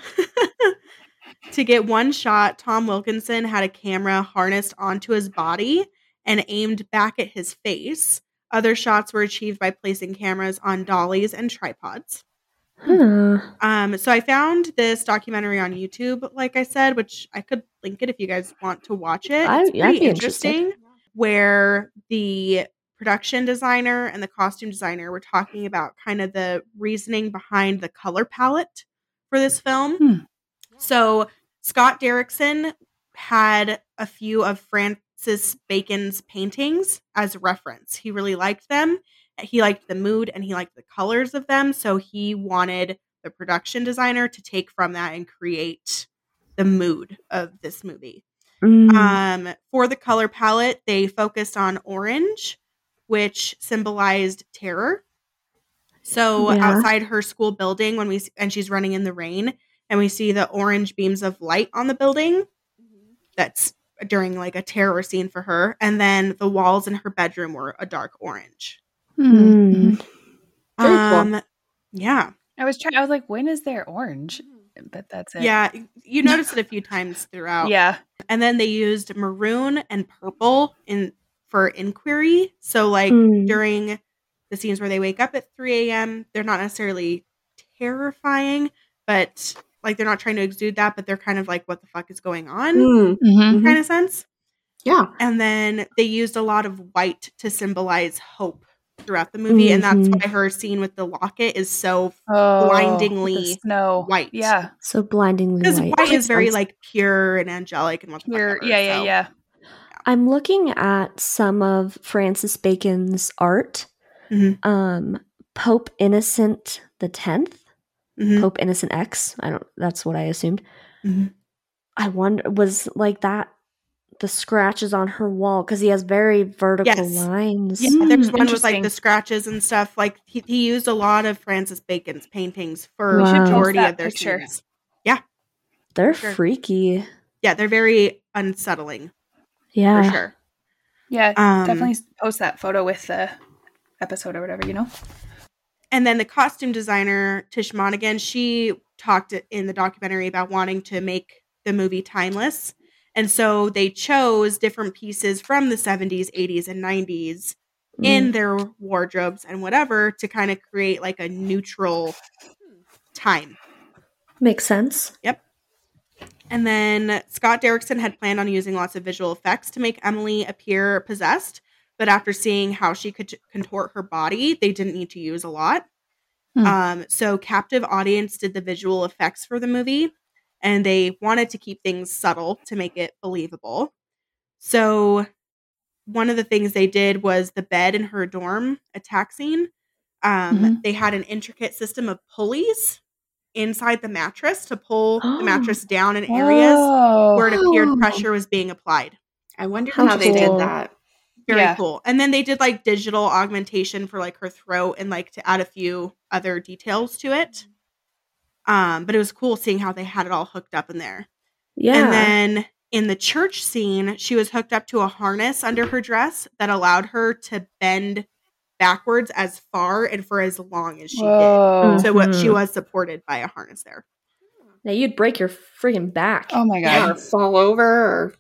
To get one shot, Tom Wilkinson had a camera harnessed onto his body and aimed back at his face. Other shots were achieved by placing cameras on dollies and tripods. Huh. So I found this documentary on YouTube, like I said, which I could link it if you guys want to watch it. It's I'd pretty be interested. interesting, where the production designer and the costume designer were talking about kind of the reasoning behind the color palette for this film. So Scott Derrickson had a few of Francis Bacon's paintings as reference. He really liked them. He liked the mood and he liked the colors of them. So he wanted the production designer to take from that and create the mood of this movie. For the color palette, they focused on orange, which symbolized terror. So Yeah. outside her school building, and she's running in the rain, and we see the orange beams of light on the building. That's during like a terror scene for her. And then the walls in her bedroom were a dark orange. Mm. Very cool. Yeah. I was like, when is there orange? But that's it. Yeah. You notice it a few times throughout. Yeah. And then they used maroon and purple for inquiry. So like during the scenes where they wake up at 3 a.m., they're not necessarily terrifying, but like they're not trying to exude that, but they're kind of like, what the fuck is going on? Kind of sense. Yeah. And then they used a lot of white to symbolize hope throughout the movie. And that's why her scene with the locket is so blindingly snow white. Yeah. So blindingly Because white. white is very like pure and angelic and what the fuck ever, Yeah. I'm looking at some of Francis Bacon's art. Pope Innocent X, Pope Innocent X. That's what I assumed. I wonder, was like that the scratches on her wall because he has very vertical lines. Yeah, there's one with like the scratches and stuff. Like he used a lot of Francis Bacon's paintings for Wow. majority Post that of their picture. scenes. Yeah, They're sure. freaky. Yeah, they're very unsettling Yeah. for sure. Yeah. Definitely post that photo with the episode or whatever, you know? And then the costume designer, Tish Monaghan, she talked in the documentary about wanting to make the movie timeless. And so they chose different pieces from the 70s, 80s, and 90s in their wardrobes and whatever to kind of create like a neutral time. Makes sense. Yep. And then Scott Derrickson had planned on using lots of visual effects to make Emily appear possessed. But after seeing how she could contort her body, they didn't need to use a lot. So Captive Audience did the visual effects for the movie. And they wanted to keep things subtle to make it believable. So one of the things they did was the bed in her dorm attack scene. They had an intricate system of pulleys inside the mattress to pull the mattress down in areas where it appeared pressure was being applied. I wondered How how they cool. did that. Very cool. And then they did like digital augmentation for like her throat and like to add a few other details to it. But it was cool seeing how they had it all hooked up in there. Yeah. And then in the church scene, she was hooked up to a harness under her dress that allowed her to bend backwards as far and for as long as she did. So what she was supported by a harness there. Now you'd break your freaking back. Oh my God. Or fall over or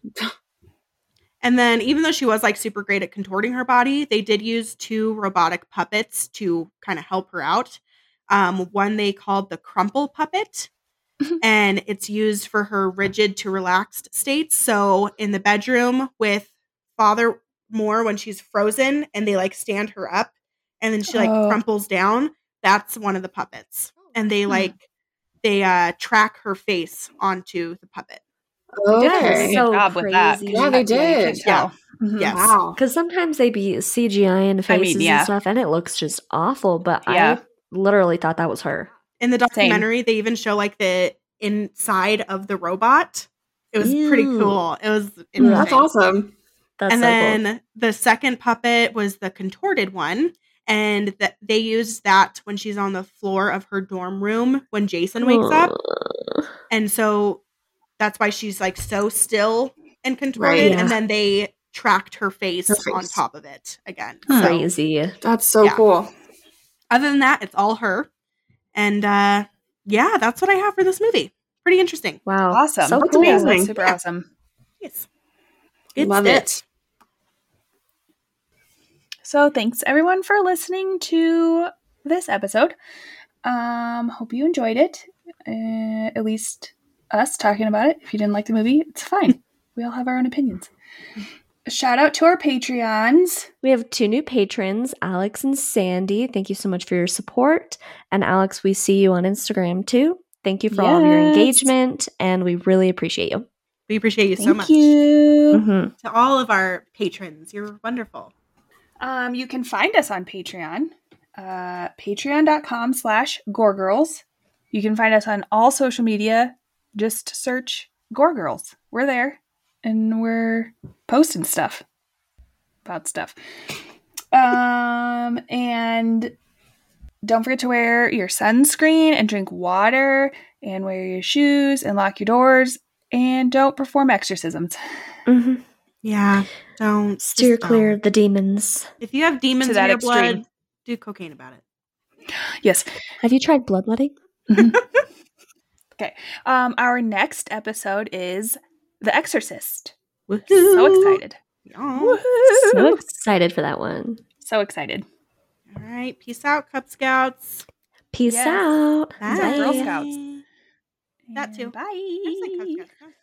And then even though she was like super great at contorting her body, they did use 2 robotic puppets to kind of help her out. One they called the crumple puppet, and it's used for her rigid to relaxed states. So in the bedroom with Father Moore when she's frozen and they like stand her up and then she like crumples down. That's one of the puppets. And they track her face onto the puppet. Okay. So Good job with that. crazy. Yeah, they did. Yeah. Yes. Wow. Because sometimes they be CGI in faces yeah. and stuff, and it looks just awful. But Yeah. I literally thought that was her. In the documentary, they even show like the inside of the robot. It was pretty Ew. cool. It was That's interesting. awesome. That's And so then cool. the second puppet was the contorted one. And they used that when she's on the floor of her dorm room when Jason wakes up. And so that's why she's like so still and contorted. Right, yeah. And then they tracked her face Her face. on top of it again. Huh. So Crazy. That's so Yeah. cool. other than that, it's all her. And yeah, that's what I have for this movie. Pretty interesting. Wow. Awesome. So That's cool. Yeah, amazing. that's super Yeah. awesome. Yes. Good Love stuff. it. So thanks everyone for listening to this episode. Hope you enjoyed it. At least us talking about it. If you didn't like the movie, it's fine. We all have our own opinions. A shout out to our Patreons. We have 2 new patrons, Alex and Sandy. Thank you so much for your support. And Alex, we see you on Instagram too. Thank you for all of your Yes. engagement, and we really appreciate you. We appreciate you so Thank much. you. Mhm. To all of our patrons, you're wonderful. You can find us on Patreon, patreon.com/goregirls. You can find us on all social media. Just search Gore Girls. We're there, and we're posting stuff about stuff. And don't forget to wear your sunscreen and drink water and wear your shoes and lock your doors and don't perform exorcisms. Mhm. Yeah. Don't Steer just clear don't. of the demons. If you have demons To in that your extreme. blood, do cocaine about it. Yes. Have you tried bloodletting? Okay. Our next episode is The Exorcist. Woohoo. So excited. Yeah. So excited for that one. So excited. All right. Peace out, Cub Scouts. Peace Yes. out. Bye. Girl Scouts. That too. Bye. I just like Cub Scouts.